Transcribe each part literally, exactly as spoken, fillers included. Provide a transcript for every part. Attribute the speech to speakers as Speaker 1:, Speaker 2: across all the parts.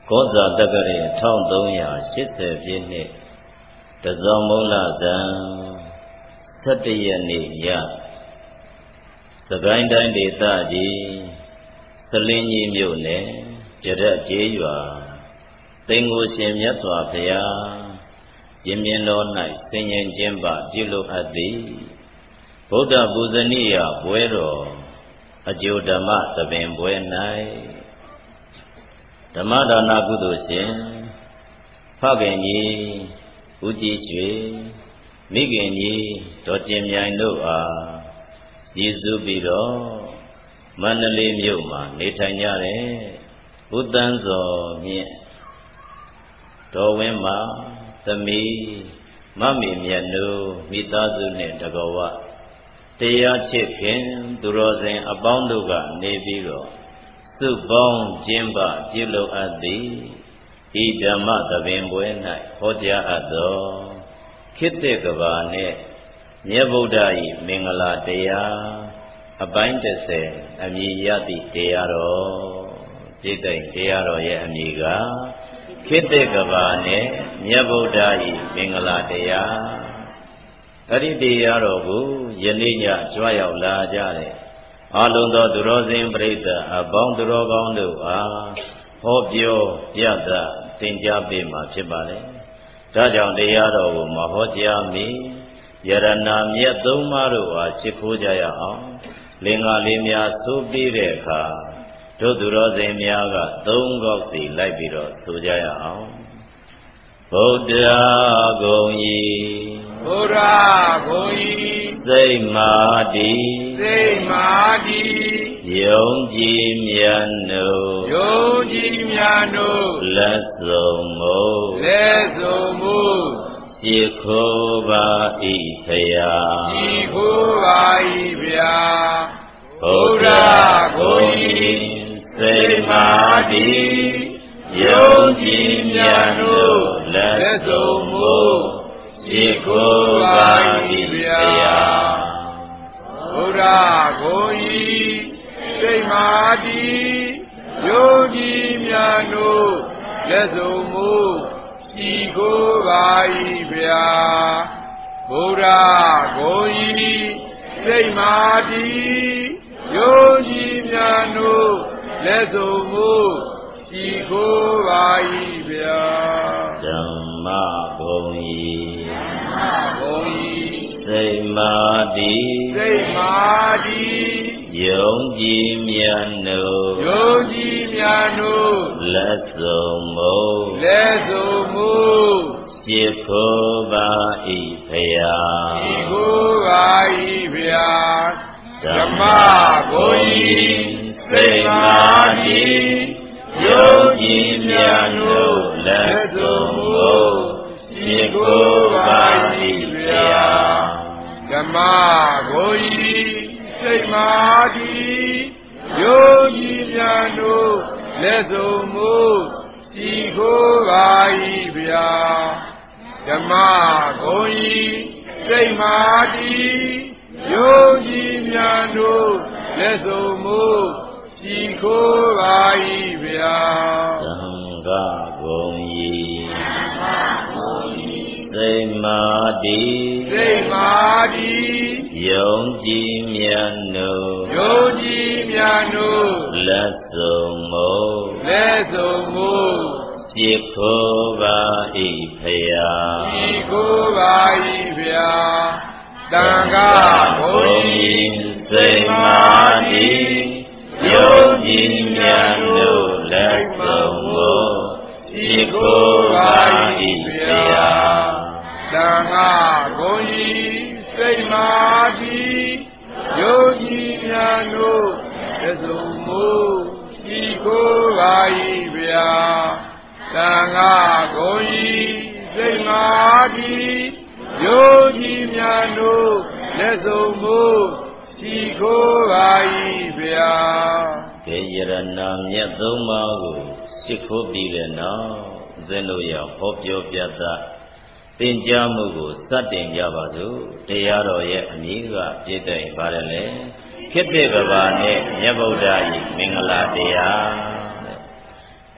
Speaker 1: ကောဇာတက္ကရာတစ်ထောင်သုံးရာရှစ်ဆယ်ပြည့်နှစ်တဇောမုလဇန်ဆယ့်တစ်ရက်နေ့ညစကိုင်းတိုင်းဒေသကြီးစလင်းကြီးမြို့နယ်ကြရက်ကျေးရွာသိမ်ကိုရှင်မြတ်စွာဘုရားရှင်မြင်းတော်၌ဆင်ញင်ခြင်းပပြုလုပ်အပ်သည်ဗုဒ္ဓပူဇနီယပွဲတော်အကျိုးဓမ္မသဘင်ပွဲ၌ဓမ္မဒါနကုသိုလ်ရှင်ဖခင်ကြီးဦးကြည်ရွှေမိခင်ကြီးဒေါ်ကျင်မြိုင်တို့အားရည်စူးပြီးတော့မန္တလေးမြို့မှာနေထိုင်ကြတဲ့ဦးတန်းစောမြင့်တော်ဝင်းမှာသမီးမမေမြတ်တို့မိသားစုနဲ့တကောဝတရားချစ်ခင်သူတော်စင်အပေါင်းတို့ကနေပြီးတော့စုပေါင်းကျင်းပပြုလုပ်အပ်သည်ဤဓမ္မသဘင်ပွဲ၌ဟောကြားအပ်သောခေတ္တကဘာနှင့်မြတ်ဗုဒ္ဓ၏မင်္ဂလာတရားအပိုင်းတစ်ဆယ်အမည်ရသည့်တရားတော်ပြည့်တဲ့တရားတော်ရဲ့အမည်ကခေတ္တကဘာနှင့်မြတ်ဗုဒ္ဓ၏မင်္ဂလာတရားအဲ့ဒီတရားတော်ကိုယနေ့ညကြွရောက်လာကြတဲ့အလုံးသောသူတော်စင်ပရိသတ်အပေါင်းသူတော်ကောင်းတို့အားဟောပြောပြသသင်ကြားပေးမှာဖြစ်ပါလေ။ဒါကြောင့်တရားတော်ကိုမဟောကြားမီယရဏမြတ်သုံးပါးတို့အားရှိခိုးကြရအောင်လင်္ကာလေးများသိုးပြီးတဲ့အခါတို့သူတော်စင်များကသုံးခေါက်စီလိုက်ပြီးတော့ဆိုကြရအောင်ဗုဒ္ဓဂုံဤ
Speaker 2: ဘုရားဂုံဤ
Speaker 1: စိတ်မာတိ
Speaker 2: စိတ်မာတိ
Speaker 1: ယုံကြည်မြတ်တို့
Speaker 2: ယုံကြည်မြတ်တို့
Speaker 1: လက်စုံမို့
Speaker 2: လက်စုံမို့
Speaker 1: ရှိခိုးပါ၏ဖရာ
Speaker 2: ရှိခိုးပါ၏ဗျာဘုရားဂုံဤ
Speaker 1: စိတ်မာတိယုံကြည်မြတ်တို့လက်စုံမို့ရှိခိုးပါ၏ဖရာ
Speaker 2: ဘုရားဂုံဤစိတ်မာတိယုံကြည်မြတ်တို့လက်စုံမို့ရှိခိုးပါ၏ဗျာဘုရားဂုံဤစိတ်မာတိယုံကြည်မြတ်တို့လက်စုံမို့ရှိခိုးပါ၏ဗျာ
Speaker 1: ဓမ္မဂုံဤ
Speaker 2: ဓမ္မဂုံဤ
Speaker 1: စိတ်မာတိ
Speaker 2: စိတ်မာတိ
Speaker 1: ယုံကြည်မြတ်တို့
Speaker 2: ယုံကြည်မြတ်တို့
Speaker 1: လက်စုံမို့
Speaker 2: လက်စုံမို့
Speaker 1: ရှိခိုးပါ၏ဖရာ
Speaker 2: ရှိခိုးပါ၏ဗျာဓမ္မဂုံဤ
Speaker 1: စိတ်မာတိယုံကြည်မြတ်တို့လက်စုံမို့ရှိခိုးပါ၏ဖရာ
Speaker 2: ဓမ္မဂုံဤစိတ်မာတိယုံကြည်မြတ်တို့လက်စုံမို့ရှိခိုးပါ၏ဗျာဓမ္မဂုံဤစိတ်မာတိယုံကြည်မြတ်တို့လက်စုံမို့ရှိခိုးပါ၏ဗျာ
Speaker 1: သံဃာဂုံဤစိတ်မာတိ
Speaker 2: စိတ်မာတိ
Speaker 1: ယုံကြည်မြတ်တို့
Speaker 2: ယုံကြည်မြတ်တို့
Speaker 1: လက်စုံမို့
Speaker 2: လက်စုံမို့
Speaker 1: ရှိခိုးပါ၏ဖရာ
Speaker 2: ရှိခိုးပါ၏ဗျာသံဃာဂုံဤ
Speaker 1: စိတ်မာတိယုံကြည်မြတ်တို့လက်စုံမို့ရှိခိုးပါ၏ဖရာ
Speaker 2: သံဃာဂုံဤစိတ်မာတိယုံကြည်မြတ်တို့လက်စုံမို့ရှိခိုးပါ၏ဗျာသံဃာဂုံဤစိတ်မာတိယုံကြည်မြတ်တို့လက်စုံမို့ရှိခိုးပါ၏ဗျာ
Speaker 1: ကဲယရဏမြတ်သုံးပါးကိုရှိခိုးပြီးတဲ့နောက်ဦးဇင်းတို့ရဟောပြောပြသသင်ကြားမှုကိုစတင်ကြပါစို့တရားတော်ရဲ့အမည်ကပြည့်တဲ့ပါတယ်လေခေတ္တကဘာနဲ့မြတ်ဗုဒ္ဓ၏မင်္ဂလာတရား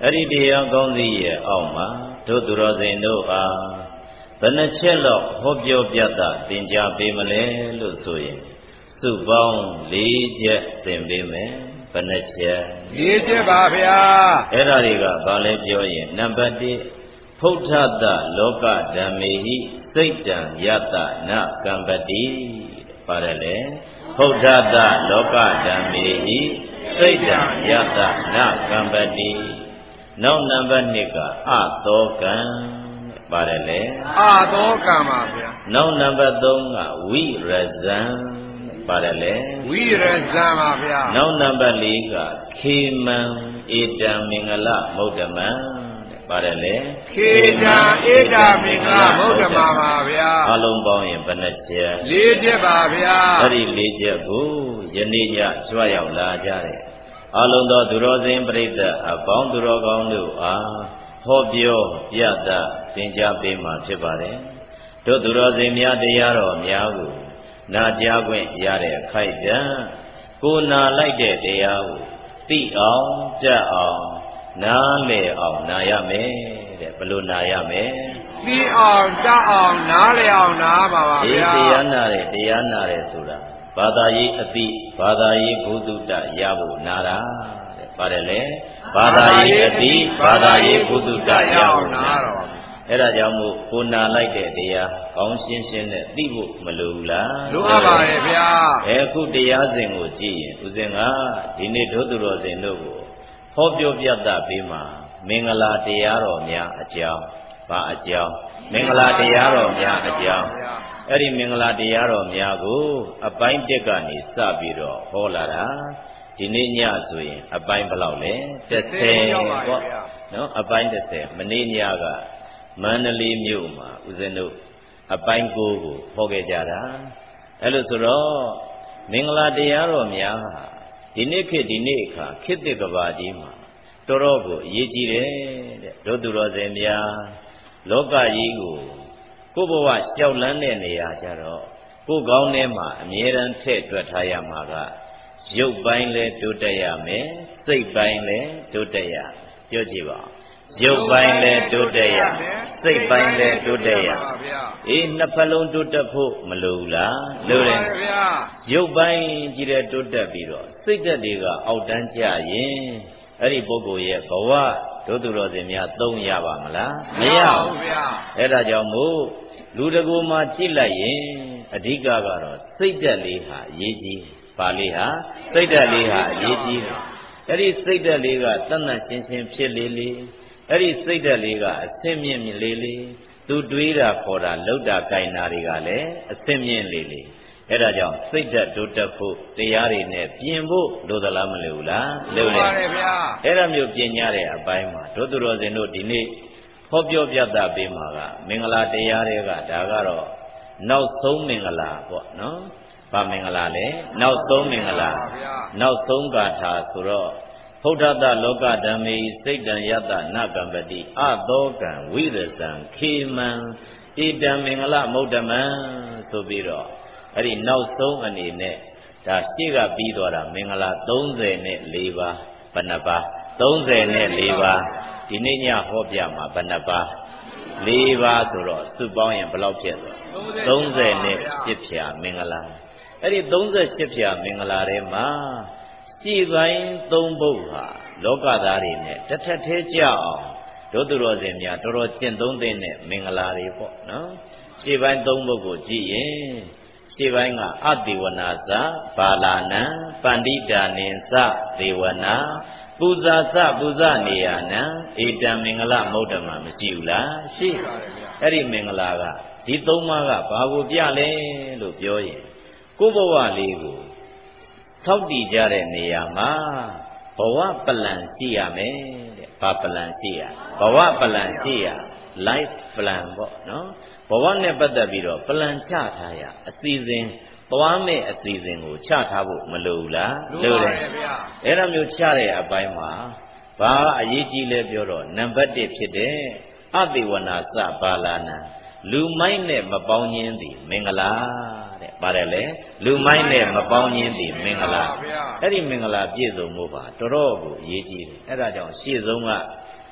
Speaker 1: အဲ့ဒီတရားကောင်းစီရဲ့အောက်မှာတို့သူတော်စင်တို့အားဘယ်နှချက်လောက်ဟောပြောပြသသင်ကြားပေးမလဲလို့ဆိုရင်စုပေါင်း၄ချက်သင်ပေးမယ်ဘယ်နှချက်
Speaker 2: ၄ချက်ပါဗျာ
Speaker 1: အဲ့ဒါတွေကဘာလဲပြောရင်နံပါတ်၁ဖုဋ္ဌတလောကဓမ္မေဟိစိတ်တံယတနာကံပတိပါတယ်လေဖုဋ္ဌတလောကဓမ္မေဟိစိတ်တံယတနာကံပတိနောက်နံပါတ်၂ကအသောကံပါတယ်လေ
Speaker 2: အသောကံပါဗျာ
Speaker 1: နောက်နံပါတ်၃ကဝိရဇံပါတယ်လေ
Speaker 2: ဝိရဇံပါဗျာ
Speaker 1: နောက်နံပါတ်၄ကခေမံဧတံမင်္ဂလမௌတ္တမံပါတယ်လေ
Speaker 2: ခေတံဧတံမင်္ဂလမௌတ္တမံပါဗျာ
Speaker 1: အလုံးပေါင်းရင်ဘယ်နှချက်
Speaker 2: ၄ချက်ပါဗျာ
Speaker 1: အဲ့ဒီ၄ချက်ကိုယနေ့ညကြွရောက်လာကြတယ်အလုံးသောသူတော်စင်ပြိဿအပေါင်းသူတော်ကောင်းတို့အားဟောပြောပြသသင်ကြားပေးမှာဖြစ်ပါတယ်တို့သူတော်စင်များတရားတော်များကိုနာကြားခွင့်ရတဲ့အခိုက်တန့်ကိုနာလိုက်တဲ့တရားကိုသိအောင်ကြက်အောင်နားလည်အောင်နာရမယ်တဲ့ဘယ်လိုနာရမလဲ
Speaker 2: သိအောင်ကြက်အောင်နားလည်အောင်နာပါပါဗျာ
Speaker 1: ဒီတရားနာတယ်တရားနာတယ်ဆိုတာဘာသာရေးအသိဘာသာရေးဘုဒ္ဓတရဖို့နာတာတဲ့ပါတယ်လေဘာသာရေးအသိဘာသာရေးဘုဒ္ဓတရဖို့နာတော့အဲ့ဒါကြောင့်မို့ကိုနာလိုက်တဲ့တရားကောင်းရှင်းရှင်းနဲ့သိဖို့မလိုဘူးလား
Speaker 2: လိုအပ်ပါရဲ့ဗျာ
Speaker 1: အဲခုတရားစဉ်ကိုကြည့်ရင်ဦးဇင်ကဒီနေ့ဒုသူတော်စင်တို့ကိုဟောပြောပြသပေးမှာမင်္ဂလာတရားတော်များအကြောင်းဘာအကြောင်းမင်္ဂလာတရားတော်များအကြောင်းအဲ့ဒီမင်္ဂလာတရားတော်များကိုအပိုင်းတစ်ကနေစပြီးတော့ဟောလာတာဒီနေ့ညဆိုရင်အပိုင်းဘယ်လောက်လဲတစ်ဆယ်ပေါ့နော်အပိုင်းတစ်ဆယ်မနေ့ညကမန္တလေးမြို့မှာဦးဇင်းတို့အပိုင်း၉ကိုဟောခဲ့ကြတာအဲ့လိုဆိုတော့မင်္ဂလာတရားတော်များဟာဒီနေ့ခေတ်ဒီနေ့အခါခေတ်သစ်ကဘာကြီးမှာတော်တော်ကိုအရေးကြီးတယ်တဲ့တို့သူတော်စင်များလောကကြီးကိုကိုယ်ဘဝလျှောက်လန်းတဲ့နေရာကြတော့ကိုယ်ကောင်းထဲမှာအမြဲတမ်းထည့်တွက်ထားရမှာကရုပ်ပိုင်းလဲတိုးတက်ရမယ်စိတ်ပိုင်းလဲတိုးတက်ရပြောကြည့်ပါရုပ်ပိုင်းလဲတိုးတက်ရစိတ်ပိုင်းလဲတိုးတက်ရအေးနှစ်ဖက်လုံးတိုးတက်ဖို့မလိုဘူးလားလိုတယ်ရုပ်ပိုင်းကြီးတဲ့တိုးတက်ပြီးတော့စိတ်ဓာတ်တွေကအောက်တန်းကျရင်အဲ့ဒီပုဂ္ဂိုလ်ရဲ့ဘဝဒုသူတော်စင်များသုံးရပါမလားမရဘူးဗျာအဲ့ဒါကြောင့်မို့လူတကူမှာကြည့်လိုက်ရင်အဓိကကတော့စိတ်ဓာတ်လေးဟာအရေးကြီးပါလေးဟာစိတ်ဓာတ်လေးဟာအရေးကြီးတယ်အဲ့ဒီစိတ်ဓာတ်လေးကတတ်တတ်ရှင်းရှင်းဖြစ်လေလေအဲ့ဒီစိတ်ဓာတ်လေးကအဆင့်မြင့်မြင့်လေးလေးသူတွေးတာခေါ်တာလှုပ်တာကြိုင်တာတွေကလည်းအဆင့်မြင့်လေးလေးအဲ့ဒါကြောင့်စိတ်ဓာတ်တိုးတက်ဖို့တရားတွေနဲ့ပြင်ဖို့လိုသလားမလိုဘူးလားလိုတယ်ဗျာအဲ့ဒါမျိုးပြင်ကြတဲ့အပိုင်းမှာဒုသူတော်စင်တို့ဒီနေ့ဟောပြောပြသပေးမှာကမင်္ဂလာတရားတွေကဒါကတော့နောက်ဆုံးမင်္ဂလာပေါ့နော်ဗာမင်္ဂလာလေနောက်ဆုံးမင်္ဂလာနောက်ဆုံးဂါထာဆိုတော့ဖုဋ္ဌတလောကဓမ္မေစိတ်တံယတနာကံပတိအသောကံဝိရဇံခေမံဣတံမင်္ဂလမௌတ္တမံဆိုပြီးတော့အဲ့ဒီနောက်ဆုံးအနေနဲ့ဒါရှေ့ကပြီးသွားတာမင်္ဂလာ၃၀နဲ့၄ပါးဘယ်နှပါး၃၀နဲ့၄ပါးဒီနေ့ညဟောပြမှာဘယ်နှပါး၄ပါးဆိုတော့စုပေါင်းရင်ဘယ်လောက်ဖြစ်သွား၃၀နဲ့၈ဖြာမင်္ဂလာအဲ့ဒီ၃၈ဖြာမင်္ဂလာထဲမှာရှေ့ပိုင်း၃ဘုတ်ဟာလောကသားတွေနဲ့တစ်ထက်သေးကြအောင်ဒုသူတော်စင်များတော်တော်ကျင့်သုံးတဲ့မင်္ဂလာတွေပေါ့နော်ရှေ့ပိုင်း၃ဘုတ်ကိုကြည့်ရင်ရှေ့ပိုင်းကအတိဝနာသဘာလာနံပန္တိတာနိသဒေဝနာပူဇာသပူဇနေယနံဧတံမင်္ဂလမௌတ္တမမရှိဘူးလားရှိပါတယ်ဗျာအဲ့ဒီမင်္ဂလာကဒီသုံးပါးကဘာကိုပြလဲလို့ပြောရင်ကိုယ်ဘဝလေးကိုထောက်တည်ကြတဲ့နေရာမှာဘဝပလန်ရှိရမယ်တဲ့ဘာပလန်ရှိရဘဝပလန်ရှိရ life plan ပေါ့နော်ဘဝနဲ့ပတ်သက်ပြီးတော့ပလန်ချထားရအစီအစဉ်သွားမဲ့အစီအစဉ်ကိုချထားဖို့မလိုဘူးလားလိုတယ်ဗျာအဲ့ဒါမျိုးချတဲ့အပိုင်းမှာဘာအရေးကြီးလဲပြောတော့နံပါတ်၁ဖြစ်တဲ့အတိဝနာသဘာလာနံလူမိုက်နဲ့မပေါင်းခြင်းသည်မင်္ဂလာတဲ့ပါတယ်လေလူမိုက်နဲ့မပေါင်းခြင်းသည်မင်္ဂလာအဲ့ဒီမင်္ဂလာပြည့်စုံမှုပါတော်တော်ကိုအရေးကြီးတယ်အဲ့ဒါကြောင့်ရှေ့ဆုံးက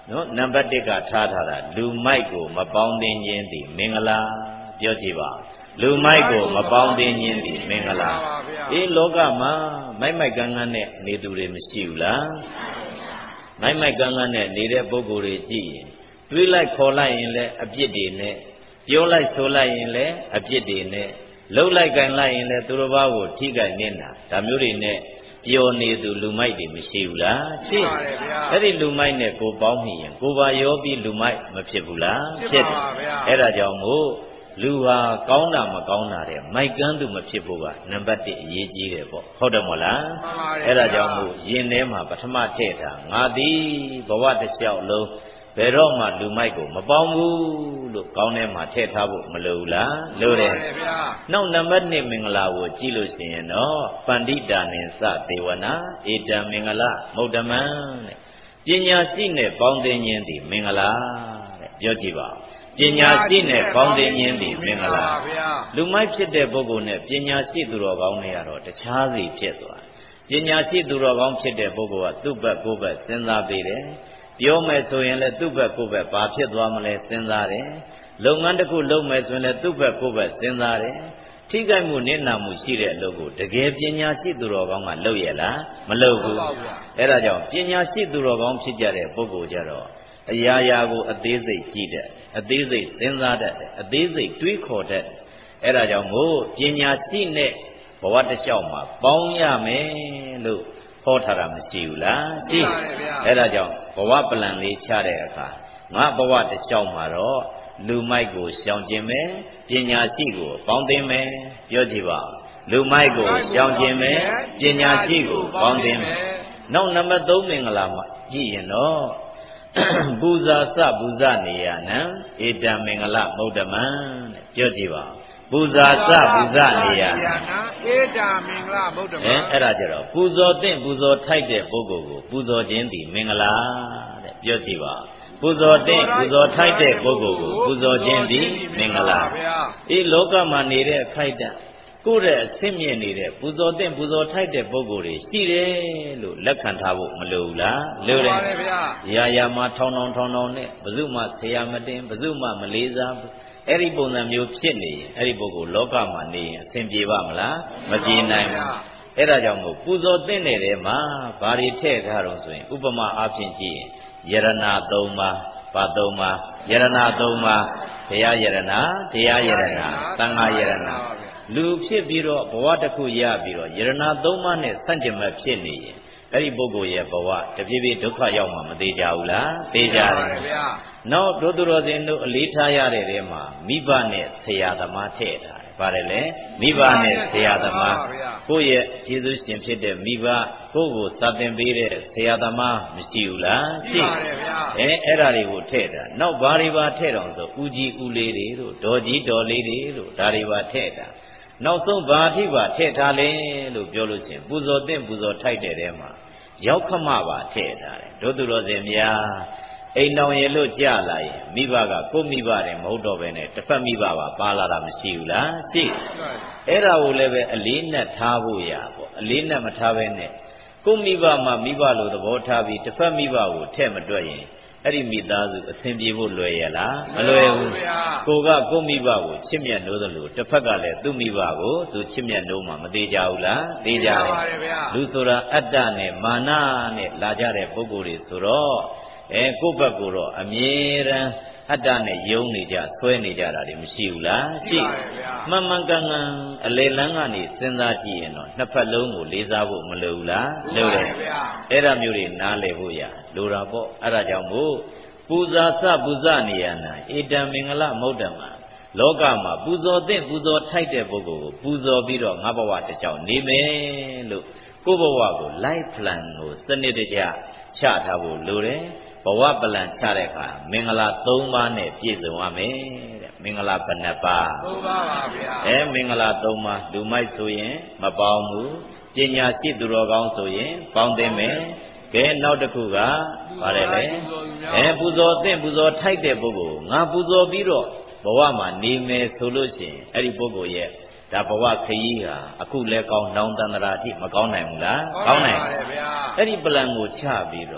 Speaker 1: နော်နံပါတ်တစ်ကထားထားတာလူမိုက်ကိုမပေါင်းတင်ခြင်းသည်မင်္ဂလာပြောကြည့်ပါလူမိုက်ကိုမပေါင်းတင်ခြင်းသည်မင်္ဂလာအေးလောကမှာမိုက်မိုက်ကန်းကန်းနဲ့နေသူတွေမရှိဘူးလားမိုက်မိုက်ကန်းကန်းနဲ့နေတဲ့ပုဂ္ဂိုလ်တွေကြည့်ရင်တွေးလိုက်ခေါ်လိုက်ရင်လည်းအပြစ်တွေနဲ့ပြောလိုက်ဆိုလိုက်ရင်လည်းအပြစ်တွေနဲ့လှုပ်လိုက်ကန်လိုက်ရင်လည်းသူတို့ဘာကိုထိခိုက်နေတာဒါမျိုးတွေနဲ့ပျော်နေသူလူမိုက်တွေမရှိဘူးလားရှိပါတယ်ဗျာအဲ့ဒီလူမိုက်နဲ့ကိုပေါင်းမိရင်ကိုပါရောပြီးလူမိုက်မဖြစ်ဘူးလားဖြစ်တယ်အဲ့ဒါကြောင့်မို့လူဟာကောင်းတာမကောင်းတာတဲ့မိုက်ကန်းသူမဖြစ်ဖို့ကနံပါတ်တစ်အရေးကြီးတယ်ပေါ့ဟုတ်တယ်မို့လားအဲ့ဒါကြောင့်မို့ယင်ထဲမှာပထမထည့်တာငါသည်ဘဝတစ်လျှောက်လုံးဘယ်တော့မှလူမိုက်ကိုမပေါင်းဘူးလို့ကောင်းထဲမှာထည့်ထားဖို့မလိုဘူးလားလိုတယ်နောက်နံပါတ်နှစ်မင်္ဂလာကိုကြည့်လို့ရှိရင်တော့ပန္တိတာနိသဒေဝနာဧတံမင်္ဂလာမௌတမံတဲ့ပညာရှိနဲ့ပေါင်းသင်းခြင်းသည်မင်္ဂလာတဲ့ပြောကြည့်ပါပညာရှိနဲ့ပေါင်းသင်းခြင်းသည်မင်္ဂလာလူမိုက်ဖြစ်တဲ့ပုဂ္ဂိုလ်နဲ့ပညာရှိသူတော်ကောင်းတွေကတော့တခြားစီဖြစ်သွားပညာရှိသူတော်ကောင်းဖြစ်တဲ့ပုဂ္ဂိုလ်ကသူ့ဘက်ကိုယ်ဘက်စဉ်းစားပေးတယ်ပြောမယ်ဆိုရင်လည်းသူ့ဘက်ကိုယ်ဘက်ဘာဖြစ်သွားမလဲစဉ်းစားတယ်လုပ်ငန်းတစ်ခုလုပ်မယ်ဆိုရင်လည်းသူ့ဘက်ကိုယ်ဘက်စဉ်းစားတယ်ထိခိုက်မှုနစ်နာမှုရှိတဲ့အလုပ်ကိုတကယ်ပညာရှိသူတော်ကောင်းကလုပ်ရလားမလုပ်ဘူးအဲ့ဒါကြောင့်ပညာရှိသူတော်ကောင်းဖြစ်ကြတဲ့ပုဂ္ဂိုလ်ကြတော့အရာရာကိုအသေးစိတ်ကြည့်တဲ့အသေးစိတ်စဉ်းစားတတ်တယ်အသေးစိတ်တွေးခေါ်တတ်တယ်အဲ့ဒါကြောင့်မို့ပညာရှိနဲ့ဘဝတစ်လျှောက်မှာပေါင်းရမယ်လို့ဟောထားတာမရှိဘူးလားကြည့်အဲ့ဒါကြောင့်ဘဝပလန်လေးချတဲ့အခါငါဘဝတစ်လျှောက်မှာတော့လူမိုက်ကိုရှောင်ကျင်မယ်ပညာရှိကိုပေါင်းသင်းမယ်ပြောကြည့်ပါလူမိုက်ကိုရှောင်ကျင်မယ်ပညာရှိကိုပေါင်းသင်းမယ်နောက်နံပါတ်သုံးမင်္ဂလာမှာကြည့်ရင်တော့ပူဇာစပူဇနေယနံဧတံမင်္ဂလမௌတမံတဲ့ပြောကြည့်ပါပူဇာစပူဇနေယနံ
Speaker 2: ဧတံမင်္ဂလမௌတမံ
Speaker 1: အဲအဲ့ဒါကြတော့ပူဇော်သင့်ပူဇော်ထိုက်တဲ့ပုဂ္ဂိုလ်ကိုပူဇော်ခြင်းသည်မင်္ဂလာတဲ့ပြောကြည့်ပါပူဇော်တဲ့ပူဇော်ထိုက်တဲ့ပုဂ္ဂိုလ်ကိုပူဇော်ခြင်းသည်မင်္ဂလာအေးလောကမှာနေတဲ့အခိုက်အတန့်ကိုယ့်ရဲ့အဆင့်မြင့်နေတဲ့ပူဇော်တဲ့ပူဇော်ထိုက်တဲ့ပုဂ္ဂိုလ်တွေရှိတယ်လို့လက်ခံထားဖို့မလိုဘူးလားလိုတယ်ရာရာမှာထောင်းထောင်းထောင်းထောင်းနဲ့ဘယ်သူမှဆရာမတင်ဘယ်သူမှမလေးစားဘူးအဲ့ဒီပုံစံမျိုးဖြစ်နေရင်အဲ့ဒီပုဂ္ဂိုလ်လောကမှာနေရင်အဆင်ပြေပါမလားမပြေနိုင်ဘူးအဲ့ဒါကြောင့်မို့ပူဇော်တဲ့နေတဲ့မှာဘာတွေထည့်ထားတော့ဆိုရင်ဥပမာအားဖြင့်ကြည့်ရင်ယရဏသုံးပါးပါသုံးပါးယရဏသုံးပါးဘုရားယရဏတရားယရဏသံဃာယရဏလူဖြစ်ပြီးတော့ဘဝတစ်ခုရပြီးတော့ယရဏသုံးပါးနဲ့ဆန့်ကျင်ဘက်ဖြစ်နေရင်အဲ့ဒီပုဂ္ဂိုလ်ရဲ့ဘဝတပြေးပြေးဒုက္ခရောက်မှမသေးကြဘူးလားသေးကြတယ်နောက်ဒုသူတော်စင်တို့အလေးထားရတဲ့တဲမှာမိဘနဲ့ဆရာသမားထည့်ထားတယ်ပါတယ်လေမိဘနဲ့ဆရာသမားကိုယ့်ရဲ့ကျေးဇူးရှင်ဖြစ်တဲ့မိဘကိုယ့်ကိုစာသင်ပေးတဲ့ဆရာသမားမရှိဘူးလားရှိပါတယ်ဗျာအဲအဲ့ဒါတွေကိုထည့်တာနောက်ဘာတွေပါထည့်တော့ဆိုဦးကြီးဦးလေးတွေတို့ဒေါ်ကြီးဒေါ်လေးတွေတို့ဒါတွေပါထည့်တာနောက်ဆုံးဘာအထိပါထည့်ထားလဲလို့ပြောလို့ရှိရင်ပူဇော်တဲ့ပူဇော်ထိုက်တဲ့တဲမှာရောက်ခမပါထည့်ထားတယ်ဒုသူတော်စင်များအိမ်တော်ရဲ့လို့ကြလာရင်မိဘကကိုမိဘတယ်မဟုတ်တော့ဘဲနဲ့တစ်ဖက်မိဘပါပါလာတာမရှိဘူးလားရှိအဲ့ဒါကိုလည်းပဲအလေးနဲ့ထားဖို့ရပေါ့အလေးနဲ့မထားဘဲနဲ့ကိုမိဘမှမိဘလို့သဘောထားပြီးတစ်ဖက်မိဘကိုထဲ့မတွက်ရင်အဲ့ဒီမိသားစုအဆင်ပြေဖို့လွယ်ရလားမလွယ်ဘူးကိုကကိုမိဘကိုချစ်မြတ်နိုးသလိုတစ်ဖက်ကလည်းသူ့မိဘကိုသူချစ်မြတ်နိုးမှမသေးကြဘူးလားသေးကြတယ်လူဆိုတာအတ္တနဲ့မာနနဲ့လာကြတဲ့ပုဂ္ဂိုလ်တွေဆိုတော့အဲကိုယ့်ဘက်ကိုတော့အမြဲတမ်းအတ္တနဲ့ယုံနေကြဆွဲနေကြတာတွေမရှိဘူးလားရှိမှန်မှန်ကန်ကန်အလေလန်းကနေစဉ်းစားကြည့်ရင်တော့နှစ်ဖက်လုံးကိုလေးစားဖို့မလိုဘူးလားလိုတယ်အဲ့ဒါမျိုးတွေနားလည်ဖို့ရလိုတာပေါ့အဲ့ဒါကြောင့်မို့ပူဇာစပူဇနေယနာဧတံမင်္ဂလမௌတမံလောကမှာပူဇော်တဲ့ပူဇော်ထိုက်တဲ့ပုဂ္ဂိုလ်ကိုပူဇော်ပြီးတော့ငါဘဝတစ်လျှောက်နေမယ်လို့ကိုယ့်ဘဝကို life plan ကိုစနစ်တကျချထားဖို့လိုတယ်ဘဝပလန်ချတဲ့အခါမင်္ဂလာသုံးပါးနဲ့ပြည့်စုံရမယ်တဲ့မင်္ဂလာဘယ်နှပါးသုံးပါးပါဗျာအဲမင်္ဂလာသုံးပါးလူမိုက်ဆိုရင်မပေါင်းဘူးပညာရှိသူတော်ကောင်းဆိုရင်ပေါင်းသိမယ်ကဲနောက်တစ်ခုကပါတယ်လေအဲပူဇော်သင့်ပူဇော်ထိုက်တဲ့ပုဂ္ဂိုလ်ငါပူဇော်ပြီးတော့ဘဝမှာနေမယ်ဆိုလို့ရှိရင်အဲ့ဒီပုဂ္ဂိုလ်ရဲ့ဒါဘဝခရီးဟာအခုလဲကောင်းနောင်တန္တရာအထိမကောင်းနိုင်ဘူးလားကောင်းနိုင်ပါဗျာအဲ့ဒီပလန်ကိုချပြီးတော့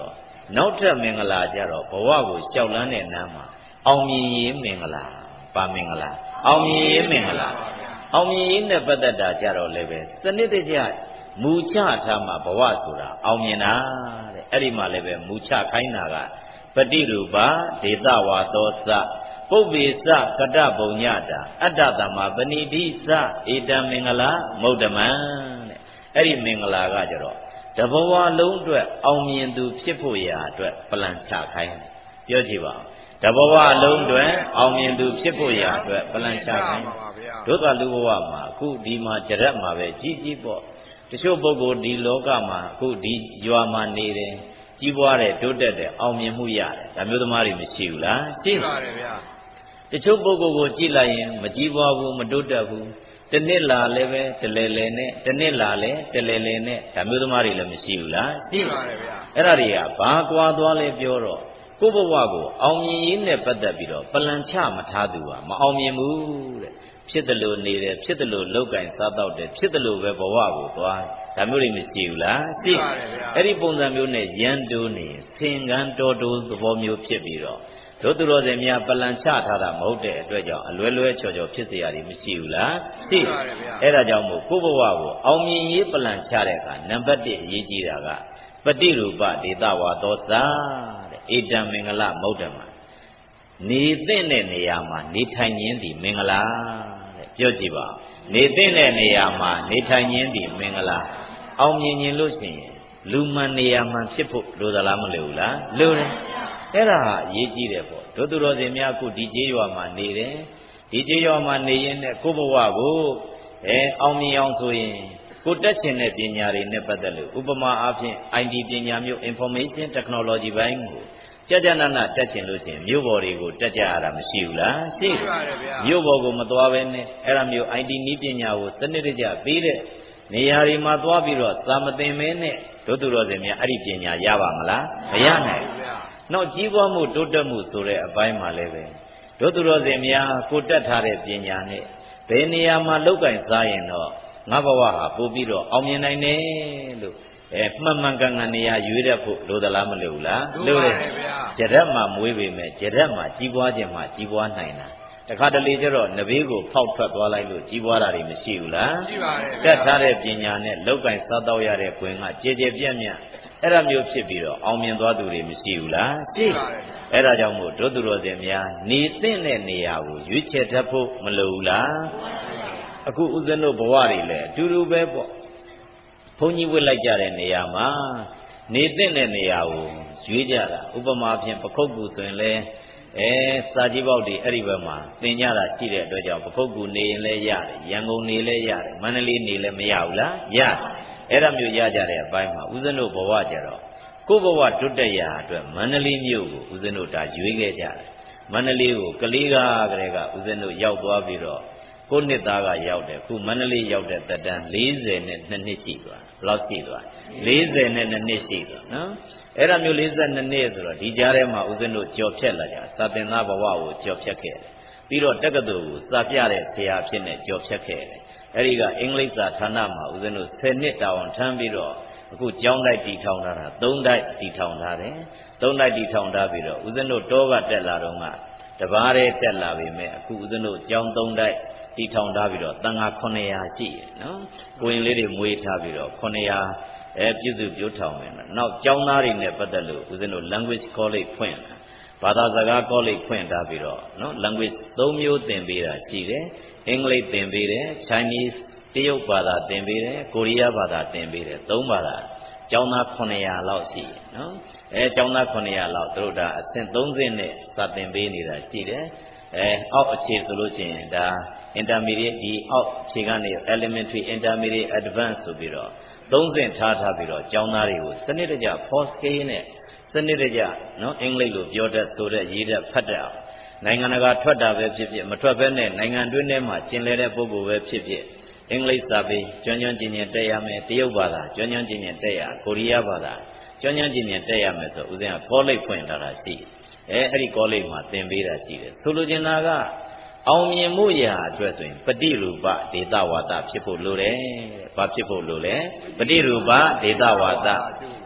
Speaker 1: နောက်ထပ်မင်္ဂလာကြတော့ဘဝကိုလျှောက်လန်းတဲ့နားမှာအောင်မြင်ရေးမင်္ဂလာပါမင်္ဂလာအောင်မြင်ရေးမင်္ဂလာအောင်မြင်ရေးနဲ့ပတ်သက်တာကြတော့လည်းပဲစနစ်တကျမူချထားမှာဘဝဆိုတာအောင်မြင်တာတဲ့အဲ့ဒီမှာလည်းပဲမူချခိုင်းတာကပฏิရူပဒေသဝါသောသပုပ္ပေသကတပုံညတာအတ္တတမပဏိတိသဧတံမင်္ဂလာမௌဒ္ဓမံတဲ့အဲ့ဒီမင်္ဂလာကကြတော့တဘဝလုံးအတွက်အောင်မြင်သူဖြစ်ဖို့ရာအတွက်ပလန်ချခိုင်းတယ်ပြောကြည့်ပါဦးတဘဝလုံးအတွက်အောင်မြင်သူဖြစ်ဖို့ရာအတွက်ပလန်ချခိုင်းဒုက္ခလူဘဝမှာအခုဒီမှာကြရက်မှာပဲကြီးကြီးပေါ့တချို့ပုဂ္ဂိုလ်ဒီလောကမှာအခုဒီရွာမှာနေတယ်ကြီးပွားတယ်တိုးတက်တယ်အောင်မြင်မှုရတယ်ဒါမျိုးသမားတွေမရှိဘူးလားရှိပါတယ်ဗျာတချို့ပုဂ္ဂိုလ်ကိုကြည့်လိုက်ရင်မကြီးပွားဘူးမတိုးတက်ဘူးတနစ်လာလည်းပဲတလဲလဲနဲ့တနစ်လာလည်းတလဲလဲနဲ့ဒါမျိုးသမားတွေလည်းမရှိဘူးလားရှိပါတယ်ဗျာအဲ့ဒါတွေကဘာကွာသွားလဲပြောတော့ကိုယ့်ဘဝကိုအောင်မြင်ရေးနဲ့ပတ်သက်ပြီးတော့ပလန်ချမထားသူဟာမအောင်မြင်ဘူးတဲ့ဖြစ်တယ်လို့နေတယ်ဖြစ်တယ်လို့လောက်ကင်စားတော့တယ်ဖြစ်တယ်လို့ပဲဘဝကိုသွားဒါမျိုးတွေမရှိဘူးလားရှိပါတယ်ဗျာအဲ့ဒီပုံစံမျိုးနဲ့ရန်တိုးနေဆင်ကန်းတော်တိုးသဘောမျိုးဖြစ်ပြီးတော့တို့သူတော်စင်များပလန်ချထားတာမဟုတ်တဲ့အတွက်ကြောင့်အလွဲလွဲချော်ချော်ဖြစ်เสียရည်မရှိဘူးလားရှိပါတယ်ဗျာအဲ့ဒါကြောင့်မို့ကိုယ့်ဘဝကိုအောင်မြင်ရေးပလန်ချတဲ့အခါနံပါတ်တစ်အရေးကြီးတာကပฏิရူပဒေသဝါသောသာတဲ့ဧတံမင်္ဂလမௌဒ္ဓမနေသင့်တဲ့နေရာမှာနေထိုင်ခြင်းဒီမင်္ဂလာတဲ့ပြောကြည့်ပါနေသင့်တဲ့နေရာမှာနေထိုင်ခြင်းဒီမင်္ဂလာအောင်မြင်ခြင်းလို့ရှိရင်လူမှန်နေရာမှန်ဖြစ်ဖို့လိုသလားမလိုဘူးလားလိုတယ်အဲ့ဒါဟာအရေးကြီးတယ်ပေါ့တို့သူတော်စင်များအခုဒီကျေးရွာမှာနေတယ်ဒီကျေးရွာမှာနေရင်နဲ့ကိုယ့်ဘဝကိုအဲအောင်မြင်အောင်ဆိုရင်ကိုတက်ချင်တဲ့ပညာတွေနဲ့ပတ်သက်လို့ဥပမာအားဖြင့် အိုင်တီ ပညာမျိုး information technology ဘိုင်းကိုကြာကြာနာနာတက်ချင်လို့ရှိရင်မြို့ပေါ်တွေကိုတက်ကြရတာမရှိဘူးလားရှိပါတယ်ဗျာမြို့ပေါ်ကိုမသွားဘဲနဲ့အဲ့ဒါမျိုး အိုင်တီ နည်းပညာကိုစနစ်တကျပေးတဲ့နေရာတွေမှာသွားပြီးတော့သာမသင်မဲနဲ့တို့သူတော်စင်များအဲ့ဒီပညာရပါမလားမရနိုင်ဘူးနောက်ကြီးပွားမှုတိုးတက်မှုဆိုတဲ့အပိုင်းမှာလည်းပဲတို့သူတော်စင်များကိုတက်ထားတဲ့ပညာနဲ့ဘယ်နေရာမှာလောက်ကင်စားရင်တော့ငါဘဝဟာပို့ပြီးတော့အောင်မြင်နိုင်တယ်လို့အဲမှန်မှန်ကန်ကန်နေရာရွေးတတ်ဖို့လိုသလားမလိုဘူးလားလိုတယ်ကြရက်မှာမွေးပေမဲ့ကြရက်မှာကြီးပွားခြင်းမှာကြီးပွားနိုင်တာတခါတလေကျတော့နဘေးကိုဖောက်ထွက်သွားလိုက်လို့ကြီးပွားတာတွေမရှိဘူးလားရှိပါတယ်တက်ထားတဲ့ပညာနဲ့လောက်ကင်စားတော့ရတဲ့ခွင်ကကြည်ကြည်ပြန့်ပြန့်အဲ့ဒါမျိုးဖြစ်ပြီးတော့အောင်မြင်သွားသူတွေမရှိဘူးလားရှိပါတယ်အဲ့ဒါကြောင့်မို့တို့သူတော်စင်များနေသင့်တဲ့နေရာကိုရွေးချယ်တတ်ဖို့မလိုဘူးလားအခုဦးဇင်းတို့ဘဝတွေလည်းအတူတူပဲပေါ့ဘုန်းကြီးဝတ်လိုက်ကြတဲ့နေရာမှာနေသင့်တဲ့နေရာကိုရွေးကြတာဥပမာဖြင့်ပခုတ်ကူဆိုရင်လည်းအဲစာကြီးပေါက်တွေအဲ့ဒီဘက်မှာသင်ကြတာရှိတဲ့အတွက်ကြောင့်ပခုတ်ကူနေရင်လည်းရတယ်ရန်ကုန်နေလည်းရတယ်မန္တလေးနေလည်းမရဘူးလားရတယ်အဲ့ဒါမျိုးရကြတဲ့အပိုင်းမှာဦးဇင်းတို့ဘဝကြတော့ကိုယ့်ဘဝတွတ်တက်ရာအတွက်မန္တလေးမြို့ကိုဦးဇင်းတို့ဒါရွေးခဲ့ကြတယ်မန္တလေးကိုကလေးကားကလေးကဦးဇင်းတို့ရောက်သွားပြီးတော့ကိုနှစ်သားကရောက်တယ်ခုမန္တလေးရောက်တဲ့တက်တန်းလေးဆယ်နဲ့နှစ်နှစ်ရှိသွားဘယ်လောက်ရှိသွားလေးဆယ်နဲ့နှစ်နှစ်ရှိသွားနော်အဲ့ဒါမျိုးလေးဆယ်နှစ်နှစ်ဆိုတော့ဒီကြားထဲမှာဦးဇင်းတို့ကြော်ဖြတ်လာကြစာသင်သားဘဝကိုကြော်ဖြတ်ခဲ့တယ်ပြီးတော့တက္ကသိုလ်ကိုစာပြတဲ့ဆရာဖြစ်နေကြော်ဖြတ်ခဲ့တယ်အဲ့ဒီကအင်္ဂလိပ်စာဌာနမှာဦးဇင်းတို့ဆယ်နှစ်တာဝန်ထမ်းပြီးတော့အခုကျောင်းတိုက်တည်ထောင်ထားတာသုံးတိုက်တည်ထောင်ထားတယ်သုံးတိုက်တည်ထောင်ထားပြီးတော့ဦးဇင်းတို့တောကတက်လာတော့ကတပါးတည်းတက်လာပြီမဲ့အခုဦးဇင်းတို့ကျောင်းသုံးတိုက်တည်ထောင်ထားပြီးတော့တန်ခါခုနှစ်ရာရှိရနော်ကိုရင်လေးတွေမွေးထားပြီးတော့ခုနှစ်ရာအဲပြုစုပြောထောင်မယ်နောက်ကျောင်းသားတွေနဲ့ပတ်သက်လို့ဦးဇင်းတို့ language college ဖွင့်တာဘာသာစကား college ဖွင့်ထားပြီးတော့နော် language သုံးမျိုးသင်ပေးတာရှိတယ်အင်္ဂလိပ်သင်ပေးတယ် Chinese တရုတ်ဘာသာသင်ပေးတယ်ကိုရီးယားဘာသာသင်ပေးတယ်သုံးဘာသာကျောင်းသားခုနှစ်ရာလောက်ရှိတယ်နော်အဲကျောင်းသားခုနှစ်ရာလောက်သူတို့ဒါအဆင့်သုံးဆင့်နဲ့စာသင်ပေးနေတာရှိတယ်အဲအောက်အခြေဆိုလို့ရှိရင်ဒါ intermediate ဒီအောက်ခြေကနေ elementary intermediate advanced ဆိုပြီးတော့သုံးဆင့်ထားထားပြီးတော့ကျောင်းသားတွေကိုစနစ်တကျ four scale နဲ့စနစ်တကျနော်အင်္ဂလိပ်လိုပြောတတ်ဆိုတတ်ရေးတတ်ဖတ်တတ်အောင်နိုင်ငံတကာထွက်တာပဲဖြစ်ဖြစ်မထွက်ဘဲနဲ့နိုင်ငံတွင်းထဲမှာကျင်လည်တဲ့ပုဂ္ဂိုလ်ပဲဖြစ်ဖြစ်အင်္ဂလိပ်စာပေကျွမ်းကျွမ်းကျင်ကျင်တက်ရမယ်တရုတ်ဘာသာကျွမ်းကျွမ်းကျင်ကျင်တက်ရကိုရီးယားဘာသာကျွမ်းကျွမ်းကျင်ကျင်တက်ရမယ်ဆိုဦးဇင်းက college ဖွင့်ထားတာရှိတယ်အဲအဲ့ဒီ college မှာသင်ပေးတာရှိတယ်ဆိုလိုချင်တာကအောင်မြင်မှုရာအတွက်ဆိုရင်ပฏิရူပဒေသဝါဒဖြစ်ဖို့လိုတယ်။ဘာဖြစ်ဖို့လိုလဲပฏิရူပဒေသဝါဒ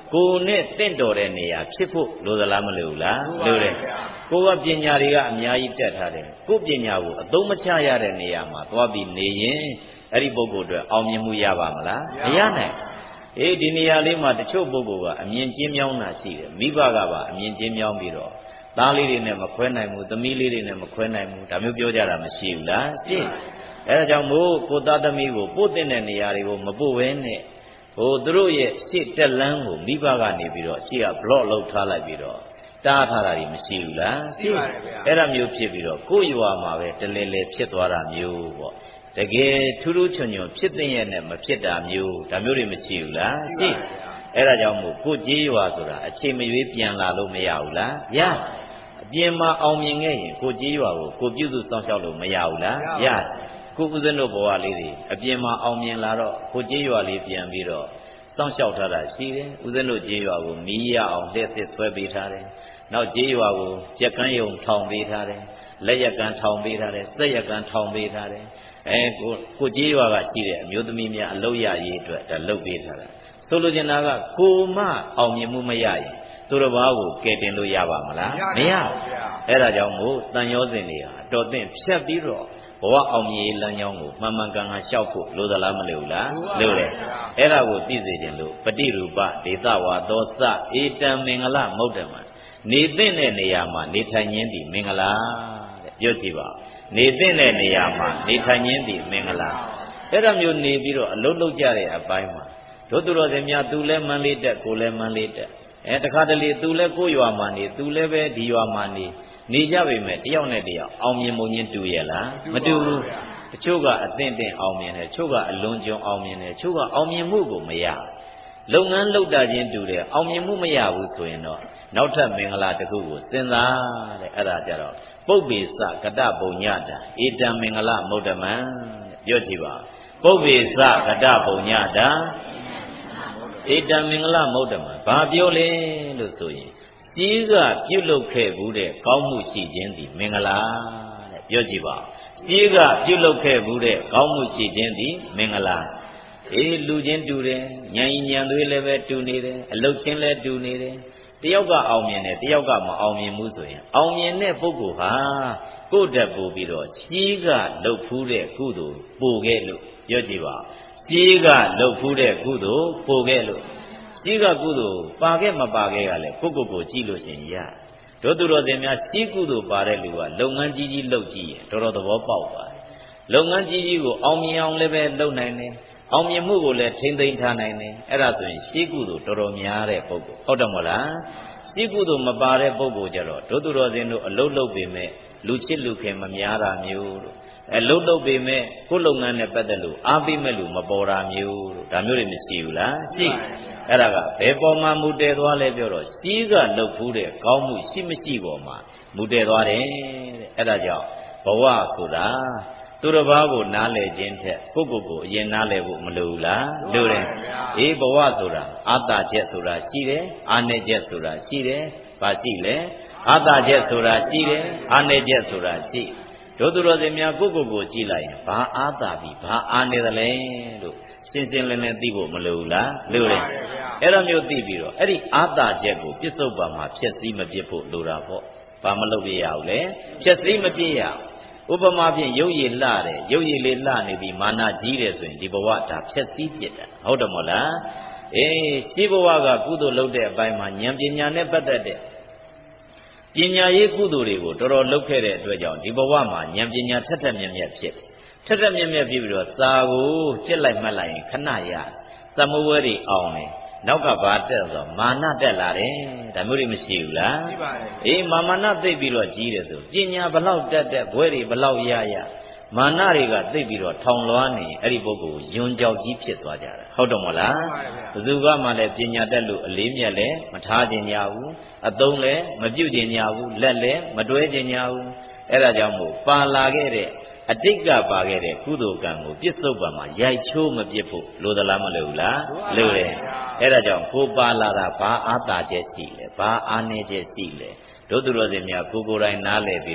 Speaker 1: ကိုနဲ့တင့်တော်တဲ့နေရာဖြစ်ဖို့လိုသလားမလိုဘူးလားလိုတယ်ကိုကပညာတွေကအများကြီးတက်ထားတယ်ကိုပညာကိုအသုံးမချရတဲ့နေရာမှာသွားပြီးနေရင်အဲ့ဒီပုဂ္ဂိုလ်အတွက်အောင်မြင်မှုရပါမလားမရနိုင်အေးဒီနေရာလေးမှာတချို့ပုဂ္ဂိုလ်ကအမြင်ကျဉ်းမြောင်းတာရှိတယ်မိဘကပါအမြင်ကျဉ်းမြောင်းပြီးတော့သားလေးတွေနဲ့မခွဲနိုင်ဘူးသမီးလေးတွေနဲ့မခွဲနိုင်ဘူးဒါမျိုးပြောကြတာမရှိဘူးလားရှိအဲဒါကြောင့်မို့ကိုသားသမီးကိုပို့တဲ့နေရာတွေကိုမပို့ဘဲနဲ့ဟိုသူတို့ရဲ့ရှေ့တက်လန်းကိုမိဘကနေပြီးတော့ရှေ့က block လုပ်ထားလိုက်ပြီးတော့တားထားတာတွေမရှိဘူးလားရှိပါတယ်ဗျာအဲ့ဒါမျိုးဖြစ်ပြီးတော့ကိုယ့်ရွာမှာပဲတလဲလဲဖြစ်သွားတာမျိုးပေါ့တကယ်ထူးထူးချွန်ချွန်ဖြစ်တဲ့ရဲ့နဲ့မဖြစ်တာမျိုးဒါမျိုးတွေမရှိဘူးလားရှိအဲ့ဒါကြောင့်မို့ကိုကြေးရွာဆိုတာအချိန်မရွေးပြန်လာလို့မရဘူးလားရအပြင်မှာအောင်မြင်ခဲ့ရင်ကိုကြေးရွာကိုကိုပြုစုစောင့်ရှောက်လို့မရဘူးလားရကိုဦးဇင်းတို့ဘဝလေးတွေအပြင်မှာအောင်မြင်လာတော့ကိုကြေးရွာလေးပြန်ပြီးတော့စောင့်ရှောက်ထားတာရှိတယ်ဦးဇင်းတို့ကြေးရွာကိုမီးရအောင်လက်သစ်ဆွဲပေးထားတယ်နောက်ကြေးရွာကိုကြက်ကန်းယုံထောင်ပေးထားတယ်လက်ရက်ကန်းထောင်ပေးထားတယ်စက်ရက်ကန်းထောင်ပေးထားတယ်အဲကိုကိုကြေးရွာကရှိတဲ့အမျိုးသမီးများအလုပ်ရရေးအတွက်ဒါလုပ်ပေးထားတာဆိုလိုချင်တာကကိုမအောင်မြင်မှုမရရင်သူတစ်ပါးကိုကယ်တင်လို့ရပါမလားမရဘူးအဲ့ဒါကြောင့်မို့တန်ရောစဉ်တွေဟာအတော်သင့်ဖြတ်ပြီးတော့ဘဝအောင်မြင်လမ်းကြောင်းကိုမှန်မှန်ကန်ကန်လျှောက်ဖို့လိုသလားမလိုဘူးလားလိုတယ်အဲ့ဒါကိုသိစေခြင်းလို့ပฏิရူပဒေသဝါသောစဧတံမင်္ဂလမௌတ္တမနေသင့်တဲ့နေရာမှာနေထိုင်ခြင်းဒီမင်္ဂလာတဲ့ပြောကြည့်ပါနေသင့်တဲ့နေရာမှာနေထိုင်ခြင်းဒီမင်္ဂလာအဲ့ဒါမျိုးနေပြီးတော့အလုံးလုံးကြတဲ့အပိုင်းမှာတို့သူတော်စင်များသူလဲမန်းလေးတက်ကိုလဲမန်းလေးတက်အဲတခါတလေသူလဲကိုရွာမှာနေသူလဲပဲဒီရွာမှာနေနေကြပေမဲ့တယောက်နဲ့တယောက်အောင်မြင်မှုချင်းတူရဲ့လားမတူဘူးတချို့ကအသင့်တင့်အောင်မြင်တယ်တချို့ကအလွန်ကျွံအောင်မြင်တယ်တချို့ကအောင်မြင်မှုကိုမရလုပ်ငန်းလုပ်တာချင်းတူတယ်အောင်မြင်မှုမရဘူးဆိုရင်တော့နောက်ထပ်မင်္ဂလာတစ်ခုကိုစဉ်းစားတဲ့အဲ့ဒါကြတော့ပုပ္ပေစကတပုံညတာဧတံမင်္ဂလမௌတ္တမံပြောကြည့်ပါပုပ္ပေစကတပုံညတာဧတံမင်္ဂလမௌတ္တမံဘာပြောလဲလို့ဆိုရင်ရှိကပြုတ်လုခဲ့ဘူးတဲ့ကောင်းမှုရှိခြင်းဒီမင်္ဂလာတဲ့ပြောကြည့်ပါရှိကပြုတ်လုခဲ့ဘူးတဲ့ကောင်းမှုရှိခြင်းဒီမင်္ဂလာအေးလူချင်းတူတယ်ဉာဏ်ဉာဏ်သွေးလည်းပဲတူနေတယ်အလုတ်ချင်းလည်းတူနေတယ်တယောက်ကအောင်မြင်တယ်တယောက်ကမအောင်မြင်ဘူးဆိုရင်အောင်မြင်တဲ့ပုဂ္ဂိုလ်ဟာကိုယ့်တက်ပို့ပြီးတော့ရှိကလှုပ်ဖူးတဲ့ကုသိုလ်ပို့ခဲ့လို့ပြောကြည့်ပါရှိကလှုပ်ဖူးတဲ့ကုသိုလ်ပို့ခဲ့လို့ရှိကကုသိုလ်ပါခဲ့မပါခဲ့ကလည်းကိုကိုကိုကြည့်လို့ရှင်ရတို့သူတော်စင်များရှိကုသိုလ်ပါတဲ့လူကလုပ်ငန်းကြီးကြီးလုပ်ကြည့်ရင်တော်တော်သဘောပေါက်ပါတယ်လုပ်ငန်းကြီးကြီးကိုအောင်မြင်အောင်လည်းပဲလုပ်နိုင်တယ်အောင်မြင်မှုကိုလည်းထိမ့်သိမ်းထားနိုင်တယ်အဲ့ဒါဆိုရင်ရှိကုသိုလ်တော်တော်များတဲ့ပုဂ္ဂိုလ်ဟုတ်တယ်မဟုတ်လားရှိကုသိုလ်မပါတဲ့ပုဂ္ဂိုလ်ကြတော့တို့သူတော်စင်တို့အလုပ်လုပ်ပေမဲ့လူချစ်လူခင်မများတာမျိုးတို့အလုပ်လုပ်ပေမဲ့ကိုယ်လုပ်ငန်းနဲ့ပတ်သက်လို့အားပေးမဲ့လူမပေါ်တာမျိုးတို့ဒါမျိုးတွေမရှိဘူးလားရှိအဲ့ဒါကဘယ်ပေါ်မှာမူတည်သွားလဲပြောတော့ရှိကလှုပ်ဖူးတဲ့ကောင်းမှုရှိမရှိပေါ်မှာမူတည်သွားတယ်တဲ့အဲ့ဒါကြောင့်ဘဝဆိုတာသူတစ်ပါးကိုနားလည်ခြင်းထက်ကိုယ့်ကိုယ်ကိုအရင်နားလည်ဖို့မလိုဘူးလားလိုတယ်အေးဘဝဆိုတာအာတချက်ဆိုတာရှိတယ်အာနေချက်ဆိုတာရှိတယ်ဘာရှိလဲအာတချက်ဆိုတာရှိတယ်အာနေချက်ဆိုတာရှိတို့သူတော်စင်များကိုယ့်ကိုယ်ကိုကြည့်လိုက်ရင်ဘာအာတာပြီးဘာအာနေသလဲလို့ရှင်းရှင်းလင်းလင်းသိဖို့မလိုဘူးလားလိုတယ်အဲ့လိုမျိုးသိပြီးတော့အဲ့ဒီအာတာချက်ကိုပြစ္ဆုတ်ပါမှာဖြစ်စည်းမပြစ်ဖို့လိုတာပေါ့ဘာမလုပ်ပြရဘူးလေဖြစ်စည်းမပြစ်ရဥပမာဖြင့်ရုပ်ရည်လှတယ်ရုပ်ရည်လေးလှနေပြီးမာနကြီးတယ်ဆိုရင်ဒီဘဝဒါဖြစ်စည်းပြစ်တာဟုတ်တယ်မို့လားအေးရှိဘဝကကုသိုလ်လုပ်တဲ့အပိုင်းမှာဉာဏ်ပညာနဲ့ပတ်သက်တဲ့ပညာရေးကုသိုလ်တွေကိုတော်တော်လုပ်ခဲ့တဲ့အတွက်ကြောင့်ဒီဘဝမှာဉာဏ်ပညာထက်ထက်မြက်မြက်ဖြစ်ထက်ထက်မြက်မြက်ပြီးပြီးတော့သာကိုကြက်လိုက်မှတ်လိုက်ရင်ခဏရသမဝဲတွေအောင်တယ်နောက်ကဘာတက်ဆိုမာနတက်လာတယ်ဒါမျိုးတွေမရှိဘူးလားရှိပါတယ်အေးမာမနသိပြီးတော့ကြီးတယ်ဆိုပညာဘလောက်တက်တက်ဘွဲတွေဘလောက်ရရမာနတွေကသိပြီးတော့ထောင်လွှားနေအဲ့ဒီပုဂ္ဂိုလ်ယွန်ကြောက်ကြီးဖြစ်သွားကြတာဟုတ်တယ်မဟုတ်လားဘယ်သူကမှလည်းပညာတက်လို့အလေးမြတ်လည်းမထားခြင်းညာဘူးအသုံးလည်းမပြုတ်ခြင်းညာဘူးလက်လည်းမတွဲခြင်းညာဘူးအဲ့ဒါကြောင့်မို့ပါလာခဲ့တဲ့အတိတ်ကပါခဲ့တဲ့ကုသိုလ်ကံကိုပြစ္ဆုတ်ပံမှာရိုက်ချိုးမပြစ်ဖို့လိုသလားမလိုဘူးလားလိုတယ်အဲ့ဒါကြောင့်ကိုပါလာတာဘာအာတာချက်ရှိလဲဘာအာနေချက်ရှိလဲတို့သူတော်စင်များကိုကိုယ်တိုင်နားလည်ပြီးတော့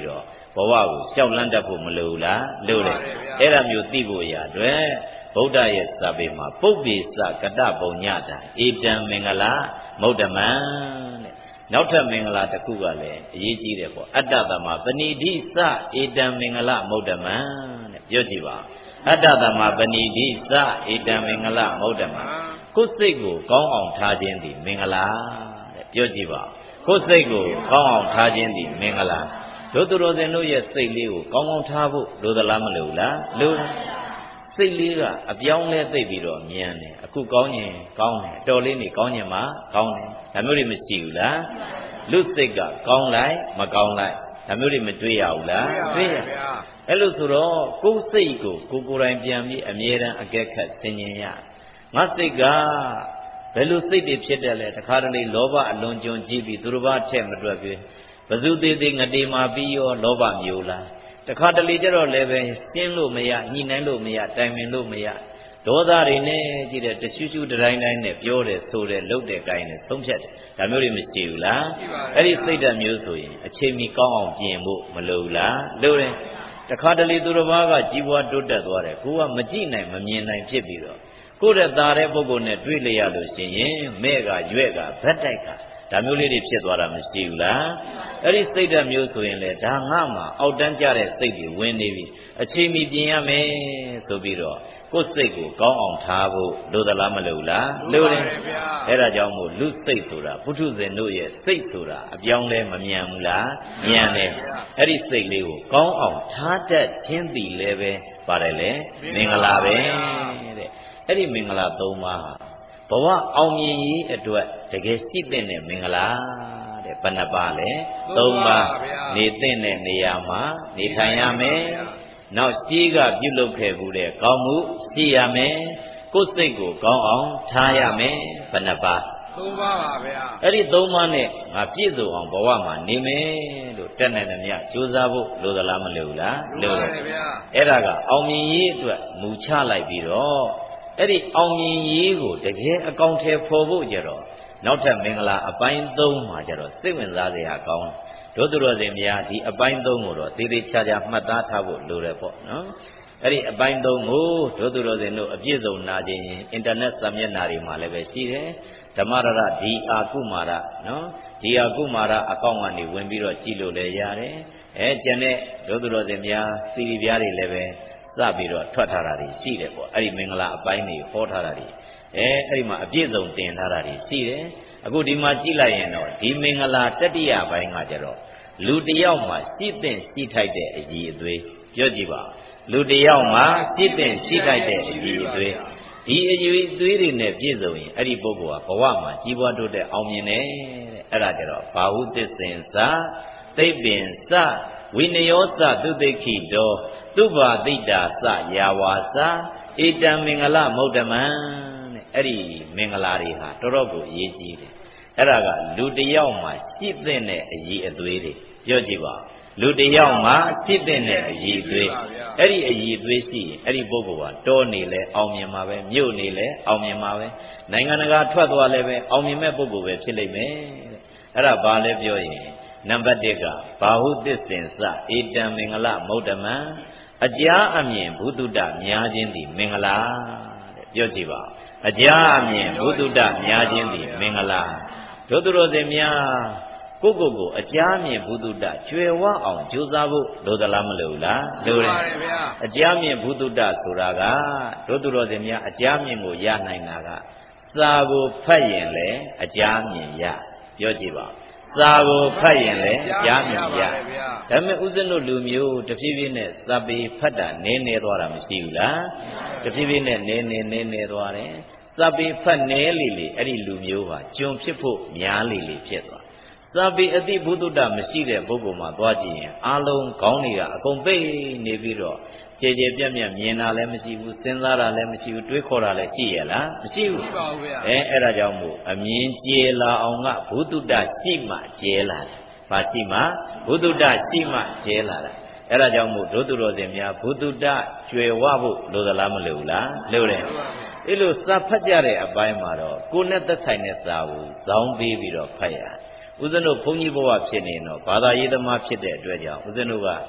Speaker 1: ဘဝကိုရှောက်လန်းတတ်ဖို့မလိုဘူးလားလိုတယ်အဲ့ဒါမျိုးသိဖို့ရအတွက်ဗုဒ္ဓရဲ့စာပေမှာပုပ္ပိစကတပုံညတာဧတံမင်္ဂလာမௌဒ္ဓမံတဲ့နောက်ထပ်မင်္ဂလာတစ်ခုကလည်းအရေးကြီးတယ်ပေါ့အတ္တသမပဏိဓိစဧတံမင်္ဂလာမௌဒ္ဓမံတဲ့ပြောကြည့်ပါအတ္တသမပဏိဓိစဧတံမင်္ဂလာမௌဒ္ဓမံကိုယ်စိတ်ကိုကောင်းအောင်ထားခြင်းသည်မင်္ဂလာတဲ့ပြောကြည့်ပါကိုယ်စိတ်ကိုကောင်းအောင်ထားခြင်းသည်မင်္ဂလာတို့သူတော်စင်တို့ရဲ့စိတ်လေးကိုကောင်းကောင်းထားဖို့လိုသလားမလိုဘူးလားလိုတယ်စိတ်လေးကအပြောင်းလဲသိပြီးတော့မြန်တယ်အခုကောင်းရင်ကောင်းတယ်အတော်လေးနေကောင်းရင်မှကောင်းတယ်ဒါမျိုးတွေမရှိဘူးလားလူစိတ်ကကောင်းလိုက်မကောင်းလိုက်ဒါမျိုးတွေမတွေ့ရဘူးလားတွေ့ရအဲ့လိုဆိုတော့ကိုယ်စိတ်ကိုကိုယ်ကိုယ်တိုင်ပြန်ပြီးအမြဲတမ်းအကဲခတ်သင်ញင်ရငါစိတ်ကဘယ်လိုစိတ်တွေဖြစ်တယ်လဲတခါတလေလောဘအလွန်ကျွံကြီးပြီးသူတစ်ပါးထက်မတွက်ပြီးဘဇုသေးသေးငတေမာပြီးရောလောဘမျိုးလားတခါတလေကျတော့လည်းပဲရှင်းလို့မရညှိနှိုင်းလို့မရတိုင်ပင်လို့မရဒေါသတွေနဲ့ကြည့်တဲ့တရှူးရှူးတိုင်းတိုင်းနဲ့ပြောတယ်ဆိုတယ်လှုပ်တယ်ကိုင်းတယ်သုံးဖြတ်တယ်ဒါမျိုးတွေမရှိဘူးလားအဲ့ဒီစိတ်ဓာတ်မျိုးဆိုရင်အချိန်မီကောင်းအောင်ပြင်ဖို့မလိုဘူးလားလိုတယ်တခါတလေသူတစ်ပါးကကြီးပွားတိုးတက်သွားတယ်ကိုကမကြည့်နိုင်မမြင်နိုင်ဖြစ်ပြီးတော့ကိုယ့်ရဲ့သားတဲ့ပုဂ္ဂိုလ်နဲ့တွေ့လျရလို့ရှိရင်မဲ့ကရွဲ့ကဗတ်တိုက်ကဒါမျိုးလေးတွေဖြစ်သွားတာမရှိဘူးလားအဲ့ဒီစိတ်ဓာတ်မျိုးဆိုရင်လေဒါငါမှအောက်တန်းကြတဲ့စိတ်တွေဝင်နေပြီအချိန်မီပြင်ရမယ်ဆိုပြီးတော့ကိုယ်စိတ်ကိုကောင်းအောင်ထားဖို့လိုသလားမလိုဘူးလားလိုတယ်အဲ့ဒါကြောင့်မို့လူစိတ်ဆိုတာပုထုဇဉ်တို့ရဲ့စိတ်ဆိုတာအပြောင်းလဲမမြန်ဘူးလားမြန်တယ်အဲ့ဒီစိတ်လေးကိုကောင်းအောင်ထားတတ်ခြင်းတည်လည်းပဲပါတယ်လေမင်္ဂလာပဲတဲ့အဲ့ဒီမင်္ဂလာသုံးပါးဘဝအောင်မြင်ရေးအတွက်တကယ်ရှိတဲ့မင်္ဂလာတဲ့ဘယ်နှပါလဲသုံးပါးနေတဲ့နေရာမှာနေထိုင်ရမယ်နောက်ရှိကပြုလုပ်ခဲ့မှုတဲ့ကောင်းမှုရှိရမယ်ကိုယ်စိတ်ကိုကောင်းအောင်ထားရမယ်ဘယ်နှပါ
Speaker 2: သုံးပါးပါဗျာ
Speaker 1: အဲ့ဒီသုံးပါးနဲ့ငါပြည့်စုံအောင်ဘဝမှာနေမယ်လို့တက်နေတယ်မြတ်ကြိုးစားဖို့လိုသလားမလိုဘူးလားလိုတယ်ဗျာအဲ့ဒါကအောင်မြင်ရေးအတွက်မူချလိုက်ပြီးတော့အဲ့ဒီအောင်မြင်ရေးကိုတကယ်အကောင့်ထဲပေါ်ဖို့ကြတော့နောက်ထပ်မင်္ဂလာအပိုင်းသုံးမှာကြတော့စိတ်ဝင်စားစရာကောင်းတယ်တို့သူတော်စင်များဒီအပိုင်းသုံးကိုတော့သေသေးချာချာမှတ်သားထားဖို့လိုတယ်ပေါ့နော်အဲ့ဒီအပိုင်းသုံးကိုတို့သူတော်စင်တို့အပြည့်စုံနာခြင်းအင်တာနက်စာမျက်နှာတွေမှာလည်းပဲရှိတယ်ဓမ္မရရဒီအာကုမာရနော်ဒီအာကုမာရအကောင့်ကနေဝင်ပြီးတော့ကြည့်လို့လည်းရတယ်အဲကျန်တဲ့တို့သူတော်စင်များစီရီပြားတွေလည်းပဲစပြီးတော့ထွက်ထားတာတွေရှိတယ်ပေါ့အဲ့ဒီမင်္ဂလာအပိုင်းတွေဟောထားတာတွေအဲအဲ့ဒီမှာအပြည့်စုံတင်ထားတာတွေရှိတယ်အခုဒီမှာကြည့်လိုက်ရင်တော့ဒီမင်္ဂလာတတိယပိုင်းကကြတော့လူတယောက်မှာရှိတဲ့ရှိထိုက်တဲ့အည်အသွေးပြောကြည့်ပါလူတယောက်မှာရှိတဲ့ရှိထိုက်တဲ့အည်အသွေးဒီအည်အသွေးတွေနဲ့ပြည့်စုံရင်အဲ့ဒီပုဂ္ဂိုလ်ကဘဝမှာကြီးပွားတိုးတက်အောင်မြင်တယ်တဲ့အဲ့ဒါကြတော့ဘာဟုသစ္စင်စသိပ္ပင်စဝိနယောသသုသိခိတောသုဘာတိတာစယာဝါစာဧတံမင်္ဂလမௌဒ္ဓမံတဲ့အဲ့ဒီမင်္ဂလာတွေဟာတော်တော်ကိုအရေးကြီးတယ်အဲ့ဒါကလူတယောက်မှာရှိတဲ့အရေးအသွေးတွေပြောကြည့်ပါလူတယောက်မှာရှိတဲ့အရေးအသွေးအဲ့ဒီအရေးအသွေးရှိရင်အဲ့ဒီပုဂ္ဂိုလ်ကတောနေလဲအောင်မြင်မှာပဲမြို့နေလဲအောင်မြင်မှာပဲနိုင်ငံတကာထွက်သွားလဲပဲအောင်မြင်မဲ့ပုဂ္ဂိုလ်ပဲဖြစ်လိမ့်မယ်တဲ့အဲ့ဒါဘာလဲပြောရင်နံပါတ်တစ်ကဘာဟုသစ္စင်စဧတံမင်္ဂလမௌဒ္ဓမံအကြာအမြင်ဘုဒ္ဓတများခြင်းသည်မင်္ဂလာတဲ့ပြောကြည့်ပါအကြာအမြင်ဘုဒ္ဓတများခြင်းသည်မင်္ဂလာတို့သူတော်စင်များကိုကိုကိုအကြာမြင်ဘုဒ္ဓတကျွယ်ဝအောင်ကြိုးစားဖို့လိုသလားမလိုဘူးလားလိုတယ်အကြာမြင်ဘုဒ္ဓတဆိုတာကတို့သူတော်စင်များအကြာမြင်ကိုရနိုင်တာကစာကိုဖတ်ရင်လည်းအကြာမြင်ရပြောကြည့်ပါစာကိုဖတ်ရင်လည်းကြားမြင်ရဒါပေမဲ့ဥစဉ်တို့လူမျိုးတဖြည်းဖြည်းနဲ့စာပေဖတ်တာနည်းနည်းသွားတာမရှိဘူးလားတဖြည်းဖြည်းနဲ့နည်းနည်းနည်းနည်းသွားတယ်စာပေဖတ်နည်းလေလေအဲ့ဒီလူမျိုးဟာကျွန်ဖြစ်ဖို့များလေလေဖြစ်သွားစာပေအတိဘုဒ္ဓမရှိတဲ့ပုဂ္ဂိုလ်မှာသွားကြည့်ရင်အလုံးခေါင်းတွေကအကုန်ပိတ်နေပြီးတော့ကြည်ကြည်ပြတ်ပြတ်မြင်တာလည်းမရှိဘူးစဉ်းစားတာလည်းမရှိဘူးတွေးခေါ်တာလည်းရှိရလားမရှိဘူး
Speaker 2: မရှိပါဘူးဗျာ
Speaker 1: အဲအဲ့ဒါကြောင့်မို့အမြင်ကျေလာအောင်ကဘုဒ္ဓရှိမှကျဲလာတယ်ဘာရှိမှဘုဒ္ဓရှိမှကျဲလာတာအဲ့ဒါကြောင့်မို့ဒုသူတော်စင်များဘုဒ္ဓကျွယ်ဝဖို့လိုသလားမလိုဘူးလားလိုတယ်အဲ့လိုစာဖတ်ကြတဲ့အပိုင်းမှာတော့ကိုယ်နဲ့သက်ဆိုင်တဲ့စာကိုဇောင်းပေးပြီးတော့ဖတ်ရဦးဇင်းတို့ဘုန်းကြီးဘဝဖြစ်နေတော့ဘာသာရေးသမားဖြစ်တဲ့အတွက်ကြောင့်ဦးဇင်းတို့က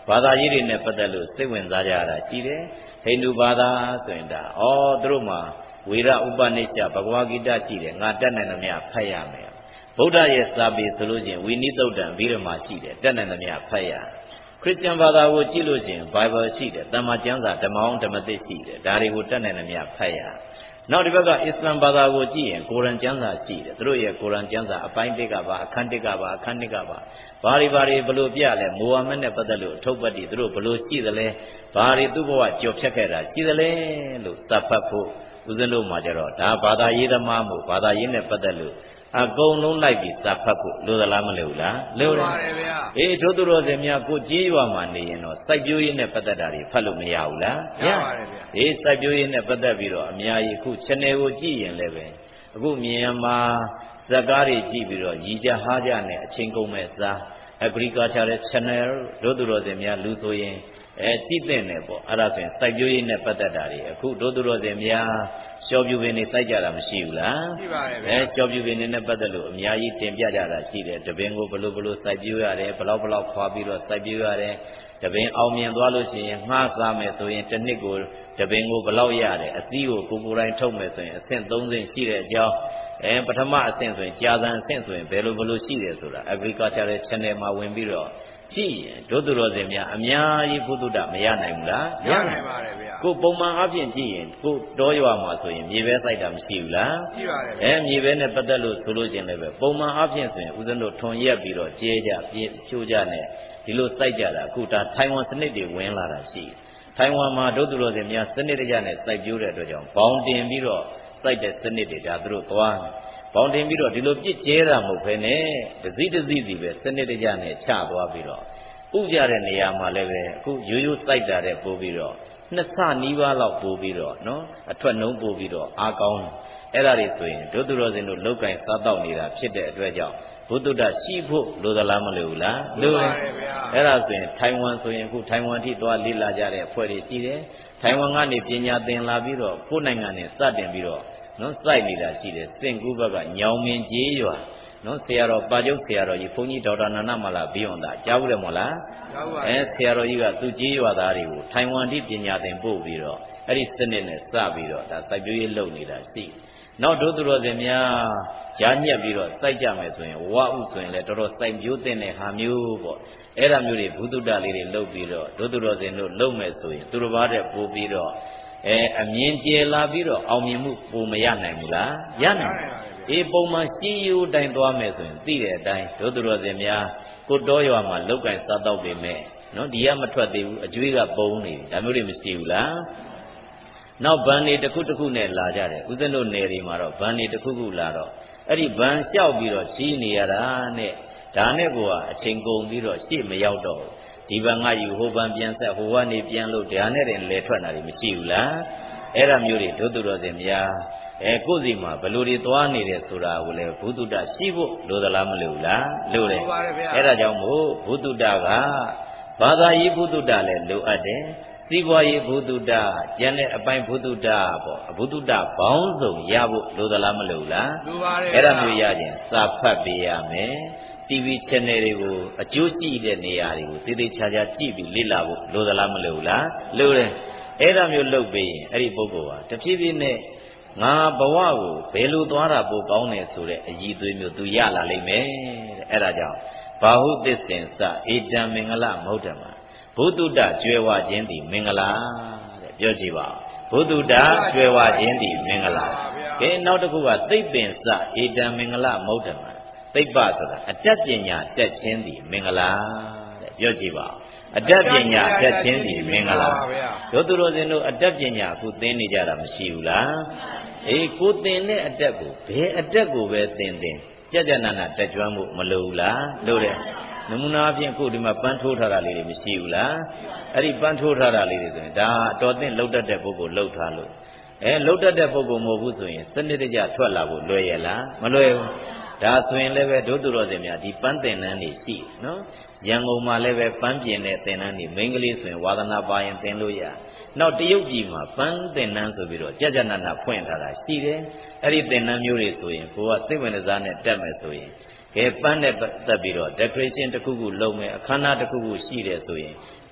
Speaker 1: ဘာသာရေးတွေနဲ့ပတ်သက်လို့စိတ်ဝင်စားကြရတာရှိတယ်ဟိန္ဒူဘာသာဆိုရင်ဒါဩသူတို့မှာဝေရဥပနိစ္စဘဂဝါဂီတရှိတယ်ငါတတ်နိုင်သမျှဖတ်ရမယ်ဗုဒ္ဓရဲ့စာပေဆိုလို့ရှိရင်ဝိနည်းသုတ်တံဗိဓမာရှိတယ်တတ်နိုင်သမျှဖတ်ရခရစ်ယာန်ဘာသာကိုကြည့်လို့ရှိရင် Bible ရှိတယ်တမ္မာကျမ်းစာဓမ္မအောင်ဓမ္မသစ်ရှိတယ်ဒါတွေကိုတတ်နိုင်သမျှဖတ်ရနောက်ဒီဘက်ကအစ္စလမ်ဘာသာကိုကြည့်ရင်ကိုရ်အာန်ကျမ်းစာရှိတယ်သူတို့ရဲ့ကိုရ်အာန်ကျမ်းစာအပိုင်းတစ်ကပါအခန်းတစ်ကပါအခန်းနှစ်ကပါဘာတွေဘာတွေဘလို့ပြလဲမိုဟာမက်နဲ့ပတ်သက်လို့အထုပ်ပတ်တိသူတို့ဘလို့ရှိသလဲဘာတွေသူ့ဘဝကြော်ဖြတ်ခဲ့တာရှိသလဲလို့သတ်ဖတ်ဖို့ဦးဇင်းတို့မှာကြတော့ဒါဘာသာရေးသမားမို့ဘာသာရေးနဲ့ပတ်သက်လို့အကုန်လုံးလိုက်ပြီးသတ်ဖတ်ဖို့လိုသလားမလိုဘူးလားလိုတယ်ဗျာအေးတို့သူတော်စင်များကိုကြေးရွာမှာနေရင်တော့စိုက်ပျိုးရေးနဲ့ပတ်သက်တာတွေဖတ်လို့မရဘူးလားရပါတယ်ဗျာအေးစိုက်ပျိုးရေးနဲ့ပတ်သက်ပြီးတော့အများကြီးအခု channel ကိုကြည့်ရင်လည်းပဲအခုမြန်မာဇာတ်ကားတွေကြည့်ပြီးတော့ရည်ကြဟားကြနဲ့အချင်းကုန်မဲ့စား agriculture channel တို့သူတော်စင်များလူဆိုရင်အဲကြည့်တဲ့နယ်ပေါ့အဲ့ဒါဆိုရင်စိုက်ပျိုးရေးနဲ့ပတ်သက်တာတွေအခုတို့သူတော်စင်များရှော့ပြူပင်တွေစိုက်ကြတာမရှိဘူးလားရှိပါတယ်ဗျအဲရှော့ပြူပင်တွေနဲ့ပတ်သက်လို့အများကြီးတင်ပြကြတာရှိတယ်တပင်ကိုဘလို့ဘလို့စိုက်ပျိုးရတယ်ဘလောက်ဘလောက်ခွာပြီးတော့စိုက်ပျိုးရတယ်တပင်အောင်မြင်သွားလို့ရှိရင်ငှားစားမယ်ဆိုရင်တစ်နှစ်ကိုတပင်ကိုဘလောက်ရတယ်အသီးကိုကိုကိုယ်တိုင်ထုတ်မယ်ဆိုရင်အဆင့်သုံးဆင့်ရှိတဲ့အကြောင်းအဲပထမအဆင့်ဆိုရင်ကြာသံအဆင့်ဆိုရင်ဘယ်လိုဘလို့ရှိတယ်ဆိုတာ agriculture channel မှာဝင်ပြီးတော့ကြည့်ရင်တို့သူတော်စင်များအများကြီးဘုဒ္ဓတမရနိုင်ဘူးလားရနိုင်ပါတယ်ဗျာကိုပုံမှန်အပြင်ကြည့်ရင်ကိုတောရွာမှာဆိုရင်မြေပဲစိုက်တာမရှိဘူးလားရှိပါတယ်ဗျာအဲမြေပဲနဲ့ပတ်သက်လို့ဆိုလို့ရှင်လည်းပဲပုံမှန်အပြင်ဆိုရင်ဦးဇင်းတို့ထွန်ရက်ပြီးတော့ကျဲကြပြည့်ချိုးကြနဲ့ဒီလိုစိုက်ကြတာအခုဒါထိုင်ဝမ်စနစ်တွေဝင်လာတာရှိထိုင်ဝမ်မှာတို့သူတော်စင်များစနစ်တကျနဲ့စိုက်ပျိုးတဲ့အတွက်ကြောင့်ဘောင်တင်ပြီးတော့စိုက်တဲ့စနစ်တွေဒါသူတို့သွားပေါင်းတင်ပြီးတော့ဒီလိုပြစ်ကျဲတာမဟုတ်ဘဲနဲ့တစည်းတစည်းစီပဲစနစ်တကျနဲ့ချသွားပြီးတော့ဥကြတဲ့နေရာမှာလည်းပဲအခုရိုးရိုးစိုက်တာတဲ့ပို့ပြီးတော့နှစ်ဆနီးပါးလောက်ပို့ပြီးတော့နော်အထွက်နှုံးပို့ပြီးတော့အားကောင်းအဲ့ဒါတွေဆိုရင်ဒုသူတော်စင်တို့လောက်ကင်စားတော့နေတာဖြစ်တဲ့အတွက်ကြောင့်ဘုဒ္ဓတရှိဖို့လိုသလားမလိုဘူးလားလိုပါတယ်ဗျာအဲ့ဒါဆိုရင်ထိုင်ဝမ်ဆိုရင်အခုထိုင်ဝမ်ထိသွားလေ့လာကြတဲ့အဖွဲ့တွေရှိတယ်ထိုင်ဝမ်ကနေပညာသင်လာပြီးတော့ကိုယ်နိုင်ငံနဲ့စတင်ပြီးတော့နော်စိုက်နေတာရှိတယ်စင်ကူဘက်ကညောင်မင်းကြီးရွာနော်ဆရာတော်ပါကျုပ်ဆရာတော်ကြီးဘုန်းကြီးဒေါက်တာနန္ဒမလာဘီယွန်သားကြားဘူးတယ်မို့လားကြားပါဘူးအဲဆရာတော်ကြီးကသူကြီးရွာသားတွေကိုထိုင်ဝမ်ထိပညာသင်ပို့ပြီးတော့အဲ့ဒီစနစ်နဲ့စပြီးတော့ဒါစိုက်ပျိုးရေးလုပ်နေတာရှိနောက်တို့သူတော်စင်များကြားညက်ပြီးတော့စိုက်ကြမယ်ဆိုရင်ဝါဥဆိုရင်လည်းတော်တော်စိုက်ပျိုးတဲ့ဟာမျိုးပေါ့အဲ့ဒါမျိုးတွေဘုဒ္ဓတလေးတွေလုပ်ပြီးတော့တို့သူတော်စင်တို့လုပ်မယ်ဆိုရင်သူတော်ဘာတဲ့ပို့ပြီးတော့အဲအမြင်ကျလာပြီးတော့အောင်မြင်မှုပုံမရနိုင်ဘူးလားရနိုင်ပါဘူးအေးပုံမှန်ရှိယူတိုင်းသွားမယ်ဆိုရင်သိတဲ့အတိုင်းဒုသူတော်စင်များကိုတော်ရွာမှာလောက်ကင်စားတော့ပေမဲ့နော်ဒီကမထွက်သေးဘူးအကျွေးကပုံနေဒါမျိုးတွေမရှိဘူးလားနောက်ဗန်နေတစ်ခုတစ်ခုနဲ့လာကြတယ်ဦးဇင်းတို့နယ်တွေမှာတော့ဗန်နေတစ်ခုခုလာတော့အဲ့ဒီဗန်လျှောက်ပြီးတော့ချီးနေရတာနဲ့ဒါနဲ့ကိုကအချိန်ကုန်ပြီးတော့ရှေ့မရောက်တော့ဒီဘန်ကယူဟိုဘန်ပြန်ဆက်ဟိုကနေပြန်လို့ဒါနဲ့တည်းလဲထွက်တာတွေမရှိဘူးလားအဲ့ဒါမျိုးတွေဒုသူတော်စင်များအဲကိုယ်စီမှာဘလို့တွေသွားနေတယ်ဆိုတာကိုလည်းဘုသူတ္တရှိဖို့လိုသလားမလိုဘူးလားလိုတယ်အဲ့ဒါကြောင့်မို့ဘုသူတ္တကဘာသာရေးဘုသူတ္တလည်းလိုအပ်တယ်စီးပွားရေးဘုသူတ္တကျန်တဲ့အပိုင်းဘုသူတ္တပေါ့ဘုသူတ္တဘောင်းစုံရဖို့လိုသလားမလိုဘူးလားလိုပါတယ်အဲ့ဒါမျိုးရခြင်းစာဖတ်ပေးရမယ်တီဗီ channel တွေကိုအကျိုးရှိတဲ့နေရာတွေကိုသေသေးချာချာကြည့်ပြီးလေ့လာဖို့လိုသလားမလိုဘူးလားလိုတယ်အဲ့ဒါမျိုးလုပ်ပြီးရင်အဲ့ဒီပုဂ္ဂိုလ်ဟာတဖြည်းဖြည်းနဲ့ငါဘဝကိုဘယ်လိုသွားတာပိုကောင်းတယ်ဆိုတဲ့အည်သွေးမျိုးသူရလာလိမ့်မယ်တဲ့အဲ့ဒါကြောင့်ဘာဟုသစ္စင်စဧတံမင်္ဂလမဟုတ်တယ်မှာဘုဒ္ဓတကျွယ်ဝခြင်းသည်မင်္ဂလာတဲ့ပြောကြည့်ပါဘုဒ္ဓတကျွယ်ဝခြင်းသည်မင်္ဂလာကဲနောက်တစ်ခုကသိပ္ပင်စဧတံမင်္ဂလမဟုတ်တယ်မှာသိပ္ပဆိုတာအတတ်ပညာတက်ခြင်းသည်မင်္ဂလာတဲ့ပြောကြည့်ပါအတတ်ပညာတက်ခြင်းသည်မင်္ဂလာတို့သူတို့စင်တို့အတတ်ပညာအခုသင်နေကြတာမရှိဘူးလားအေးကိုသင်တဲ့အတက်ကိုဘယ်အတက်ကိုပဲသင်သင်ကြကြနာနာတက်ကြွမှုမလိုဘူးလားလိုတယ်နမူနာအဖြစ်အခုဒီမှာပန်းထိုးထားတာလေးတွေမရှိဘူးလားအဲ့ဒီပန်းထိုးထားတာလေးတွေဆိုရင်ဒါအတော်သင့်လှုပ်တတ်တဲ့ပုဂ္ဂိုလ်လှုပ်ထားလို့အဲလှုပ်တတ်တဲ့ပုဂ္ဂိုလ်မဟုတ်ဘူးဆိုရင်စနစ်တကျထွက်လာဖို့လွယ်ရလားမလွယ်ဘူးဒါဆိုရင်လည်းပဲဒုသူတော်စင်များဒီပန်းသင်္นานတွေရှိနော်ရန်ကုန်မှာလည်းပဲပန်းပြင်းတဲ့သင်္นานတွေမိန်းကလေးဆိုရင်ဝါသနာပါရင်သင်လို့ရနောက်တရုတ်ပြည်မှာပန်းသင်္นานဆိုပြီးတော့ကြကြနနဖွင့်ထားတာရှိတယ်အဲ့ဒီသင်္นานမျိုးတွေဆိုရင်ကိုကစိတ်ဝင်စားနဲ့တက်မယ်ဆိုရင်ကဲပန်းနဲ့ပတ်သက်ပြီးတော့ decoration တစ်ခုခုလုပ်မယ်အခမ်းအနားတစ်ခုခုရှိတယ်ဆိုရင်ပ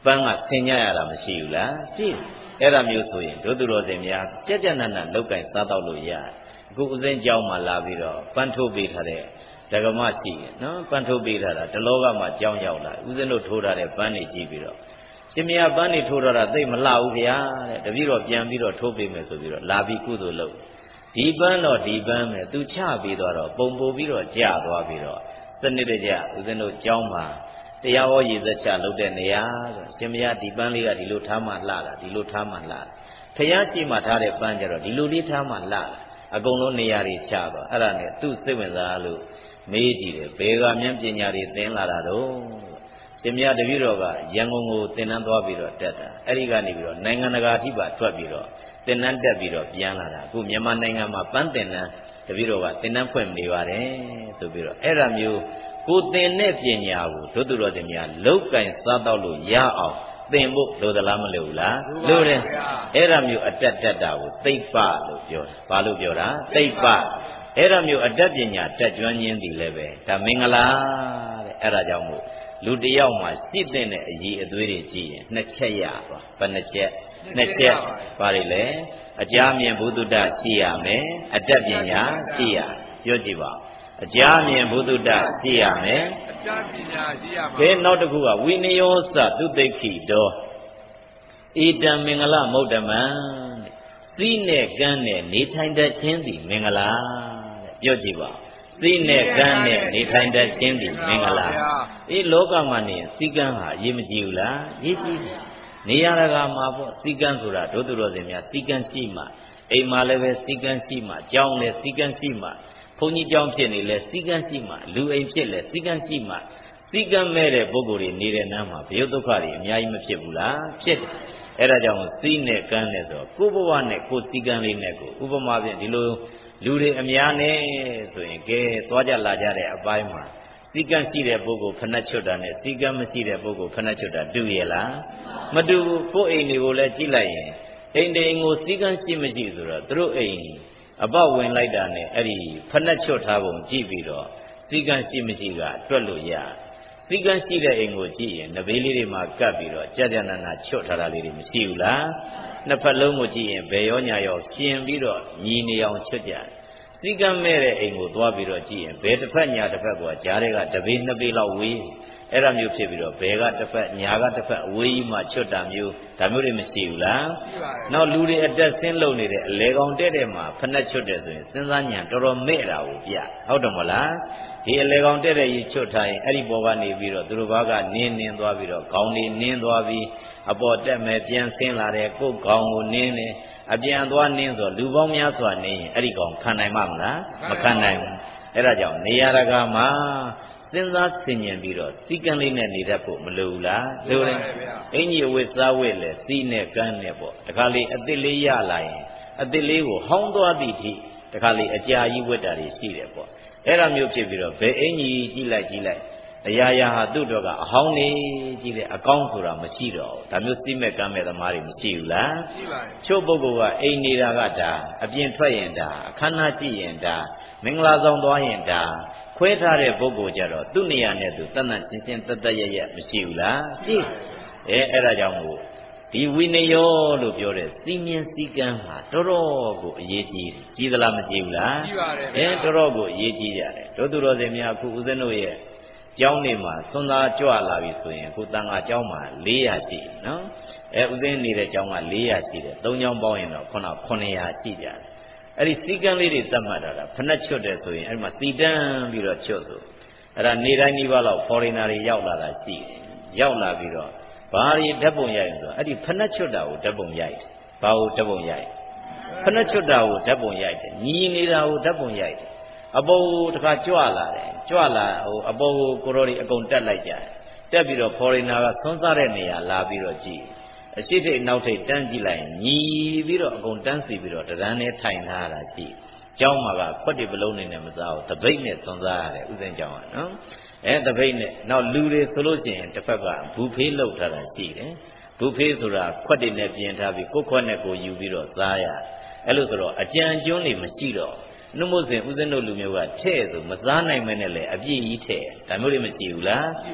Speaker 1: ပန်းကဆင်ညရတာမရှိဘူးလားရှိအဲ့ဒါမျိုးဆိုရင်ဒုသူတော်စင်များကြက်ကြက်နက်နက်လောက်ကင်စားတော့လို့ရအခုဦးစင်းเจ้าမှာလာပြီးတော့ပန်းထိုးပေးထားတဲ့ဒကမရှိနော်ပန်းထိုးပေးထားတာတလောကမှာကြောင်းရောက်လာဦးစင်းတို့ထိုးထားတဲ့ပန်းတွေကြည့်ပြီးတော့ရှင်မယားပန်းတွေထိုးထားတာသိမလှဘူးဗျာတဲ့တပည့်တော်ပြန်ပြီးတော့ထိုးပေးမယ်ဆိုပြီးတော့လာပြီးကုသိုလ်လုပ်ဒီပန်းတော့ဒီပန်းပဲသူချပြီးတော့ပုံပို့ပြီးတော့ကြာသွားပြီးတော့စနစ်တကျဦးဇင်းတို့ကျောင်းမှာတရားဟောရည်သက်ချလုပ်တဲ့နေရာဆိုရှင်မယားဒီပန်းလေးကဒီလိုထားမှလှတာဒီလိုထားမှလှတာဖျားရှိမှထားတဲ့ပန်းကြတော့ဒီလိုလေးထားမှလှတာအကုန်လုံးနေရာတွေချသွားအဲ့ဒါနဲ့သူ့စိတ်ဝင်စားလို့မေးကြည့်တယ်ဘယ်ကမြန်းပညာတွေသင်လာတာတော့ရှင်မယားတပည့်တော်ကရန်ကုန်ကိုသင်တန်းသွားပြီးတော့တက်တာအဲ့ဒီကနေပြီးတော့နိုင်ငံတကာအထိပါထွက်ပြီးတော့သင်တန်းတက်ပြီးတော့ပြန်လာတာအခုမြန်မာနိုင်ငံမှာပန်းသင်တန်းတပည့်တော်ကသင်တန်းဖွင့်နေပါတယ်ဆိုပြီးတော့အဲ့ဒါမျိုးကိုသင်တဲ့ပညာကိုဒုသူတော်စင်များလောက်ကင်စားတော့လို့ရအောင်သင်ဖို့လိုသလားမလိုဘူးလားလိုတယ်အဲ့ဒါမျိုးအတတ်တက်တာကိုသိပ္ပလို့ပြောတာဘာလို့ပြောတာသိပ္ပအဲ့ဒါမျိုးအတတ်ပညာတက်ကျွမ်းခြင်းသည်လည်းပဲဒါမင်္ဂလာတဲ့အဲ့ဒါကြောင့်မို့လူတယောက်မှာစိတ်တဲ့အရေးအသွေးတွေကြည့်ရင်နှစ်ချက်ရပါဘယ်နှချက်နှစ်ချက်ပါလေလေအကြမြင်ဘုဒ္ဓတရှိရမယ်အတတ်ပညာရှိရပြောကြည့်ပါအကြမြင်ဘုဒ္ဓတရှိရမယ်
Speaker 2: အတတ်ပညာရှိရပါ
Speaker 1: ဘယ်နောက်တစ်ခုကဝိနယောသသုသိခိတောဣတံမင်္ဂလမௌတ္တမံသိနဲ့ကမ်းနဲ့နေထိုင်တတ်ခြင်းသည်မင်္ဂလာတဲ့ပြောကြည့်ပါသိနဲ့ကမ်းနဲ့နေထိုင်တတ်ခြင်းသည်မင်္ဂလာအေးလောကမှာနေစိကံဟာအရေးမကြီးဘူးလားရေးကြီးတယ်နေရတာမှာပေါ့စိကံဆိုတာဒုသူတော်စင်များစိကံရှိမှအိမ်မှာလည်းပဲစိကံရှိမှကျောင်းလည်းစိကံရှိမှဘုန်းကြီးကျောင်းဖြစ်နေလဲစိကံရှိမှလူအိမ်ဖြစ်လဲစိကံရှိမှစိကံမဲ့တဲ့ပုဂ္ဂိုလ်တွေနေတဲ့နားမှာဘယုဒုက္ခတွေအများကြီးမဖြစ်ဘူးလားဖြစ်တယ်အဲ့ဒါကြောင့်စိနဲ့ကံနဲ့ဆိုကိုယ်ဘဝနဲ့ကိုယ်စိကံလေးနဲ့ကိုဥပမာဖြင့်ဒီလိုလူတွေအများနဲ့ဆိုရင်ကဲသွားကြလာကြတဲ့အပိုင်းမှာစိကံရှိတဲ့ပုဂ္ဂိုလ်ဖဏတ်ချွတ်တာနဲ့စိကံမရှိတဲ့ပုဂ္ဂိုလ်ဖဏတ်ချွတ်တာတူရဲ့လားမတူဘူးကိုယ်အိမ်တွေကိုလည်းကြည့်လိုက်ရင်အိမ်တိမ်ကိုစိကံရှိမရှိဆိုတော့သူတို့အိမ်အပဝင်လိုက်တာနဲ့အဲ့ဒီဖဏတ်ချွတ်ထားပုံကြည့်ပြီးတော့စိကံရှိမရှိကတွက်လို့ရစိကံရှိတဲ့အိမ်ကိုကြည့်ရင်နဘေးလေးတွေမှာကပ်ပြီးတော့ကြာကြာနာနာချွတ်ထားတာလေးတွေမရှိဘူးလားနှစ်ဖက်လုံးကိုကြည့်ရင်ဘယ်ရောညာရောရှင်ပြီးတော့ညီနေအောင်ချွတ်ကြတယ်စိကံမဲ့တဲ့အိမ်ကိုသွားပြီးတော့ကြည့်ရင်ဘယ်တစ်ဖက်ညာတစ်ဖက်ကကြားတွေကတပေနှစ်ပေလောက်ဝေးအဲ့ဒါမျိုးဖြစ်ပြီးတော့ဘယ်ကတစ်ဖက်ညာကတစ်ဖက်အဝေးကြီးမှချွတ်တာမျိုးဒါမျိုးတွေမရှိဘူးလားနောက်လူတွေအတက်ဆင်းလုံနေတဲ့အလေကောင်တဲ့တဲ့မှာဖနှက်ချွတ်တယ်ဆိုရင်စဉ်းစားညာတော်တော်မဲ့တာကိုပြဟုတ်တယ်မလားဒီအလေကောင်တဲ့တဲ့ကြီးချွတ်ထားရင်အဲ့ဒီဘောကနေပြီးတော့သူတို့ဘာကနင်းနင်းသွားပြီးတော့ခေါင်းလေးနင်းသွားပြီးအပေါ်တက်မယ်ပြန်ဆင်းလာတယ်ကိုယ်ခေါင်းကိုနင်းတယ်အပြန်သွားနင်းဆိုလူပေါင်းများစွာနေရင်အဲ့ဒီကောင်ခံနိုင်မှာမလားမခံနိုင်ဘူးအဲ့ဒါကြောင့်နေရာတကာမှာစဉ်းစားဆင်ခြင်ပြီးတော့စီကံလေးနဲ့နေတတ်ဖို့မလိုဘူးလားလိုတယ်အင်ကြီးအဝတ်စားဝတ်လဲစီးနဲ့ကန်းနဲ့ပေါ့တခါလေအသစ်လေးရလာရင်အသစ်လေးကိုဟောင်းသွားသည့်ထိတခါလေအကြာကြီးဝတ်တာတွေရှိတယ်ပေါ့အဲ့ဒါမျိုးဖြစ်ပြီးတော့ဘယ်အင်ကြီးကြီးလိုက်ကြီးလိုက်အရာရာဟာသူ့တော့ကအဟောင်းနေကြီးတယ်အကောင်းဆိုတာမရှိတော့ဘူးဒါမျိုးစီးမဲ့ကမ်းမဲ့သမားတွေမရှိဘူးလားရှိပါတယ်ချို့ပုဂ္ဂိုလ်ကအိမ်နေတာကဒါအပြင်ထွက်ရင်ဒါအခမ်းအနားရှိရင်ဒါမင်္ဂလာဆောင်သွားရင်ဒါခွဲထားတဲ့ပုဂ္ဂိုလ်ကြတော့သူ့နေရာနဲ့သူတတ်တတ်ချင်းချင်းတတ်တတ်ရရမရှိဘူးလားရှိအဲအဲ့ဒါကြောင့်မို့ဒီဝိနယောလို့ပြောတဲ့စီမင်းစည်းကမ်းဟာတော်တော်ကိုအရေးကြီးတယ်ကြီးသလားမကြီးဘူးလားကြီးပါတယ်အဲတော်တော်ကိုအရေးကြီးရတယ်တို့သူတော်စင်များအခုဦးဇင်းတို့ရဲ့ကျောင်းနေမှာသွန်သားကြွလာပြီဆိုရင်ခုတန်ခါကျောင်းမှာ၄ရာရှိနော်အဲဦးဇင်းနေတဲ့ကျောင်းက၄ရာရှိတယ်သုံးကျောင်းပေါင်းရင်တော့ခုနခုနှစ်ရာရှိကြတယ်အဲ့ဒီစီကံလေးတွေသတ်မှတ်တာကဖနှက်ချွတ်တယ်ဆိုရင်အဲ့မှာစီတန်းပြီးတော့ချွတ်ဆိုအဲ့ဒါနေတိုင်းဒီဘက်လောက် foreigner တွေရောက်လာတာရှိတယ်ရောက်လာပြီးတော့ဘာတွေဓာတ်ပုံရိုက်ရင်ဆိုအဲ့ဒီဖနှက်ချွတ်တာကိုဓာတ်ပုံရိုက်တယ်ဘာကိုဓာတ်ပုံရိုက်ဖနှက်ချွတ်တာကိုဓာတ်ပုံရိုက်တယ်ညီနေတာကိုဓာတ်ပုံရိုက်တယ်အပေါ်တခါကြွလာတယ်ကြွလာဟိုအပေါ်ကိုကိုရိုတွေအကုန်တက်လိုက်ကြတယ်တက်ပြီးတော့ foreigner ကသွန်းစားတဲ့နေရာလာပြီးတော့ကြည့်အရှိထိတ်နောက်ထိတ်တန်းကြည့်လိုက်ရင်ညီပြီးတော့အကုန်တန်းစီပြီးတော့တရန်းနဲ့ထိုင်ထားတာရှိကျောင်းမှာကခွက်တွေပလုံးနေနဲ့မစားဘူးတပိတ်နဲ့သွန်းစားရတယ်ဥစဉ်ကျောင်းကနော်အဲတပိတ်နဲ့နောက်လူတွေဆိုလို့ရှိရင်တစ်ဖက်ကဘူဖေးလောက်ထားတာရှိတယ်ဘူဖေးဆိုတာခွက်တွေနဲ့ပြင်ထားပြီးကိုယ်ခွက်နဲ့ကိုယူပြီးတော့စားရအဲ့လိုဆိုတော့အကြံကျွန်းတွေမရှိတော့နှုတ်မို့စဉ်ဥစဉ်တို့လူမျိုးကထဲ့ဆိုမစားနိုင်မဲနဲ့လေအပြည့်ကြီးထဲ့ဒါမျိုးတွေမရှိဘူးလားရှိပါဘူး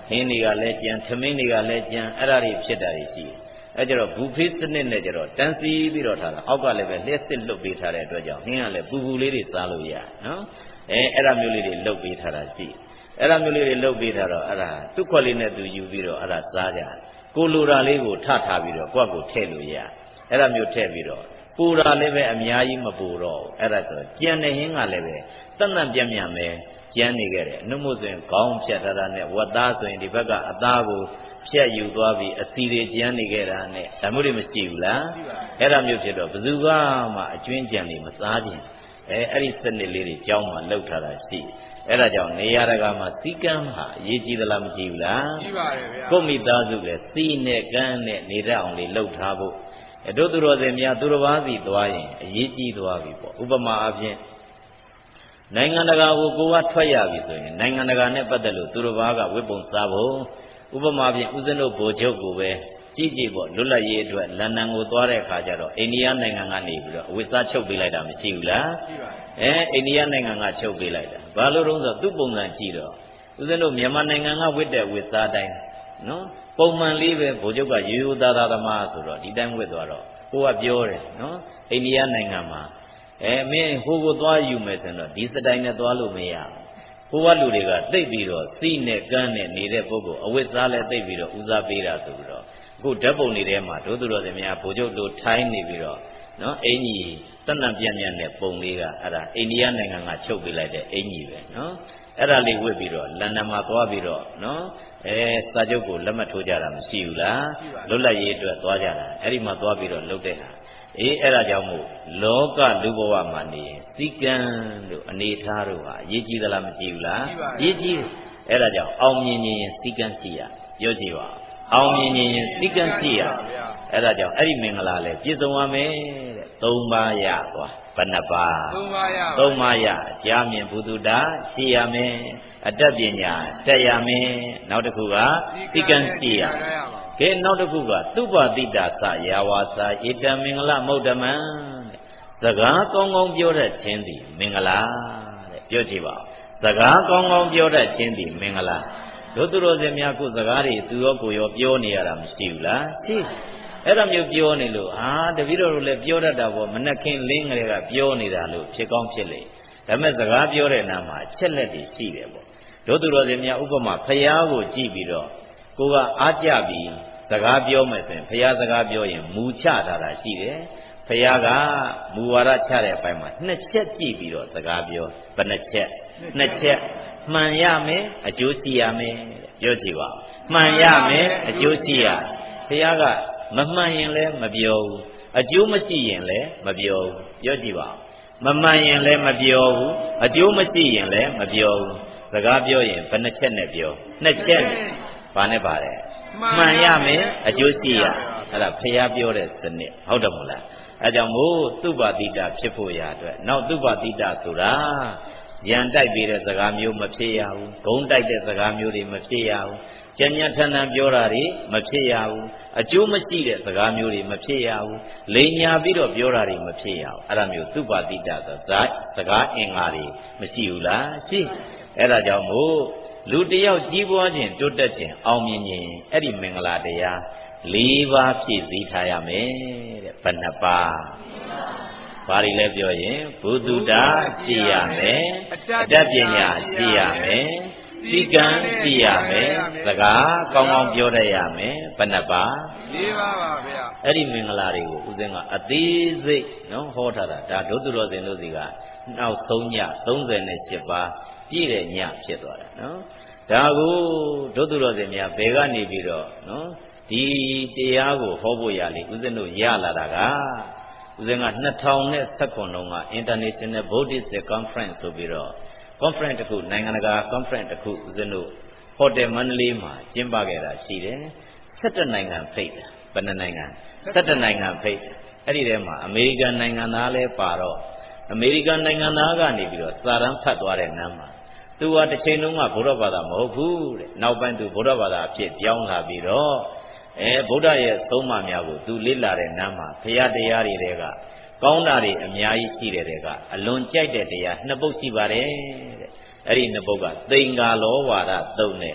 Speaker 1: ဟင်းတွေကလည်းကြံသမင်းတွေကလည်းကြံအဲ့ဒါတွေဖြစ်တာတွေရှိတယ်အဲကြတော့ဘူဖေးစနစ်နဲ့ကြတော့တန်းစီပြီးတော့ထားတာအောက်ကလည်းပဲလျှက်စစ်လွတ်ပေးထားတဲ့အတွက်ကြောင့်ဟင်းကလည်းပူပူလေးတွေစားလို့ရနော်အဲအဲ့ဒါမျိုးလေးတွေလွတ်ပေးထားတာရှိအဲ့ဒါမျိုးလေးတွေလွတ်ပေးထားတော့အဲ့ဒါသူ့ခွက်လေးနဲ့သူယူပြီးတော့အဲ့ဒါစားကြကိုလိုတာလေးကိုထထားပြီးတော့ကိုယ့်ကိုထည့်လို့ရအဲ့ဒါမျိုးထည့်ပြီးတော့ပူတာလည်းပဲအများကြီးမပူတော့အဲ့ဒါဆိုကြံတဲ့ဟင်းကလည်းပဲတန်တန်ပြန့်ပြန့်ပဲကျန်းနေခဲ့တယ်အနှုတ်မို့ဆိုရင်ခေါင်းဖြတ်ထားတာနဲ့ဝတ်သားဆိုရင်ဒီဘက်ကအသားကိုဖြတ်ယူသွားပြီးအစီတွေကျန်းနေခဲ့တာနဲ့ဒါမျိုးတွေမရှိဘူးလားအဲ့ဒါမျိုးဖြစ်တော့ဘယ်သူကမှအကျွင်းကြံနေမစားခြင်းအဲအဲ့ဒီစနစ်လေးတွေကြောင်းမှလောက်ထားတာရှိအဲ့ဒါကြောင့်နေရာတကာမှာစီကံဟာအရေးကြီးသလားမရှိဘူးလား
Speaker 2: ရှိပါတယ်ဗျာ
Speaker 1: ကိုမိသားစုလည်းစီနဲ့ကန်းနဲ့နေတတ်အောင်လေးလှုပ်ထားဖို့အတို့သူတော်စင်များသူတော်ဘာစီသွားရင်အရေးကြီးသွားပြီပေါ့ဥပမာအဖြစ်နိုင်ငံတကာကိုကိုကထွက်ရပြီဆိုရင်နိုင်ငံတကာနဲ့ပတ်သက်လို့သူတော်ဘာကဝိပုံစားဖို့ဥပမာဖြင့်ဦးဇင်းတို့ဗိုလ်ချုပ်ကိုပဲကြည့်ကြည့်ပေါ့လွတ်လပ်ရေးအတွက်လန်ဒန်ကိုသွားတဲ့အခါကျတော့အိန္ဒိယနိုင်ငံကနေပြီးတော့အဝိစားချုပ်ပေးလိုက်တာမရှိဘူးလား
Speaker 2: ရှိပါ
Speaker 1: အဲအိန္ဒိယနိုင်ငံကချုပ်ပေးလိုက်တာဘာလို့တုံးဆိုသူ့ပုံစံကြည့်တော့ဦးဇင်းတို့မြန်မာနိုင်ငံကဝတ်တဲ့ဝိစားတိုင်းနော်ပုံမှန်လေးပဲဗိုလ်ချုပ်ကရိုးရိုးသားသားသမားဆိုတော့ဒီတိုင်းဝတ်သွားတော့ဟိုကပြောတယ်နော်အိန္ဒိယနိုင်ငံမှာအဲမင်းဟိုကိုသွားယူမယ်ဆိုတော့ဒီစတိုင်နဲ့သွားလို့မရဘူးဟိုကလူတွေကတိတ်ပြီးတော့စီးနဲ့ကန်းနဲ့နေတဲ့ပုဂ္ဂိုလ်အဝတ်စားလဲတိတ်ပြီးတော့ဦးစားပေးတာဆိုပြီးတော့အခုဓာတ်ပုံတွေထဲမှာဒုသူတော်စင်များဗိုလ်ချုပ်တို့ထိုင်းနေပြီးတော့နော်အင်ကြီးတန်တန်ပြန့်ပြန့်နဲ့ပုံလေးကအဲ့ဒါအိန္ဒိယနိုင်ငံကချုပ်ပေးလိုက်တဲ့အင်ကြီးပဲနော်အဲ့ဒါလေးဝတ်ပြီးတော့လန်ဒန်မှာသွားပြီးတော့နော်အဲစာချုပ်ကိုလက်မှတ်ထိုးကြတာမရှိဘူးလားလွတ်လပ်ရေးအတွက်သွားကြတာအဲ့ဒီမှာသွားပြီးတော့လုပ်တဲ့ဟာအေးအဲ့ဒါကြောင့်မို့လောကလူဘဝမှာနေစီကံတို့အနေထားတို့ဟာအရေးကြီးသလားမကြီးဘူးလားအရေးကြီးအဲ့ဒါကြောင့်အောင်မြင်ရင်စီကံရှိရပြောကြည့်ပါအောင်မြင်ရင်စီကံရှိရအဲ့ဒါကြောင့်အဲ့ဒီမင်္ဂလာလဲပြည့်စုံရမယ်တဲ့သုံးပါးရသွားဘယ်နှပါး
Speaker 2: သုံးပါးရ
Speaker 1: သုံးပါးရကြားမြင်ဘုသူတာရှိရမယ်အတတ်ပညာတက်ရမယ်နောက်တစ်ခုကစီကံရှိရကဲနောက်တစ်ခုကသုဘတိတာသယာဝါစာဧတံမင်္ဂလမௌဓမံတဲ့စကားကောင်းကောင်းပြောတတ်ခြင်းသည်မင်္ဂလာတဲ့ပြောကြည့်ပါစကားကောင်းကောင်းပြောတတ်ခြင်းသည်မင်္ဂလာတို့သူတော်စင်များကိုစကားတွေသူရောကိုရောပြောနေရတာမရှိဘူးလားရှိအဲ့ဒါမျိုးပြောနေလို့ဟာတပည့်တော်တို့လည်းပြောတတ်တာပေါ့မနှက်ခင်းလင်းကလေးကပြောနေတာလို့ဖြစ်ကောင်းဖြစ်လေဒါပေမဲ့စကားပြောတဲ့နာမှာအချက်လက်တွေရှိတယ်ပေါ့တို့သူတော်စင်များဥပမာဖျားကိုကြည့်ပြီးတော့ကိုကအားကြပြီးစကားပြောမယ်ဆိုရင်ဖျားစကားပြောရင်မူချထားတာရှိတယ်ဖျားကမူဝါဒချတဲ့အပိုင်းမှာနှစ်ချက်ကြည့်ပြီးတော့စကားပြောဘယ်နှချက်နှစ်ချက်မှန်ရမယ်အကျိုးရှိရမယ်ပြောကြည့်ပါမှန်ရမယ်အကျိုးရှိရဖျားကမမှန်ရင်လည်းမပြောဘူးအကျိုးမရှိရင်လည်းမပြောဘူးပြောကြည့်ပါမမှန်ရင်လည်းမပြောဘူးအကျိုးမရှိရင်လည်းမပြောဘူးစကားပြောရင်ဘယ်နှချက်နဲ့ပြောနှစ်ချက်ဘာနဲ့ပါတယ်မှန်ရမယ်အကျိုးရှိရအဲ့ဒါဖျားပြောတဲ့စနစ်ဟုတ်တယ်မို့လားအဲကြောင့်မို့သုဘတိတဖြစ်ဖို့ရအတွက်နောက်သုဘတိတဆိုတာရန်တိုက်ပြီးတဲ့စကားမျိုးမဖြစ်ရဘူးဂုံးတိုက်တဲ့စကားမျိုးတွေမဖြစ်ရဘူးကြညံထန်ထန်ပြောတာတွေမဖြစ်ရဘူးအကျိုးမရှိတဲ့စကားမျိုးတွေမဖြစ်ရဘူးလိန်ညာပြီးတော့ပြောတာတွေမဖြစ်ရဘူးအဲ့ဒါမျိုးသုဘတိတဆိုတာစကားအင်္ဂါတွေမရှိဘူးလားရှိအဲ့ဒါကြောင့်မို့လူတယောက်ကြီးပွားခြင်းတိုးတက်ခြင်းအောင်မြင်ခြင်းအဲ့ဒီမင်္ဂလာတရား၄ပါးဖြည့်ဆည်းထားရမယ်တဲ့ဘယ်နှပါးဘာတွေလဲပြောရင်ဘုသူတာရှိရမယ်အတတ်ပညာရှိရမယ်စီကံရှိရမယ်စကားကောင်းကောင်းပြောတတ်ရမယ်ဘယ်နှပါး
Speaker 2: ၄ပါးပါဗျာ
Speaker 1: အဲ့ဒီမင်္ဂလာတွေကိုဦးဇင်းကအသေးစိတ်နော်ဟောထားတာဒါဒုသူတော်စင်တို့စီကနောက်ဆုံးညသုံးဆယ်ရှစ်ပါးပြည့်တဲ့ညဖြစ်သွားတာနော်ဒါကိုဒုသူတော်စင်များဘယ်ကနေပြီးတော့နော်ဒီတရားကိုဟောဖို့ရလေဦးဇင်းတို့ရလာတာကဦးဇင်းကနှစ်ထောင်နဲ့၁၇လုံးက International Buddhist Conference ဆိုပြီးတော့ conference တစ်ခုနိုင်ငံတကာ conference တစ်ခုဦးဇင်းတို့ဟိုတယ်မန္တလေးမှာကျင်းပခဲ့တာရှိတယ်၁၇နိုင်ငံဖိတ်တာဘယ်နှနိုင်ငံ၁၇နိုင်ငံဖိတ်အဲ့ဒီထဲမှာအမေရိကန်နိုင်ငံသားလည်းပါတော့အမေရိကန်နိုင်ငံသားကနေပြီးတော့စာရန်ဖတ်သွားတဲ့နန်းမှာသူကတစ်ချိန်လုံးကဗုဒ္ဓဘာသာမဟုတ်ဘူးတဲ့နောက်ပိုင်းသူဗုဒ္ဓဘာသာအဖြစ်ပြောင်းလာပြီးတော့အဲဗုဒ္ဓရဲ့သုံးပါးများကိုသူလေ့လာတဲ့နန်းမှာဘုရားတရားတွေတဲကကောင်းတာတွေအများကြီးရှိတဲ့တဲကအလွန်ကြိုက်တဲ့တရားနှစ်ပုဒ်ရှိပါတယ်တဲ့အဲ့ဒီနှစ်ပုဒ်ကသင်္ကာလောဝါဒသုံးနဲ့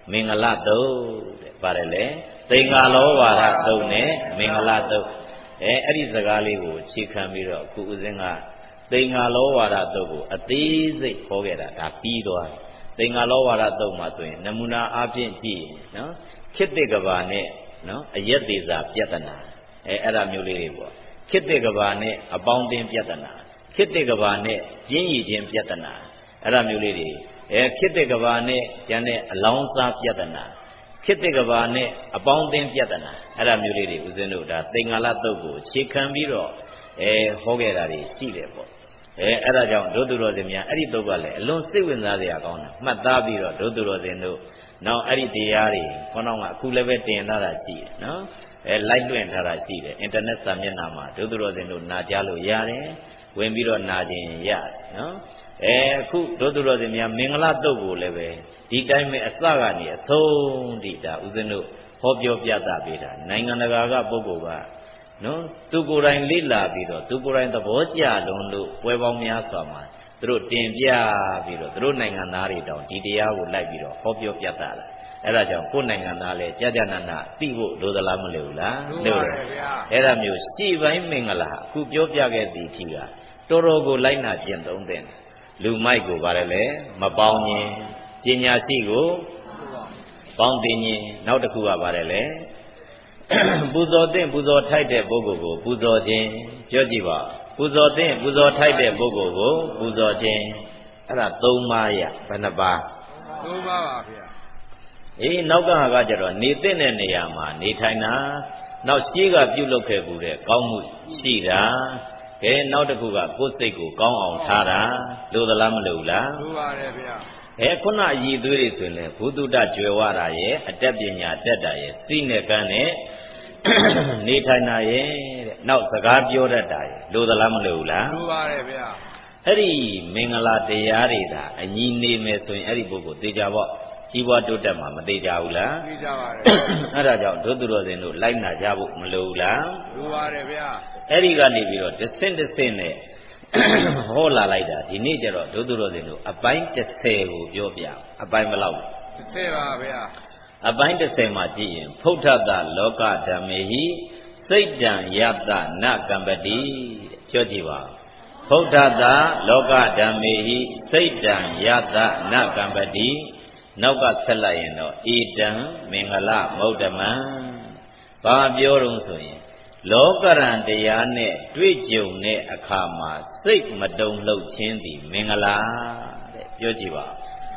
Speaker 1: မင်္ဂလတုတ်တဲ့ပါတယ်လေသင်္ဃာလောဝါဒတုတ်နဲ့မင်္ဂလတုတ်အဲအဲ့ဒီစကားလေးကိုအခြေခံပြီးတော့အခုဦးဇင်းကသင်္ဃာလောဝါဒတုတ်ကိုအသေးစိတ်ခေါ်ခဲ့တာဒါပြီးသွားတယ်သင်္ဃာလောဝါဒတုတ်မှာဆိုရင်နမူနာအားဖြင့်ကြည့်နော်ခေတ္တကဘာနဲ့နော်အယက်သေးစာပြဿနာအဲအဲ့ဒါမျိုးလေးတွေပေါ့ခေတ္တကဘာနဲ့အပေါင်းအသင်းပြဿနာခေတ္တကဘာနဲ့ပြင်းရည်ခြင်းပြဿနာအဲ့ဒါမျိုးလေးတွေအဲခေတ္တကဘာနဲ့ကျန်တဲ့အလောင်းစားပြဿနာခေတ္တကဘာနဲ့အပေါင်းအသင်းပြဿနာအဲ့ဒါမျိုးလေးတွေဦးဇင်းတို့ဒါသင်္ဃာလတုတ်ကိုအခြေခံပြီးတော့အဲဟောခဲ့တာတွေရှိတယ်ပေါ့အဲအဲ့ဒါကြောင့်ဒုသူတော်စင်များအဲ့ဒီတုတ်ကလည်းအလွန်စိတ်ဝင်စားစရာကောင်းတာမှတ်သားပြီးတော့ဒုသူတော်စင်တို့နောက်အဲ့ဒီတရားတွေခေါင်းတော့ကအခုလည်းပဲတင်ထားတာရှိတယ်နော်အဲလိုက်လွှင့်ထားတာရှိတယ်အင်တာနက်စာမျက်နှာမှာဒုသူတော်စင်တို့နာကြားလို့ရတယ်ဝင်ပြီးတော့နာခြင်းရတယ်နော်အဲအခုဒုသူတော်စင်များမင်္ဂလာတုတ်ကိုလည်းပဲဒီတိုင်းပဲအစကနေအဆုံးထိဒါဦးဇင်းတို့ဟောပြောပြသပေးတာနိုင်ငံတကာကပုဂ္ဂိုလ်ကနော်သူကိုယ်တိုင်လေ့လာပြီးတော့သူကိုယ်တိုင်သဘောကျလွန်လို့ပွဲပေါင်းများစွာမှာသူတို့တင်ပြပြီးတော့သူတို့နိုင်ငံသားတွေတောင်ဒီတရားကိုလိုက်ပြီးတော့ဟောပြောပြသလာအဲ့ဒါကြောင့်ကိုယ်နိုင်ငံသားလည်းကြာကြာနာနာသိဖို့လိုသလားမလိုဘူးလားလိုတယ်အဲ့ဒါမျိုးရှေ့ပိုင်းမင်္ဂလာအခုပြောပြခဲ့သည်ထီကတော်တော်ကိုလိုက်နာကျင့်သုံးတဲ့လူမိုက်ကိုပါတယ်လေမပေါင်းခြင်းပညာရှိကိုပေါင်းတင်ခြင်းနောက်တစ်ခုကပါတယ်လေပူဇော်တဲ့ပူဇော်ထိုက်တဲ့ပုဂ္ဂိုလ်ကိုပူဇော်ခြင်းပြောကြည့်ပါပူဇော်တဲ့ပူဇော်ထိုက်တဲ့ပုဂ္ဂိုလ်ကိုပူဇော်ခြင်းအဲ့ဒါသုံးပါးရဘယ်နှပါး
Speaker 2: သုံးပါးပါဗျာ
Speaker 1: အေးနောက်ကဟာကကြတော့နေတဲ့နေရာမှာနေထိုင်တာနောက်ရှိကပြုတ်လုခဲ့ဘူးတဲ့ကောင်းမှုရှိတာကဲနောက်တစ်ခုကကိုယ်စိတ်ကိုကောင်းအောင်ထားတာလိုသလားမလိုဘူးလား
Speaker 2: လိုပါတယ်ဗျာ
Speaker 1: အဲခုနအည်သွေးတွေဆိုရင်လေဘုသူတ္တကြွယ်ဝတာရဲ့အတက်ပညာတက်တာရဲ့စိနဲ့ကန်းနဲ့နေထိုင်တာရဲ့တဲ့နောက်စကားပြောတတ်တာရဲ့လိုသလားမလိုဘူးလား
Speaker 2: လိုပါတယ်ဗျာ
Speaker 1: အဲ့ဒီမင်္ဂလာတရားတွေဒါအညီနေမယ်ဆိုရင်အဲ့ဒီပုဂ္ဂိုလ်သိကြပေါ့ကြီးပွားတိုးတက်မှာမသိကြဘူးလား
Speaker 2: သိကြပါတယ်
Speaker 1: အဲ့ဒါကြောင့်ဒုသူတော်စင်တို့လိုက်နာကြဖို့မလိုဘူးလား
Speaker 2: လိုပါတယ်ဗျာ
Speaker 1: အဲ့ဒီကနေပြီးတော့တစ်ဆင့်တစ်ဆင့်နဲ့ဟောလာလိုက်တာဒီနေ့ကျတော့ဒုသူတော်စင်တို့အပိုင်းတစ်ဆယ်ကိုပြောပြအပိုင်းဘယ်လောက်လဲ
Speaker 2: တစ်ဆယ်ပါဗျာ
Speaker 1: အပိုင်းတစ်ဆယ်မှာကြည့်ရင်ဖုဋ္ဌတလောကဓမ္မေဟိစိတ်တံယတနကံပတိပြောကြည့်ပါဖုဋ္ဌတလောကဓမ္မေဟိစိတ်တံယတနကံပတိနောက်ကဆက်လိုက်ရင်တော့ဧတံမင်္ဂလမௌဒ္ဓမံဘာပြောတော့ဆိုရင်လောကရန်တရားနဲ့တွေ့ကြုံတဲ့အခါမှာစိတ်မတုံလှုပ်ခြင်းသည်မင်္ဂလာတဲ့ပြောကြည့်ပါ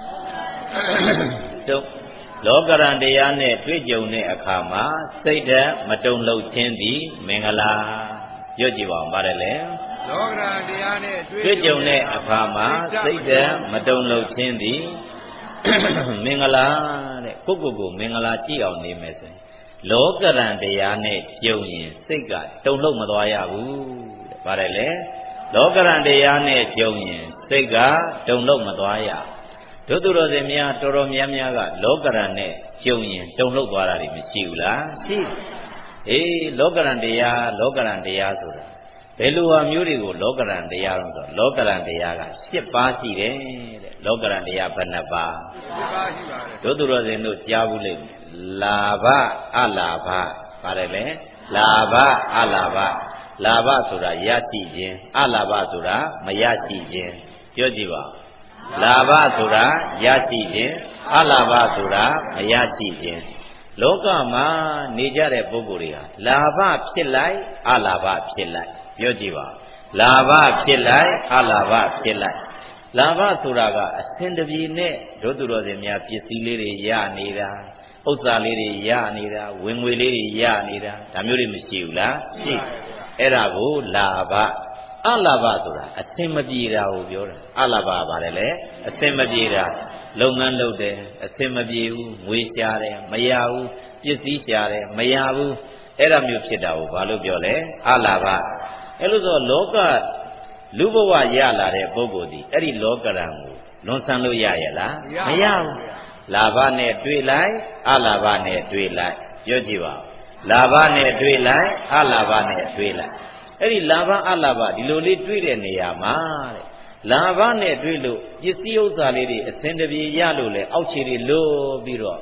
Speaker 1: တုံလောကရန်တရားနဲ့တွေ့ကြုံတဲ့အခါမှာစိတ်ဓာတ်မတုံလှုပ်ခြင်းသည်မင်္ဂလာပြောကြည့်ပါဦးပါတယ်လေ
Speaker 2: လောကရန်တရားနဲ့
Speaker 1: တွေ့ကြုံတဲ့အခါမှာစိတ်ဓာတ်မတုံလှုပ်ခြင်းသည်မင်္ဂလာတဲ့ကိုကိုကိုမင်္ဂလာကြည့်အောင်နေမယ်ဆိုရင်လောကရန်တရားနဲ့ကြုံရင်စိတ်ကတုံ့လုံမသွားရဘူးတဲ့။ပါတယ်လေလောကရန်တရားနဲ့ကြုံရင်စိတ်ကတုံ့လုံမသွားရဒုသူတော်စင်များတော်တော်များများကလောကရန်နဲ့ကြုံရင်တုံ့လုံသွားတာတွေမရှိဘူးလားရှိအေးလောကရန်တရားလောကရန်တရားဆိုတာဘယ်လိုဟာမျိုးတွေကိုလောကရန်တရားလို့ဆိုလောကရန်တရားက၈ပါးရှိတယ်တဲ့လောကရန်တရားဘယ်နှပါး
Speaker 2: ၈ပါးရှိပါတယ်
Speaker 1: ဒုသူတော်စင်တို့ကြားဘူးလိမ့်မယ်လာဘအလာဘပါတယ်လေလာဘအလာဘလာဘဆိုတာရရှိခြင်းအလာဘဆိုတာမရရှိခြင်းပြောကြည့်ပါလာဘဆိုတာရရှိခြင်းအလာဘဆိုတာမရရှိခြင်းလောကမှာနေကြတဲ့ပုဂ္ဂိုလ်တွေဟာလာဘဖြစ်လိုက်အလာဘဖြစ်လိုက်ပြောကြည့်ပါလာဘဖြစ်လိုက်အလာဘဖြစ်လိုက်လာဘဆိုတာကအစဉ်တပြေနဲ့ဒုသူတော်စင်များပစ္စည်းလေးတွေရနေတာဥစ္စာလေးတွေရနေတာဝင်ငွေလေးတွေရနေတာဒါမျိုးတွေမရှိဘူးလားရှိအဲ့ဒါကိုလာဘအလာဘဆိုတာအသင်မပြေတာကိုပြောတာအလာဘပါတယ်လေအသင်မပြေတာလုပ်ငန်းလုပ်တယ်အသင်မပြေဘူးငွေရှားတယ်မရဘူးပစ္စည်းရှားတယ်မရဘူးအဲ့ဒါမျိုးဖြစ်တာကိုဘာလို့ပြောလဲအလာဘအဲ့လိုဆိုလောကလူဘဝရလာတဲ့ပုဂ္ဂိုလ်ဒီအဲ့ဒီလောကရန်ကိုလွန်ဆန်းလို့ရရဲ့လားမရဘူးလာဘနဲ့တွေ့လိုက်အလာဘနဲ့တွေ့လိုက်ပြောကြည့်ပါလာဘနဲ့တွေ့လိုက်အလာဘနဲ့တွေ့လိုက်အဲ့ဒီလာဘအလာဘဒီလိုလေးတွေ့တဲ့နေရာမှာတဲ့လာဘနဲ့တွေ့လို့ပစ္စည်းဥစ္စာလေးတွေအစဉ်တပြေရလို့လေအောက်ခြေတွေလို့ပြီးတော့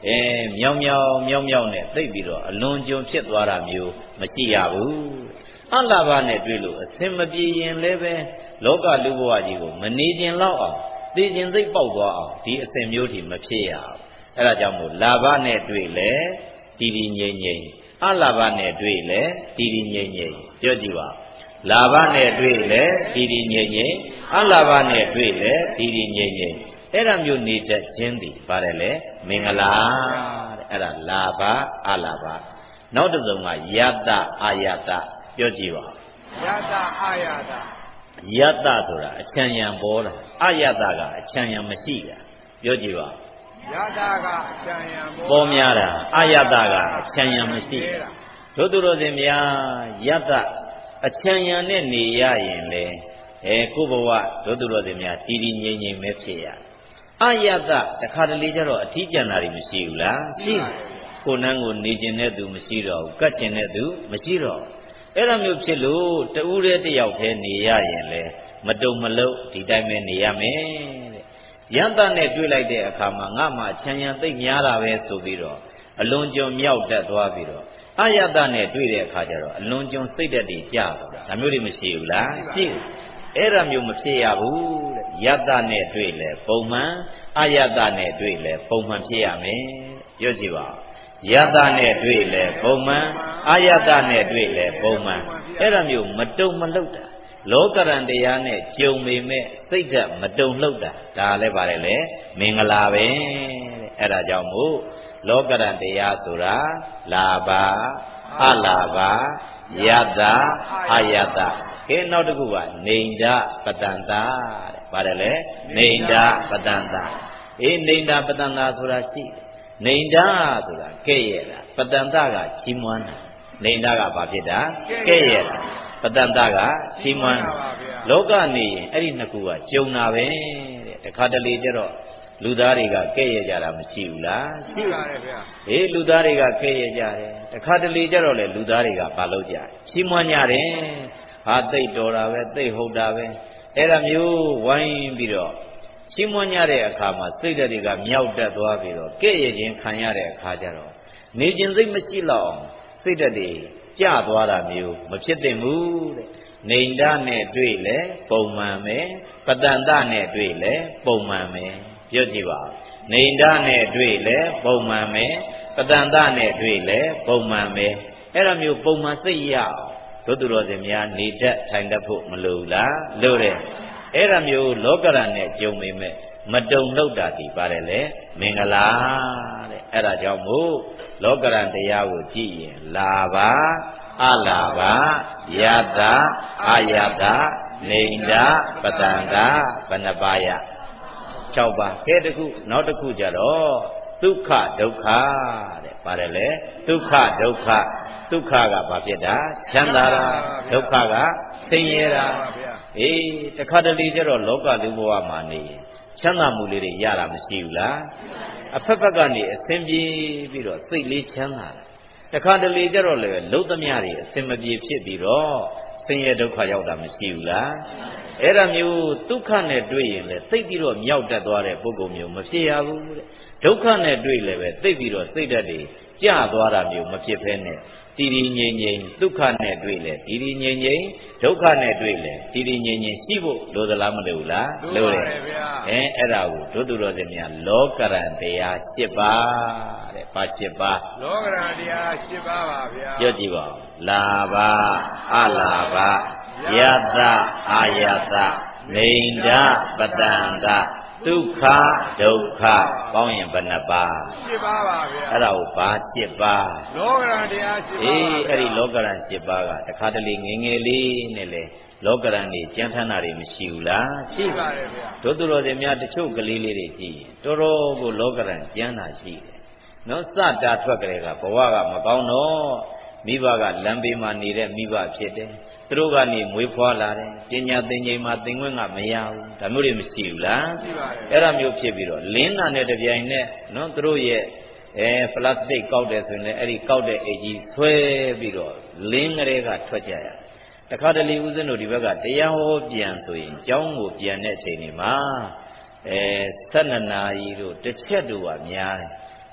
Speaker 1: အဲမြောင်မြောင်မြောင်မြောင်နဲ့သိပ်ပြီးတော့အလွန်ကျွံဖြစ်သွားတာမျိုးမရှိရဘူးအလှဘနဲ့တွေ့လို့အစင်မပြေရင်လည်းပဲလောကလူဘဝကြီးကိုမနေခြင်းလောက်အောင်သိခြင်းသိပ်ပေါက်သွားအောင်ဒီအစင်မျိုးထိမဖြစ်ရဘူးအဲ့ဒါကြောင့်မို့လာဘနဲ့တွေ့လဲတည်တည်ငြိမ်ငြိမ်အလှဘနဲ့တွေ့လဲတည်တည်ငြိမ်ငြိမ်ပြောကြည့်ပါလာဘနဲ့တွေ့လဲတည်တည်ငြိမ်ငြိမ်အလှဘနဲ့တွေ့လဲတည်တည်ငြိမ်ငြိမ်အဲ့ဒါမျိုးနေတတ်ခြင်းသည်ပါတယ်လေမင်္ဂလာတဲ့အဲ့ဒါလာဘအလှဘနောက်တစ်စုံကယတအာယတပြောကြည့်ပါ
Speaker 2: ယတအာယတ
Speaker 1: ယတဆိုတာအချမ်းရံပေါ်တာအာယတကအချမ်းရံမရှိတာပြောကြည့်ပါ
Speaker 2: ယတကအချမ်းရံ
Speaker 1: ပေါ်များတာအာယတကအချမ်းရံမရှိတို့သူတို့စင်များယတအချမ်းရံနဲ့နေရရင်လေအဲကိုဘဝတို့သူတို့စင်များတည်တည်ငြိမ်ငြိမ်ပဲဖြစ်ရအာယတတခါတလေကျတော့အထီးကျန်တာတွေမရှိဘူးလားရှိကိုနန်းကိုနေကျင်တဲ့သူမရှိတော့ဘူးကတ်ကျင်တဲ့သူမရှိတော့အဲ့လိုမျိုးဖြစ်လို့တူးတဲ့တယောက်တည်းနေရရင်လေမတုံမလုံးဒီတိုင်းပဲနေရမယ်တဲ့ယန္တနဲ့တွေ့လိုက်တဲ့အခါမှာငါမှချမ်းရံသိမ့်များတာပဲဆိုပြီးတော့အလွန်ကျွံမြောက်တက်သွားပြီးတော့အာယတနဲ့တွေ့တဲ့အခါကျတော့အလွန်ကျွံစိတ်သက်တွေကြာတော့ဒါမျိုးတွေမရှိဘူးလားရှိအဲ့ဒါမျိုးမဖြစ်ရဘူးတဲ့ယတနဲ့တွေ့လေပုံမှန်အာယတနဲ့တွေ့လေပုံမှန်ဖြစ်ရမယ်ပြောကြည့်ပါယတနဲ့တွေ့လေပုံမှန်အာယတနဲ့တွေ့လေပုံမှန်အဲ့ဒါမျိုးမတုံမလှုပ်တာလောကရန်တရားနဲ့ကြုံပေမဲ့စိတ်ဓာတ်မတုံလှုပ်တာဒါလည်းပါတယ်လေမင်္ဂလာပဲတဲ့အဲ့ဒါကြောင့်မို့လောကရန်တရားဆိုတာလာဘအလာဘယတအာယတကဲနောက်တစ်ခုကနေန္ဒပတန္တာတဲ့ပါတယ်လေနေန္ဒပတန္တာအေးနေန္ဒပတန္တာဆိုတာရှိနေန္ဒဆိုတာကဲ့ရဲ့တာပတန္တကချီးမွမ်းတာနေန္ဒကဘာဖြစ်တာကဲ့ရဲ့တာပတန္တကချီးမွမ်းတာလောကနေရင်အဲ့ဒီနှစ်ခုကကြုံတာပဲတဲ့တခါတလေကျတော့လူသားတွေကကဲ့ရဲ့ကြတာမရှိဘူးလား
Speaker 2: ရှိပါတယ်ဗျာ
Speaker 1: ဟေးလူသားတွေကကဲ့ရဲ့ကြတယ်တခါတလေကျတော့လေလူသားတွေကဘာလုပ်ကြချီးမွမ်းကြတယ်ဟာသိတ်တော်တာပဲသိတ်ဟုတ်တာပဲအဲ့ဒါမျိုးဝိုင်းပြီးတော့ချီးမွမ်းကြတဲ့အခါမှာစိတ်ဓာတ်တွေကမြောက်တက်သွားပြီးတော့ကဲ့ရဲ့ခြင်းခံရတဲ့အခါကျတော့နေခြင်းစိတ်မရှိတော့စိတ်ဓာတ်တွေကျသွားတာမျိုးမဖြစ်သင့်ဘူးတဲ့နေန္ဒနဲ့တွေ့လေပုံမှန်ပဲပတန္တနဲ့တွေ့လေပုံမှန်ပဲပြောကြည့်ပါနေန္ဒနဲ့တွေ့လေပုံမှန်ပဲပတန္တနဲ့တွေ့လေပုံမှန်ပဲအဲ့လိုမျိုးပုံမှန်စိတ်ရအောင်တို့သူတော်စင်များနေတတ်ထိုင်တတ်ဖို့မလိုလားလိုတယ်အဲ့ဒါမျိုးလောကရန်နဲ့ကြုံပေမဲ့မတုံလှုပ်တာဒီပါတယ်လေမင်္ဂလာတဲ့အဲ့ဒါကြောင့်မို့လောကရန်တရားကိုကြည့်ရင်လာပါအလာပါယတအာယတနေန္ဒပတန္တာဘဏ္ဍပါယ၆ပါးကဲတခုနောက်တစ်ခုကြတော့ဒုက္ခဒုက္ခတဲ့ပါတယ်လေဒုက္ခဒုက္ခဒုက္ခကဘာဖြစ်တာချမ်းသာတာဒုက္ခကဆင်းရဲတာအေးတခါတလေကျတော့လောကလူဘဝမှာနေချမ်းသာမှုလေးတွေရတာမရှိဘူးလားအဖက်ဖက်ကနေအဆင်ပြေပြီးတော့စိတ်လေးချမ်းသာတာတခါတလေကျတော့လေလုံသမျှတွေအဆင်မပြေဖြစ်ပြီးတော့ဆင်းရဲဒုက္ခရောက်တာမရှိဘူးလားအဲ့ဒါမျိုးဒုက္ခနဲ့တွေ့ရင်လေသိပြီးတော့မြောက်တက်သွားတဲ့ပုဂ္ဂိုလ်မျိုးမဖြစ်ရဘူးတဲ့ဒုက္ခနဲ့တွေ့လည်းပဲသိပြီးတော့စိတ်ဓာတ်တွေကျသွားတာမျိုးမဖြစ်ဘဲနဲ့တည်တည်ငြိမ်ငြိမ်ဒုက္ခနဲ့တွေ့လေတည်တည်ငြိမ်ငြိမ်ဒုက္ခနဲ့တွေ့လေတည်တည်ငြိမ်ငြိမ်ရှိဖို့လိုသလားမလိုဘူးလားလိုတယ်အဲအဲ့ဒါကိုတို့သူတော်စင်များလောကရန်တရား၈ပါးတဲ့ဘာ၈ပါး
Speaker 2: လောကရန်တရား၈ပါးပါဗျာ
Speaker 1: ပြောကြည့်ပါဦးလာဘအလာဘယတအာယတနေန္ဒပတန္တဒုက္ခဒုက္ခပေါင်းရင်ဘယ်နှပါး
Speaker 2: ၈ပါးပါဗျာ
Speaker 1: အဲ့ဒါကိုဘာ၈ပါး
Speaker 2: လောကရန်တရား၈ပါး
Speaker 1: အေးအဲ့ဒီလောကရန်၈ပါးကတခါတလေငယ်ငယ်လေးနဲ့လေလောကရန်ကြီးကြမ်းထမ်းတာတွေမရှိဘူးလား
Speaker 2: ရှိပါတယ်ဗျာ
Speaker 1: တို့သူတော်စင်များတချို့ကလေးလေးတွေကြည့်ရင်တော်တော်ကိုလောကရန်ကြမ်းတာရှိတယ်နော်စတာထွက်ကြတဲ့ကဘဝကမကောင်းတော့မိဘကလမ်းဘေးမှာနေတဲ့မိဘဖြစ်တယ်သူတို့ကနေမွေးဖွားလာတယ်ပညာသင်ချိန်မှာသင်ခွင့်ကမရဘူးဒါမျိုးတွေမရှိဘူးလား
Speaker 2: ရှိပါတယ်
Speaker 1: အဲ့ဒါမျိုးဖြစ်ပြီးတော့လင်းနာနဲ့တပြိုင်နက်နော်သူတို့ရဲ့အဲပလတ်စတစ်ကောက်တယ်ဆိုရင်လည်းအဲ့ဒီကောက်တဲ့အိတ်ကြီးဆွဲပြီးတော့လင်းကလေးကထွက်ကြရတခါတလေဦးဇင်းတို့ဒီဘက်ကတရားဟောပြန်ဆိုရင်ကျောင်းကိုပြန်တဲ့အချိန်တွေမှာအဲ၁၂နာရီတို့တစ်ချက်တို့ကများတယ်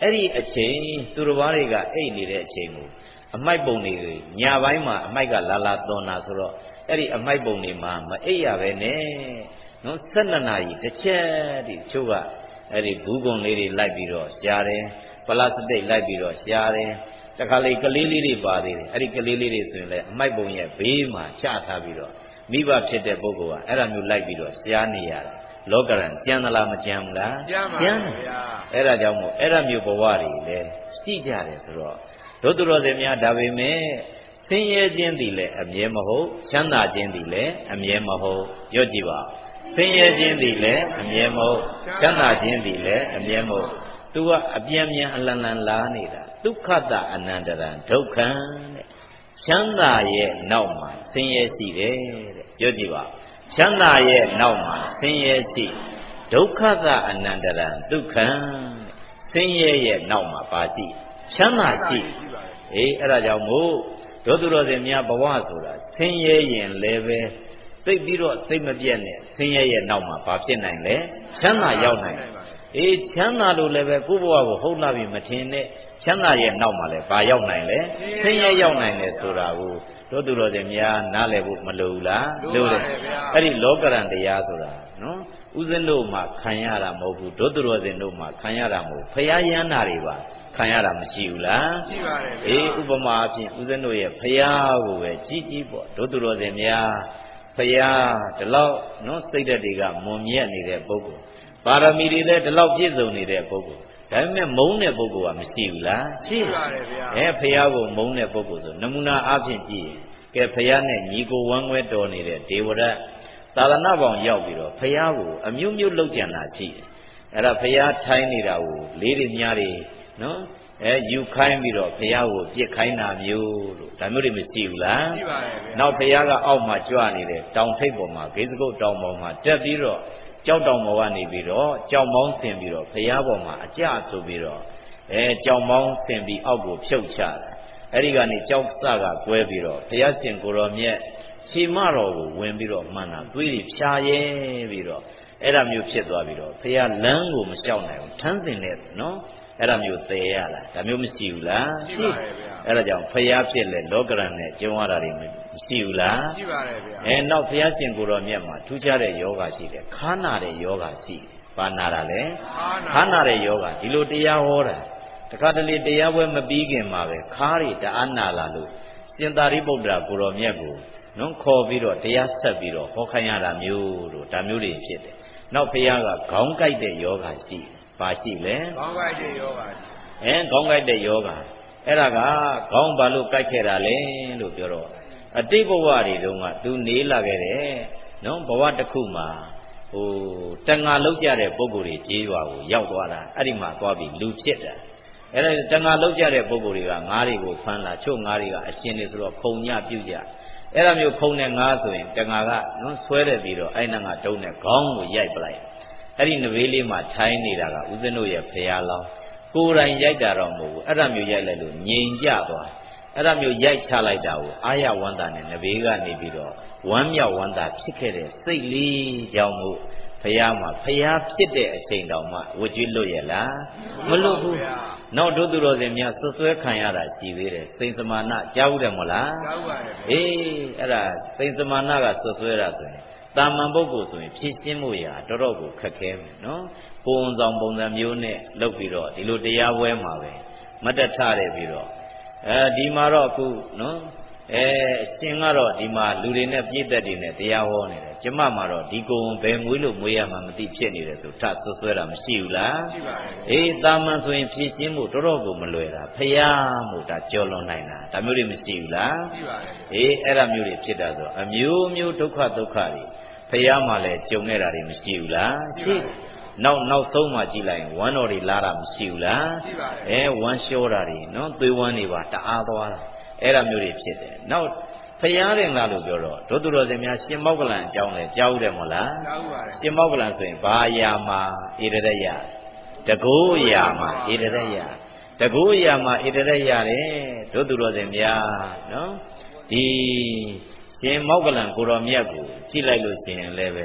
Speaker 1: အဲ့ဒီအချိန်သူတော်ဘာတွေကအိတ်နေတဲ့အချိန်ကိုအမိုက်ပုံတွေညပိုင်းမှာအမိုက်ကလာလာသွန်တာဆိုတော့အဲ့ဒီအမိုက်ပုံတွေမှာမအိတ်ရပဲနဲ့နော်၁၂နာရီတစ်ချက်ဒီချို့ကအဲ့ဒီဘူးကုံလေးတွေလိုက်ပြီးတော့ရှားတယ်ပလတ်စတစ်လိုက်ပြီးတော့ရှားတယ်တခါလေကလေးလေးတွေပါသေးတယ်အဲ့ဒီကလေးလေးတွေဆိုရင်လည်းအမိုက်ပုံရဲ့ဘေးမှာချထားပြီးတော့မိဘဖြစ်တဲ့ပုဂ္ဂိုလ်ကအဲ့ဒါမျိုးလိုက်ပြီးတော့ရှားနေရတယ်လောကရန်ကြံသလားမကြံဘူးလား
Speaker 2: ကြံပါဗျာ
Speaker 1: အဲ့ဒါကြောင့်မို့အဲ့ဒါမျိုးဘဝတွေလည်းရှိကြတယ်ဆိုတော့တို့သူတော်စင်များဒါပေမဲ့ဆင်းရဲခြင်းသည်လည်းအမြဲမဟုတ်ချမ်းသာခြင်းသည်လည်းအမြဲမဟုတ်ရော့ကြည့်ပါဆင်းရဲခြင်းသည်လည်းအမြဲမဟုတ်ချမ်းသာခြင်းသည်လည်းအမြဲမဟုတ်သူကအပြင်းပြန်အလန်လန်လာနေတာဒုက္ခတအနန္တရံဒုက္ခံတဲ့ချမ်းသာရဲ့နောက်မှာဆင်းရဲရှိတယ်တဲ့ပြောကြည့်ပါချမ်းသာရဲ့နောက်မှာဆင်းရဲရှိဒုက္ခတအနန္တရံဒုက္ခံဆင်းရဲရဲ့နောက်မှာပါရှိချမ်းသာရှိအေးအဲ့ဒါကြောင့်မို့တို့သူတော်စင်များဘဝဆိုတာဆင်းရဲရင်လည်းပဲသိပြီးတော့သိမပြတ်နဲ့ဆင်းရဲရဲ့နောက်မှာဘာဖြစ်နိုင်လဲချမ်းသာရောက်နိုင်အေးချမ်းသာလို့လည်းပဲကိုယ့်ဘဝကိုဟုတ်လာပြီမထင်နဲ့ချမ်းသာရဲ့နောက်မှာလည်းဘာရောက်နိုင်လဲဆင်းရဲရောက်နိုင်တယ်ဆိုတာကိုတို့သူတော်စင်များနားလည်ဖို့မလိုဘူးလားလိုတယ်အဲ့ဒီလောကရန်တရားဆိုတာနော်ဥစဉ်တို့မှာခံရတာမဟုတ်ဘူးတို့သူတော်စင်တို့မှာခံရတာမဟုတ်ဖရာယန္တာတွေပါခံရတာမရှိဘူးလား
Speaker 2: ရှိပါတယ်
Speaker 1: အေးဥပမာအဖြစ်ဥစဉ်တို့ရဲ့ဖရာကိုပဲကြီးကြီးပေါ့တို့သူတော်စင်များဖရာဒီလောက်နော်စိတ်ဓာတ်တွေကမွန်မြတ်နေတဲ့ပုဂ္ဂိုလ်ပါရမီတွေလည်းဒီလောက်ပြည့်စုံနေတဲ့ပုဂ္ဂိုလ်ဒါပေမဲ့မုန်းတဲ့ပုဂ္ဂိုလ်ကမရှိဘူးလား
Speaker 2: ရှိပါတယ်ဗျာ
Speaker 1: အဲဖရာကိုမုန်းတဲ့ပုဂ္ဂိုလ်ဆိုနမူနာအားဖြင့်ကြည့်ရင်ကဲဖရာနဲ့ညီကိုဝမ်းခွဲတော်နေတဲ့ဒေဝရတ်သာသနာ့ဘောင်ရောက်ပြီးတော့ဖရာကိုအမျိုးမျိုးလှုပ်ကြံတာရှိတယ်အဲ့ဒါဖရာထိုင်းနေတာကိုလေးတွေများတွေနော်အဲယူခိုင်းပြီးတော့ဖရာကိုပြစ်ခိုင်းတာမျိုးလို့ဒါမျိုးတွေမရှိဘူးလား
Speaker 2: ရှိပါတယ်ဗျာ
Speaker 1: နောက်ဖရာကအောက်မှာကြွနေတဲ့တောင်ထိပ်ပေါ်မှာဂေစကုတ်တောင်ပေါ်မှာတက်ပြီးတော့ကြောက်တောင်ပေါ်ကနေပြီးတော့ကြောက်မောင်းဆင်ပြီးတော့ဖရာပေါ်မှာအကြဆိုပြီးတော့အဲကြောက်မောင်းဆင်ပြီးအောက်ကိုဖြုတ်ချတာအဲ့ဒီကနေကြောက်စကကွဲပြီးတော့တရားရှင်ကိုရောမြတ်ခြေမတော်ကိုဝင်ပြီးတော့မှန်တာသွေးတွေဖြာရဲပြီးတော့အဲ့ဒါမျိုးဖြစ်သွားပြီးတော့ဖရာလမ်းကိုမလျှောက်နိုင်ဘူးထမ်းစင်တဲ့နော်အဲ့ဒါမျိုးသေရလားဒါမျိုးမရှိဘူးလား
Speaker 2: ရှိပါတယ်ဗျာ
Speaker 1: အဲ့ဒါကြောင့်ဖရာဖြစ်လေလောကရန်နဲ့ကျုံရတာတွေမရှိဘူးလား
Speaker 2: ရှိပါတယ်ဗျာ
Speaker 1: အဲနောက်ဖရာရှင်ကိုတော်မြတ်မှာထူးခြားတဲ့ယောဂရှိတယ်ခါနာတဲ့ယောဂရှိတယ်ဘာနာတာလဲခါနာတဲ့ယောဂဒီလိုတရားဟောတာတခါတလေတရားပွဲမပြီးခင်မှာပဲခါးတွေတအားနာလာလို့ရှင်သာရိပုတ္တရာကိုတော်မြတ်ကိုနော်ခေါ်ပြီးတော့တရားဆက်ပြီးတော့ဟောခိုင်းရတာမျိုးတို့ဒါမျိုးတွေဖြစ်တယ်နောက်ဖရာကခေါင်းကိုက်တဲ့ယောဂရှိတယ်ဘာရှိလဲ
Speaker 2: ခေါင်းကိုက်တဲ့ယောဂ
Speaker 1: အဲခေါင်းကိုက်တဲ့ယောဂအဲ့ဒါကခေါင်းဘာလို့ကိုက်ခဲ့တာလဲလို့ပြောတော့အတိတ်ဘဝတွေတုန်းကသူနေလာခဲ့တယ်နော်ဘဝတစ်ခုမှာဟိုတန်ငါလောက်ကြတဲ့ပုံကိုယ်တွေကြေးရွာကိုရောက်သွားတာအဲ့ဒီမှာသွားပြီးလူဖြစ်တာအဲ့ဒါတန်ငါလောက်ကြတဲ့ပုံကိုယ်တွေကငါးတွေကိုဖမ်းလာချို့ငါးတွေကအရှင်တွေဆိုတော့ခုံညပြုတ်ကြအဲ့ဒါမျိုးခုံတဲ့ငါးဆိုရင်တန်ငါကနော်ဆွဲတယ်ပြီးတော့အဲ့နငါတုံးနဲ့ခေါင်းကိုရိုက်ပလိုက်အဲ့ဒီနဘေးလေးမှာထိုင်းနေတာကဦးဇင်းတို့ရဲ့ဖရာလောင်းကိုယ်တိုင်ရိုက်တာတော့မဟုတ်ဘူးအဲ့ဒါမျိုးရိုက်လိုက်လို့ငြိမ်ကြသွားအဲ့ဒါမျိုးရိုက်ချလိုက်တာကိုအာရဝန္တာနဲ့နဘေးကနေပြီးတော့ဝမ်းမြောက်ဝမ်းသာဖြစ်ခဲ့တဲ့စိတ်လေးကြောင့်မို့ဖရာမှာဖရာဖြစ်တဲ့အချိန်တောင်မှဝကြွလွတ်ရလားမလွတ်ဘူးနောက်တို့သူတော်စင်များဆွဆွဲခံရတာကြည်သေးတယ်စိန်စမာနကြားဘူးတယ်မလား
Speaker 2: ကြားပါတယ်
Speaker 1: အေးအဲ့ဒါစိန်စမာနကဆွဆွဲတာဆိုရင်တာမန်ပုဂ္ဂိုလ်ဆိုရင်ဖြည့်ရှင်းမှုရာတော်တော်ကိုခက်ခဲမယ်နော်ကိုယ်ဝန်ဆောင်ပုံစံမျိုးနဲ့လုပ်ပြီးတော့ဒီလိုတရားပွဲမှာပဲမတ်တထတယ်ပြီးတော့အဲဒီမှာတော့အခုနော်အဲအရှင်ကတော့ဒီမှာလူတွေနဲ့ပြည့်သက်တွေနဲ့တရားဟောနေတယ်ကျမမှာတော့ဒီကိုယ်ဘယ်မွေးလို့မွေးရမှမသိဖြစ်နေတယ်ဆိုထဆွဆွဲတာမရှိဘူးလား
Speaker 2: ရှိပါတယ်
Speaker 1: အေးတာမန်ဆိုရင်ဖြည့်ရှင်းမှုတော်တော်ကိုမလွယ်တာဖယားမို့ဒါကြော်လွန်နိုင်တာဒါမျိုးတွေမရှိဘူးလား
Speaker 2: ရှိပါတယ်
Speaker 1: အေးအဲ့ဒါမျိုးတွေဖြစ်တာဆိုအမျိုးမျိုးဒုက္ခဒုက္ခတွေဖယားမှလည်းကြုံခဲ့တာတွေမရှိဘူးလားရှိနောက်နောက်ဆုံးမှကြည့်လိုက်ရင်ဝမ်းတော်တွေလာတာမရှိဘူးလား
Speaker 2: ရှိပါတယ်
Speaker 1: အဲဝမ်းလျှောတာတွေနော်သွေးဝမ်းတွေပါတအားသွားတာအဲ့ဒါမျိုးတွေဖြစ်တယ်နောက်ဖယားတယ်လားလို့ပြောတော့ဒုသူတော်စင်များရှင်မောက္ကလံအကြောင်းလဲကြားဦးတယ်မဟုတ်လား
Speaker 2: ကြားဦးပါတယ်
Speaker 1: ရှင်မောက္ကလံဆိုရင်ဘာယာမှာဣရရယတကိုးယာမှာဣရရယတကိုးယာမှာဣရရရတယ်ဒုသူတော်စင်များနော်ဒီရှင်မောက္ကလံကိုတော်မြတ်ကိုကြည့်လိုက်လို့ရှိရင်လည်းပဲ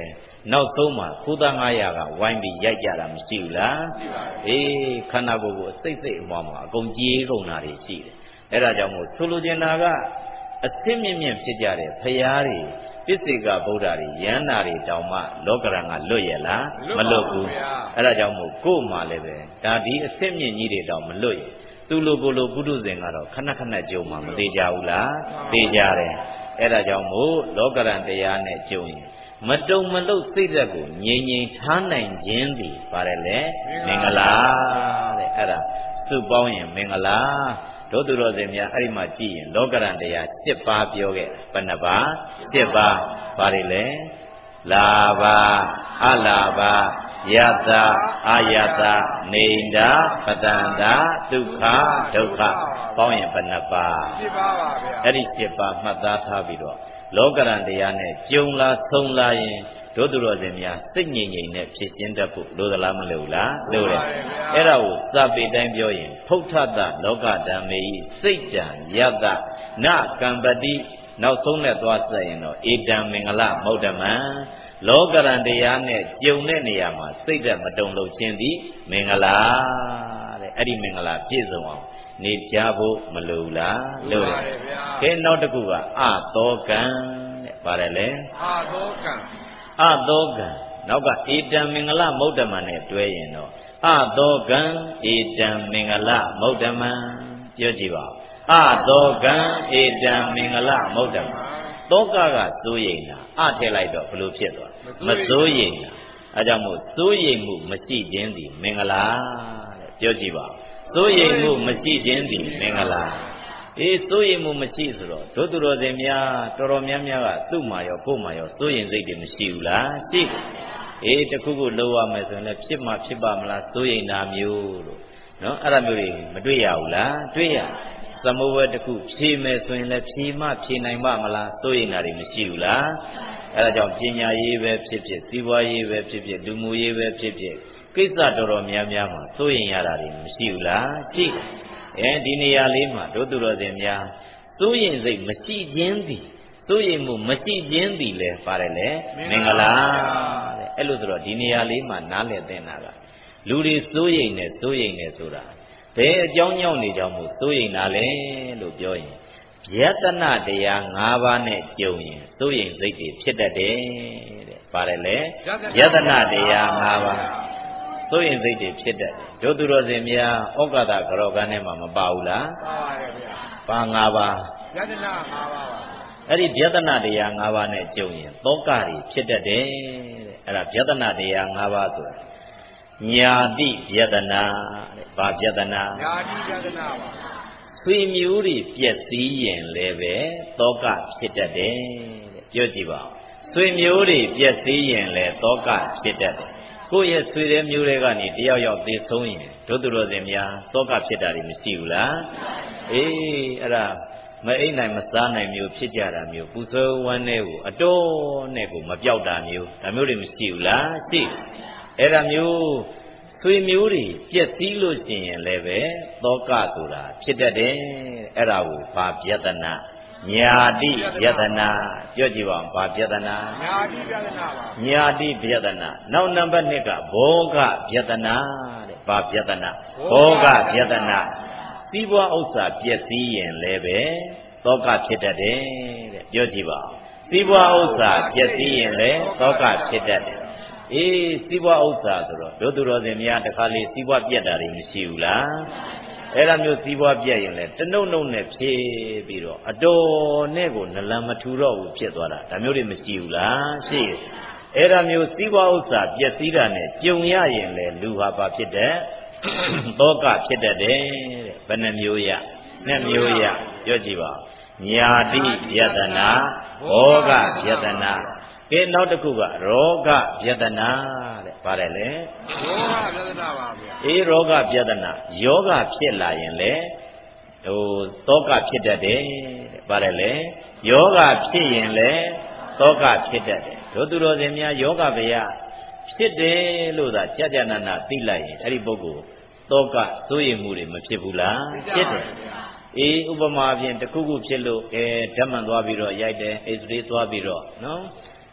Speaker 1: နောက်ဆုံးမှာခုသားငါးရာကဝိုင်းပြီးရိုက်ကြတာမရှိဘူးလားအေးခန္ဓာကိုယ်ကိုစိတ်စိတ်အမွားမှာအကုန်ကြီးကုန်တာတွေရှိတယ်အဲ့ဒါကြောင့်မို့ဆိုလိုချင်တာကအသစ်မြင့်မြင့်ဖြစ်ကြတဲ့ဖရာတွေပစ္စေကဗုဒ္ဓတွေယန္တာတွေတောင်မှလောကရန်ကလွတ်ရလားမလွတ်ဘူးအဲ့ဒါကြောင့်မို့ကို့မှာလည်းပဲဒါဒီအသစ်မြင့်ကြီးတွေတောင်မလွတ်ရသူလိုကိုလိုပုထုဇဉ်ကတော့ခဏခဏကြုံမှာမသေးကြဘူးလားသိကြတယ်အဲ့ဒါကြောင့်မို့လောကရန်တရားနဲ့ကြုံရင်မတုံမလုတ်စိတ်ဓာတ်ကိုငြိမ်ငြိမ်ထားနိုင်ခြင်းသည်ပါတယ်လေမင်္ဂလာတဲ့အဲ့ဒါစုပေါင်းရင်မင်္ဂလာတို့သူတော်စင်များအဲ့ဒီမှာကြည့်ရင်လောကရန်တရား၈ပါးပြောခဲ့ဘယ်နှပါ၈ပါးပါတယ်လေလာဘအလာဘယတအာယတနေန္ဒပတန္တာဒုက္ခဒုက္ခပေါင်းရင်ဘယ်နှပါ၈ပါးပါဗျာအဲ့ဒီ၈ပါးမှတ်သားထားပြီးတော့လောကရန်တရားနဲ့ကြုံလာဆုံးလာရင်တို့သူတော်စင်များစိတ်ငြိမ်ငြိမ်နဲ့ဖြစ်ရှင်းတတ်ဖို့လိုသလားမလိုဘူးလားလိုတယ်အဲ့ဒါကိုစာပေတိုင်းပြောရင်ဖုဋ္ဌတလောကဓမ္မေဤစိတ်တံယတနကံပတိနောက်ဆုံးနဲ့သွားဆက်ရင်တော့ဧတံမင်္ဂလမௌဒ္ဓမံလောကရန်တရားနဲ့ကြုံတဲ့နေရာမှာစိတ်သက်မတုံလို့ခြင်းသည်မင်္ဂလာတဲ့အဲ့ဒီမင်္ဂလာပြည့်စုံအောင်နေကြဖို့မလိုဘူးလားလိုတယ်ကဲနောက်တစ်ခုကအသောကံတဲ့ပါတယ်လေအသောကံအသောကံနောက်ကဧတံမင်္ဂလမௌဒ္ဓမံနဲ့တွဲရင်တော့အသောကံဧတံမင်္ဂလမௌဒ္ဓမံပြောကြည့်ပါအသောကံဧတံမင်္ဂလမௌဒ္ဓမံသောကကစိုးရိမ်တာအထည့်လိုက်တော့ဘလို့ဖြစ်သွားမစိုးရိမ်တာအဲကြောင့်မို့စိုးရိမ်မှုမရှိခြင်းသည်မင်္ဂလာတဲ့ပြောကြည့်ပါစိုးရိမ်မှုမရှိခြင်းသည်မင်္ဂလာအေးစိုးရိမ်မှုမရှိဆိုတော့ဒုသူတော်စင်များတော်တော်များများကသူ့မှာရောကိုယ်မှာရောစိုးရိမ်စိတ်တွေမရှိဘူးလားရှိတယ်အေးတခုခုလုပ်ရမယ်ဆိုရင်လည်းဖြစ်မှာဖြစ်ပါမလားစိုးရိမ်တာမျိုးလို့နော်အဲ့ဒါမျိုးတွေမတွေ့ရဘူးလားတွေ့ရသမုဝဲတစ်ခုဖြေမယ်ဆိုရင်လည်းဖြေမှဖြေနိုင်ပါမလားစိုးရိမ်တာတွေမရှိဘူးလားအဲဒါကြောင့်ပညာရေးပဲဖြစ်ဖြစ်စီးပွားရေးပဲဖြစ်ဖြစ်လူမှုရေးပဲဖြစ်ဖြစ်ကိစ္စတော်တော်များများမှာစိုးရိမ်ရတာတွေမရှိဘူးလားရှိတယ်အဲဒီနေရာလေးမှာတို့သူတော်စင်များစိုးရိမ်စိတ်မရှိခြင်းသည်စိုးရိမ်မှုမရှိခြင်းသည်လဲပါတယ်လေမင်္ဂလာတဲ့အဲ့လိုဆိုတော့ဒီနေရာလေးမှာနားလည်သင့်တာကလူတွေစိုးရိမ်နေစိုးရိမ်နေဆိုတာဘယ်အကြောင်းကြောင့်နေကြောင်းမို့စိုးရိမ်တာလဲလို့ပြောရင်ယတနာတရား၅ပါးနဲ့ကြုံရင်စိုးရိမ်စိတ်တွေဖြစ်တတ်တယ်တဲ့ပါတယ်လေယတနာတရား၅ပါးစိုးရိမ်စိတ်တွေဖြစ်တတ်တယ်တို့သူတော်စင်များဩကာသကရောကန်းထဲမှာမပါဘူးလားပါပါတယ်ဗျာပါ၅ပါးယတနာ၅ပါးပါအဲ့ဒီယတနာတရား၅ပါးနဲ့ကြုံရင်သောကတွေဖြစ်တတ်တယ်တဲ့အဲ့ဒါယတနာတရား၅ပါးဆိုတာညာတိယတနာတဲ့ဘာယတနာညာတိယတနာပါဆွေမျိုးတွေပြည့်စည်ရင်လည်းပဲသောကဖြစ်တတ်တယ်တဲ့ပြောကြည့်ပါဦးဆွေမျိုးတွေပြည့်စည်ရင်လည်းသောကဖြစ်တတ်တယ်ကိုယ့်ရဲ့ဆွေတဲ့မျိုးတွေကနေတယောက်ယောက်သေဆုံးရင်တို့သူတော်စင်များသောကဖြစ်တာတွေမရှိဘူးလားအေးအဲ့ဒါမအိမ်နိုင်မစားနိုင်မျိုးဖြစ်ကြတာမျိုးပူဆွဲဝမ်းနဲ့ကိုအတော်နဲ့ကိုမပြောက်တာမျိုးဒါမျိုးတွေမရှိဘူးလားရှိအဲ့ဒါမျိုးဆွေမျိုးတွေပြည့်စည်လို့ရှိရင်လည်းပဲသောကဆိုတာဖြစ်တတ်တယ်အဲ့ဒါကိုဘာပြတနာညာတိပြတနာပြောကြည့်ပါဦးဘာပြတနာညာတိပြတနာပါညာတိပြတနာနောက်နံပါတ်၂ကဘောဂပြတနာတဲ့ဘာပြတနာဘောဂပြတနာစီးပွားဥစ္စာပြည့်စည်ရင်လည်းပဲသောကဖြစ်တတ်တယ်တဲ့ပြောကြည့်ပါဦးစီးပွားဥစ္စာပြည့်စည်ရင်လည်းသောကဖြစ်တတ်တယ်အေးစီးပွားဥစ္စာဆိုတော့တို့သူတော်စင်များတခါလေစီးပွားပြတ်တာတွေမရှိဘူးလားအဲ့ဒါမျိုးစီးပွားပြတ်ရင်လည်းတနှုတ်နှုတ်နဲ့ဖြေပြီးတော့အတော်နဲ့ကိုနလန်မထူတော့ဘူးဖြစ်သွားတာဒါမျိုးတွေမရှိဘူးလားရှိအဲ့ဒါမျိုးစီးပွားဥစ္စာပြည့်စည်တာနဲ့ကြုံရရင်လည်းလူဟာပါဖြစ်တဲ့သောကဖြစ်တတ်တယ်တဲ့ဘယ်နှမျိုးရနှစ်မျိုးရပြောကြည့်ပါညာတိယတနာဘောဂယတနာကဲနောက်တစ်ခုကရောဂပြဒနာတဲ့ပါတယ်လေရောဂပြဒနာပါဗျာအေးရောဂပြဒနာယောဂဖြစ်လာရင်လေဟိုသောကဖြစ်တတ်တယ်တဲ့ပါတယ်လေယောဂဖြစ်ရင်လေသောကဖြစ်တတ်တယ်တို့သူတော်စင်များယောဂဗျာဖြစ်တယ်လို့သာကြာကြာနာနာသိလိုက်ရင်အဲ့ဒီပုဂ္ဂိုလ်သောကစိုးရိမ်မှုတွေမဖြစ်ဘူးလားဖြစ်တယ်အေးဥပမာဖြင့်တခုခုဖြစ်လို့အဲဓာတ်မှန်သွားပြီးတော့ရိုက်တယ် X-ray သွားပြီးတော့နော်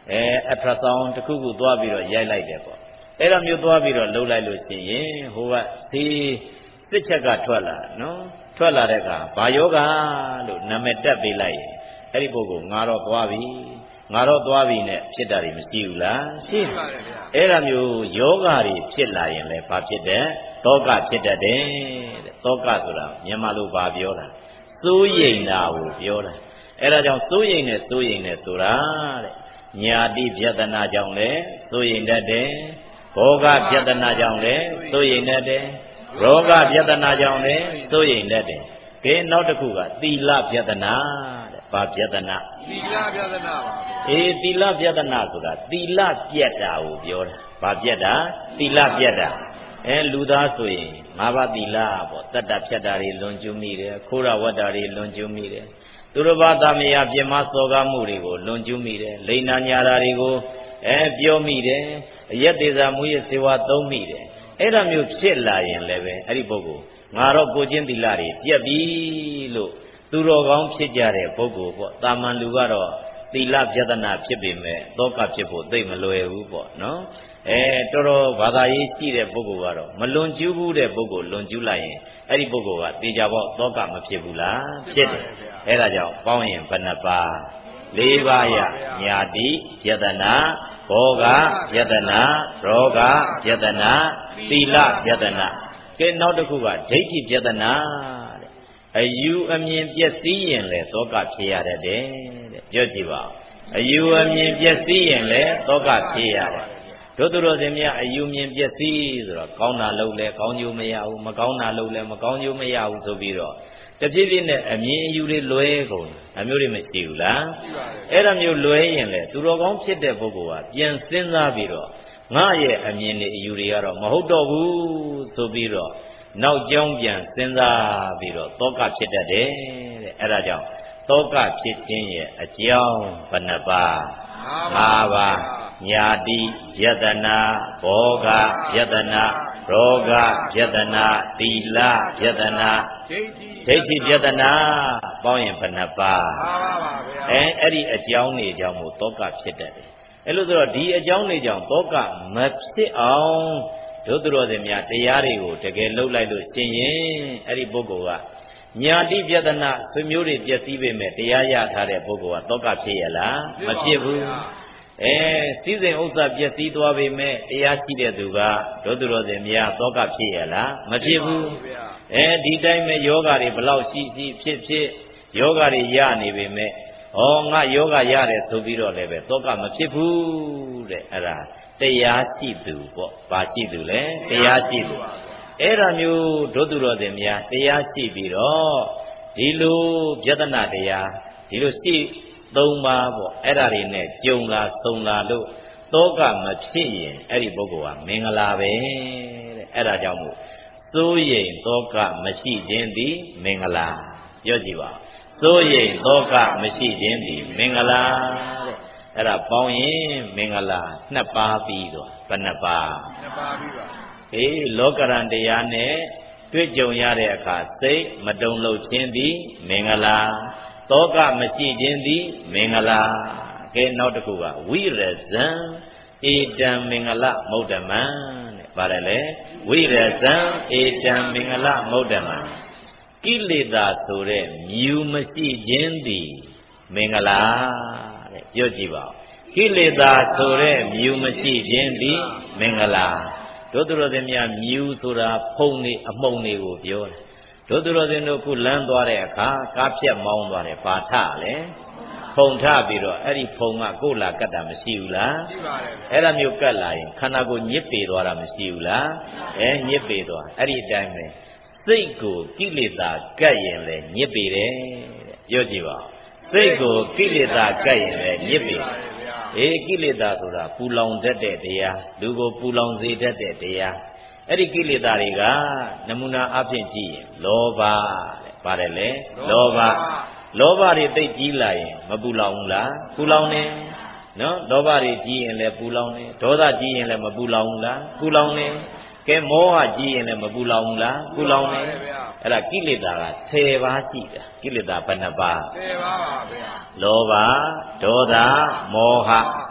Speaker 1: အဲအထဆောင်တစ်ခုခုသွားပြီးတော့ရိုက်လိုက်တယ်ပေါ့အဲ့တော့မျိုးသွားပြီးတော့လှုပ်လိုက်လို့ရှိရင်ဟိုကဒီစစ်ချက်ကထွက်လာနော်ထွက်လာတဲ့အခါဘာယောဂလို့နာမည်တက်ပေးလိုက်ရင်အဲ့ဒီပုဂ္ဂိုလ်ငါတော့သွားပြီငါတော့သွားပြီနဲ့ဖြစ်တာတွေမရှိဘူးလားရှိပါတယ်ဗျာအဲ့ဒါမျိုးယောဂတွေဖြစ်လာရင်လည်းဘာဖြစ်တဲ့တောကဖြစ်တတ်တယ်တဲ့တောကဆိုတာမြန်မာလိုဘာပြောတာစိုးရိမ်တာကိုပြောတာအဲ့ဒါကြောင့်စိုးရိမ်နဲ့စိုးရိမ်နဲ့ဆိုတာတဲ့ညာတိပြဿနာကြောင့်လည်းစိုးရိမ်တတ်တယ်ဘောဂပြဿနာကြောင့်လည်းစိုးရိမ်တတ်တယ်ရောဂပြဿနာကြောင့်လည်းစိုးရိမ်တတ်တယ်ကဲနောက်တစ်ခုကသီလပြဿနာတဲ့ဘာပြဿနာ
Speaker 2: သီလပြဿနာပါ
Speaker 1: အေးသီလပြဿနာဆိုတာသီလပြတ်တာကိုပြောတာဘာပြတ်တာသီလပြတ်တာအဲလူသားဆိုရင်ငါးပါးသီလပေါ့တတ္တဖြတ်တာတွေလွန်ကျူးမိတယ်ခိုးရဝတ်တာတွေလွန်ကျူးမိတယ်သူတော်ဘာသမယပြမစောကားမှုတွေကိုလွန်ကျူးမိတယ်လိန်နာညာတာတွေကိုအဲပြောမိတယ်အယက်သေးစာမူရစေဝါသုံးမိတယ်အဲ့ဒါမျိုးဖြစ်လာရင်လည်းပဲအဲ့ဒီပုဂ္ဂိုလ်ငါတော့ကိုချင်းသီလတွေပြတ်ပြီလို့သူတော်ကောင်းဖြစ်ကြတဲ့ပုဂ္ဂိုလ်ပေါ့တာမန်လူကတော့သီလပြဿနာဖြစ်ပေမဲ့တောကဖြစ်ဖို့သိမလွယ်ဘူးပေါ့နော်အဲတော်တော်ဘာသာရေးရှိတဲ့ပုဂ္ဂိုလ်ကတော့မလွန်ကျူးဘူးတဲ့ပုဂ္ဂိုလ်လွန်ကျူးလိုက်ရင်အဲ့ဒီပုဂ္ဂိုလ်ကတေချာပေါ့တောကမဖြစ်ဘူးလားဖြစ်တယ်အဲ့ဒါကြောင့်ပေါင်းရင်ဘယ်နှပါလေးပါးရညာတိယတနာဘောဂယတနာရောဂယတနာသီလယတနာကဲနောက်တစ်ခုကဒိဋ္ဌိယတနာတဲ့အယူအမြင်ပျက်စီးရင်လည်းတောကဖြစ်ရတတ်တယ်တဲ့ပြောကြည့်ပါအယူအမြင်ပျက်စီးရင်လည်းတောကဖြစ်ရတယ်တို့သူတော်စင်များအယူမြင်ပျက်စီးဆိုတော့ကောင်းတာလုပ်လဲကောင်းကျိုးမရဘူးမကောင်းတာလုပ်လဲမကောင်းကျိုးမရဘူးဆိုပြီးတော့တဖြည်းဖြည်းနဲ့အမြင်အယူတွေလွဲကုန်အမျိုးတွေမရှိဘူးလားအဲ့ဒါမျိုးလွဲရင်လေသူတော်ကောင်းဖြစ်တဲ့ပုဂ္ဂိုလ်ကပြန်စဉ်းစားပြီးတော့ငါရဲ့အမြင်တွေအယူတွေကတော့မဟုတ်တော့ဘူးဆိုပြီးတော့နောက်ကြောင်းပြန်စဉ်းစားပြီးတော့တောကဖြစ်တတ်တယ်တဲ့အဲ့ဒါကြောင့်တောကဖြစ်ခြင်းရဲ့အကြောင်းဘယ်နှပါး၅ပါးညာတိယတနာဘောဂယတနာရောဂယတနာသီလယတနာဒိဋ္ဌိယတနာပေါင်းရင်ဘယ်နှပါးအဲအဲ့ဒီအကြောင်းတွေကြောင့်မို့တောကဖြစ်တတ်တယ်အဲ့လိုဆိုတော့ဒီအကြောင်းတွေကြောင့်တောကမဖြစ်အောင်တို့သူတော်စင်များတရားတွေကိုတကယ်လှုပ်လိုက်လို့ရှင်ရင်အဲ့ဒီပုဂ္ဂိုလ်ကညာတိပြဒနာဆွေမျိုးတွေပြည့်စည်ပေမဲ့တရားရထားတဲ့ပုဂ္ဂိုလ်ကတောကဖြစ်ရလားမဖြစ်ဘူးအဲစည်းစိမ်ဥစ္စာပြည့်စည်သွားပေမဲ့တရားရှိတဲ့သူကတို့သူတော်စင်များတောကဖြစ်ရလားမဖြစ်ဘူးအဲဒီတိုင်းပဲယောဂတွေဘလောက်ရှိရှိဖြစ်ဖြစ်ယောဂတွေရနေပေမဲ့ဩငါယောဂရတယ်ဆိုပြီးတော့လည်းပဲတောကမဖြစ်ဘူးတဲ့အဲ့ဒါတရားရှိသူပေါ့ဘာရှိသူလဲတရားရှိသူအဲ့ဒါမျိုးဒုသူတော်စင်များတရားရှိပြီးတော့ဒီလိုယတနာတရားဒီလိုရှိသုံးပါးပေါ့အဲ့ဒါတွေနဲ့ကြုံလာသုံးလာလို့တောကမဖြစ်ရင်အဲ့ဒီပုဂ္ဂိုလ်ကမင်္ဂလာပဲတဲ့အဲ့ဒါကြောင့်မို့စိုးရိမ်တောကမရှိခြင်းသည်မင်္ဂလာပြောကြည့်ပါစိုးရိမ်တောကမရှိခြင်းသည်မင်္ဂလာတဲ့အဲ့ဒါပေါင်းရင်မင်္ဂလာနှစ်ပါးပြီးတော့ဘယ်နှပါး
Speaker 2: နှစ်ပါးပြီးပါ
Speaker 1: အေးလောကရန်တရားနဲ့တွေ့ကြုံရတဲ့အခါစိတ်မတုံ့လုံခြင်းသည်မင်္ဂလာတောကမရှိခြင်းသည်မင်္ဂလာကဲနောက်တစ်ခုကဝိရဇံဧတံမင်္ဂလမௌဒ္ဓမံတဲ့ပါတယ်လေဝိရဇံဧတံမင်္ဂလမௌဒ္ဓမံကိလေသာဆိုတဲ့မြူမရှိခြင်းသည်မင်္ဂလာတဲ့ပြောကြည့်ပါဦးကိလေသာဆိုတဲ့မြူမရှိခြင်းသည်မင်္ဂလာတို့သူတော်စင်များမြူဆိုတာဖုံနေအမှုံတွေကိုပြောတယ်တို့သူတော်စင်တို့ခုလမ်းသွားတဲ့အခါကားဖြတ်မောင်းသွားတယ်ဘာထလဲဖုံထပြီးတော့အဲ့ဒီဖုံကကိုယ်လာကတ်တာမရှိဘူးလား
Speaker 2: ရှိပါတယ်
Speaker 1: အဲ့ဒါမျိုးကတ်လာရင်ခန္ဓာကိုယ်ညစ်ပေသွားတာမရှိဘူးလားအဲညစ်ပေသွားအဲ့ဒီအတိုင်းပဲစိတ်ကိုကိလေသာကတ်ရင်လည်းညစ်ပေတယ်တဲ့ပြောကြည့်ပါစိတ်ကိုကိလေသာကတ်ရင်လည်းညစ်ပေအေးကိလေသာဆိုတာပူလောင်တတ်တဲ့တရားလူကိုပူလောင်စေတတ်တဲ့တရားအဲ့ဒီကိလေသာတွေကနမူနာအဖြစ်ကြည့်ရင်လောဘတဲ့ပါတယ်လေလောဘလောဘတွေတိတ်ကြီးလာရင်မပူလောင်ဘူးလားပူလောင်နေနော်လောဘတွေကြီးရင်လည်းပူလောင်နေဒေါသကြီးရင်လည်းမပူလောင်ဘူးလားပူလောင်နေကဲမောဟကြီးရင်လည်းမပူလောင်ဘူးလားပူလောင်နေအဲ့ဒါကိလေသာကဆယ်ပါးရှိတာကိလေသာဘယ်နှပါး
Speaker 2: ဆယ်ပါးပါဗျာ
Speaker 1: လောဘဒေါသမောဟ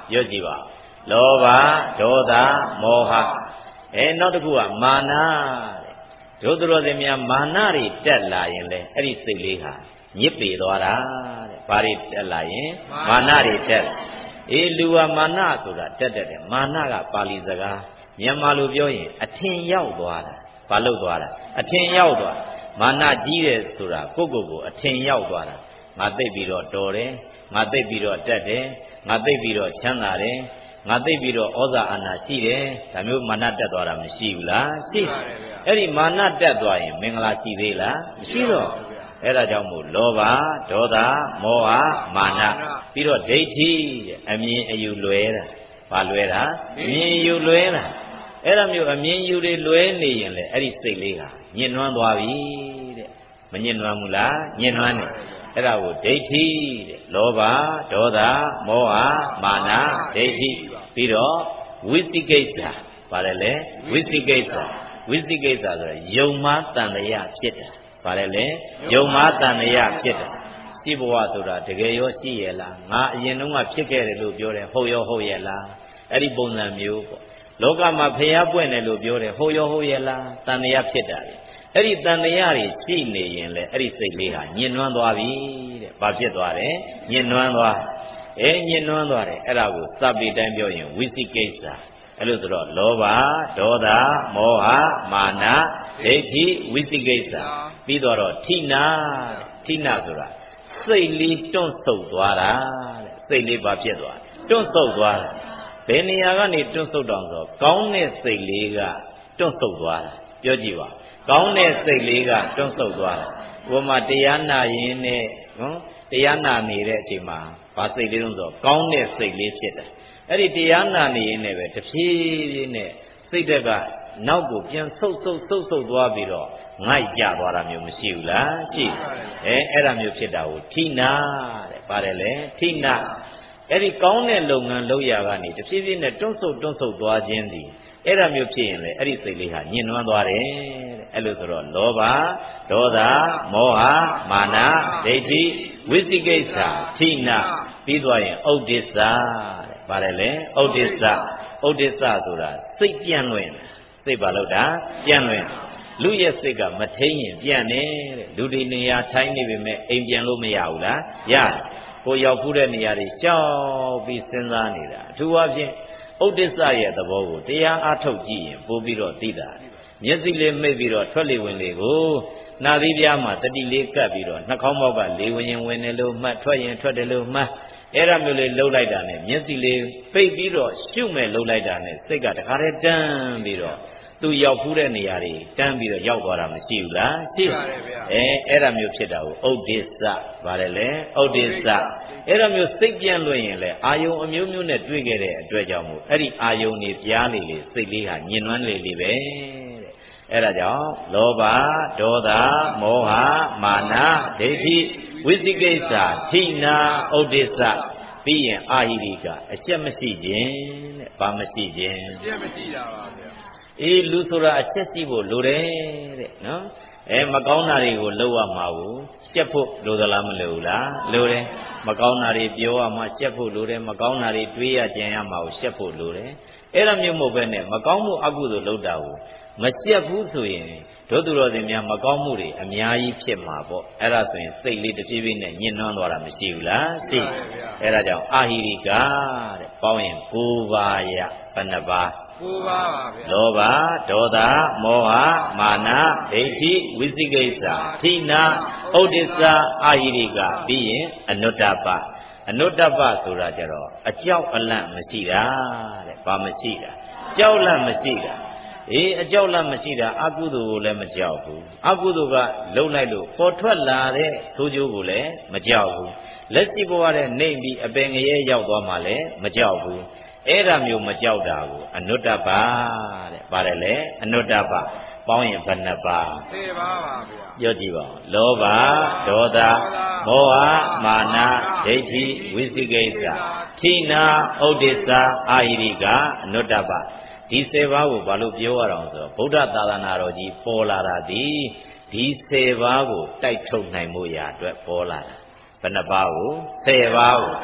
Speaker 1: ပြောကြည့်ပါလောဘဒေါသမောဟအဲနောက်တစ်ခုကမာနတဲ့တို့သူတော်စင်များမာနတွေတက်လာရင်လေအဲ့ဒီစိတ်လေးဟာညစ်ပေသွားတာတဲ့ဘာတွေတက်လာရင်မာနတွေတက်အေးလူဟာမာနဆိုတာတက်တက်တယ်မာနကပါဠိစကားမြန်မာလိုပြောရင်အထင်ရောက်သွားတာဘာလို့သွားတာအထင်ရောက်သွားမာနကြီးတယ်ဆိုတာကိုယ့်ကိုယ်ကိုအထင်ရောက်သွားတာငါသိပြီးတော့တော်တယ်ငါသိပြီးတော့တက်တယ်ငါသိပြီးတော့ချမ်းသာတယ်ငါသိပြီးတော့ဩဇာအာဏာရှိတယ်ဒါမျိုးမာနတက်သွားတာမရှိဘူးလားရှိပါတယ်ဗျာအဲ့ဒီမာနတက်သွားရင်မင်္ဂလာရှိသေးလားမရှိတော့အဲ့ဒါကြောင့်မို့လောဘဒေါသမောဟမာနပြီးတော့ဒိဋ္ဌိအမြင်အယူလွဲတာဘာလွဲတာအမြင်အယူလွဲတာအဲ့ဒါမျိုးအမြင်ယူတွေလွဲနေရင်လေအဲ့ဒီစိတ်လေးကညှဉ်းနှွမ်းသွားပြီတဲ့မညှဉ်းနှွမ်းဘူးလားညှဉ်းနှွမ်းတယ်အဲ့ဒါကိုဒိဋ္ဌိတဲ့လောဘဒေါသမောဟမာနဒိဋ္ဌိပြီးတော့ဝိသိကိစ္စပါတယ်လေဝိသိကိစ္စဝိသိကိစ္စဆိုရယုံမှားတန်တရားဖြစ်တာပါတယ်လေယုံမှားတန်တရားဖြစ်တာရှိဘဝဆိုတာတကယ်ရောရှိရဲ့လားငါအရင်တုန်းကဖြစ်ခဲ့တယ်လို့ပြောတယ်ဟုတ်ရောဟုတ်ရဲ့လားအဲ့ဒီပုံစံမျိုးပေါ့လောကမှာဖျားပွင့်တယ်လို့ပြောတယ်ဟုတ်ရောဟုတ်ရဲ့လားတန်တရားဖြစ်တာလေအဲ့ဒီတန်တရားတွေရှိနေရင်လေအဲ့ဒီစိတ်လေးဟာညှဉ်းနှွမ်းသွားပြီတဲ့ဘာဖြစ်သွားတယ်ညှဉ်းနှွမ်းသွားအဲညှဉ်းနှွမ်းသွားတယ်အဲ့ဒါကိုစပ်ပြီးတိုင်းပြောရင်ဝိသိကိစ္စအဲ့လိုဆိုတော့လောဘဒေါသမောဟမာနဒိဋ္ဌိဝိသိကိစ္စပြီးတော့ထိနာထိနာဆိုတာစိတ်လေးတွန့်ဆုတ်သွားတာတဲ့စိတ်လေးဘာဖြစ်သွားတွန့်ဆုတ်သွားတာဘယ်နေရာကနေတွန့်ဆုတ်တောင်ဆိုကောင်းတဲ့စိတ်လေးကတွန့်ဆုတ်သွားတာပြောကြည့်ပါကောင်းတဲ့စိတ်လေးကတွန့်ဆုတ်သွားတာဘုမှာတရားနာရင်နဲ့နော်တရားနာနေတဲ့အချိန်မှာဘာစိတ်လေးလုံးဆိုကောင်းတဲ့စိတ်လေးဖြစ်တယ်အဲ့ဒီတရားနာနေရင်လည်းပဲတဖြည်းဖြည်းနဲ့စိတ်တက်ကနောက်ကိုပြန်ဆုတ်ဆုတ်ဆုတ်ဆုတ်သွားပြီးတော့ငိုက်ကြသွားတာမျိုးမရှိဘူးလားရှိအဲအဲ့ဒါမျိုးဖြစ်တာကိုထိနာတဲ့ပါတယ်လေထိနာအဲ့ဒီကောင်းတဲ့လုပ်ငန်းလုပ်ရကနေတဖြည်းဖြည်းနဲ့တွန့်ဆုတ်တွန့်ဆုတ်သွားခြင်းသည်အဲ့ဒါမျိုးဖြစ်ရင်လေအဲ့ဒီစိတ်လေးဟာညှဉ်းနှွမ်းသွားတယ်တဲ့အဲ့လိုဆိုတော့လောဘဒေါသမောဟမာနဒိဋ္ဌိဝိသိကိစ္စထိနာပြီးသွားရင်ဥဒိစ္စတဲ့ပါတယ်လေဥဒိစ္စဥဒိစ္စဆိုတာစိတ်ပြန့်လွင်စိတ်ဘာလို့တာပြန့်လွင်လူရဲ့စိတ်ကမထိန်ရင်ပြန့်တယ်တဲ့လူဒီနေရာထိုင်းနေပေမဲ့အိမ်ပြန်လို့မရဘူးလားရတယ်ကိုရောက်ဖူးတဲ့နေရာတွေရှောက်ပြီးစဉ်းစားနေတာအထူးအဖြင့်ဥဒိစ္စရဲ့သဘောကိုတရားအားထုတ်ကြည့်ရင်ပို့ပြီးတော့သိတာမျက်စိလေးမိတ်ပြီးတော့ထွက်လေဝင်လေကိုနာသီးပြားမှာတတိလေးကပ်ပြီးတော့နှာခေါင်းပေါက်ကလေဝင်ရင်ဝင်တယ်လို့မှတ်ထွက်ရင်ထွက်တယ်လို့မှတ်အဲ့ဒါမျိုးလေးလှုပ်လိုက်တာနဲ့မျက်စိလေးပိတ်ပြီးတော့ရှုမဲ့လှုပ်လိုက်တာနဲ့စိတ်ကတခါတည်းတန်းပြီးတော့သူရောက်ဖူးတဲ့နေရာတွေတန်းပြီးတော့ရောက်သွားတာမရှိဘူးလားရှိပါတယ်ဗျာအဲအဲ့ဒါမျိုးဖြစ်တာကိုဥဒိစ္စပါတယ်လေဥဒိစ္စအဲ့ဒါမျိုးစိတ်ပြန့်လွင်ရင်လေအာယုံအမျိုးမျိုးနဲ့တွေ့ခဲ့တဲ့အတွက်ကြောင့်မို့အဲ့ဒီအာယုံတွေပြားလေလေစိတ်လေးဟာညှဉ်းနှွမ်းလေလေပဲတဲ့အဲ့ဒါကြောင့်လောဘဒေါသမောဟမာနဒိဋ္ဌိဝိသိကိစ္စထိနာဥဒိစ္စပြီးရင်အာဟိရိကအချက်မရှိခြင်းတဲ့ဘာမရှိခြင်းအချက်မရှိတာပါဗျာအေးလူဆိုတာအချက်ရှိဖို့လိုတယ်တဲ့နော်အဲမကောင်းတာတွေကိုလုပ်ရမှာကိုရှက်ဖို့လိုသလားမလိုဘူးလားလိုတယ်မကောင်းတာတွေပြောရမှာရှက်ဖို့လိုတယ်မကောင်းတာတွေတွေးရကြံရမှာကိုရှက်ဖို့လိုတယ်အဲ့လိုမျိုးမဟုတ်ဘဲနဲ့မကောင်းမှုအကုသိုလ်လုပ်တာကိုမရှက်ဘူးဆိုရင်တို့သူတော်စင်များမကောင်းမှုတွေအများကြီးဖြစ်မှာပေါ့အဲ့ဒါဆိုရင်စိတ်လေးတစ်ပြေးပြေးနဲ့ညှဉ်းနှွမ်းသွားတာမရှိဘူးလားသိအဲ့ဒါကြောင့်အာဟိရိကတဲ့ပေါင်းရင်၉ပါးရဘယ်နှပါး၉ပါးပါဗျာလောဘဒေါသမောဟမာနဒိဋ္ဌိဝိသိကိစ္စထိနာဥဒိစ္စအာဟိရိကပြီးရင်အနုတ္တပအနုတ္တပဆိုတာကြတော့အကြောက်အလန့်မရှိတာတဲ့ဘာမရှိတာကြောက်လန့်မရှိတာအေးအကြောက်လန့်မရှိတာအကုသိုလ်ကိုလည်းမကြောက်ဘူးအကုသိုလ်ကလှုပ်လိုက်လို့ပေါ်ထွက်လာတဲ့ဆိုးကျိုးကိုလည်းမကြောက်ဘူးလက်ရှိဘဝနဲ့နှိမ့်ပြီးအပင်ငရဲရောက်သွားမှလည်းမကြောက်ဘူးအဲ့ဒါမျိုးမကြောက်တာကိုအနုတ္တပတဲ့ပါတယ်လေအနုတ္တပပေါင်းရင်ဘယ်နှပါး၁၀ပါးပါဗျာပြောကြည့်ပါဦးလောဘဒေါသမောဟမာနဒိဋ္ဌိဝိသိကိစ္စထိနာဥဒိစ္စအာဟိရိကအနုတ္တပဒီ၁၀ပါးကိုဘာလို့ပြောရအောင်ဆိုတော့ဗုဒ္ဓသာသနာတော်ကြီးပေါ်လာတာဒီဒီ၁၀ပါးကိုတိုက်ထုတ်နိုင်မှုရာအတွက်ပေါ်လာတာဘယ်နှပါးကို၁၀ပါးကို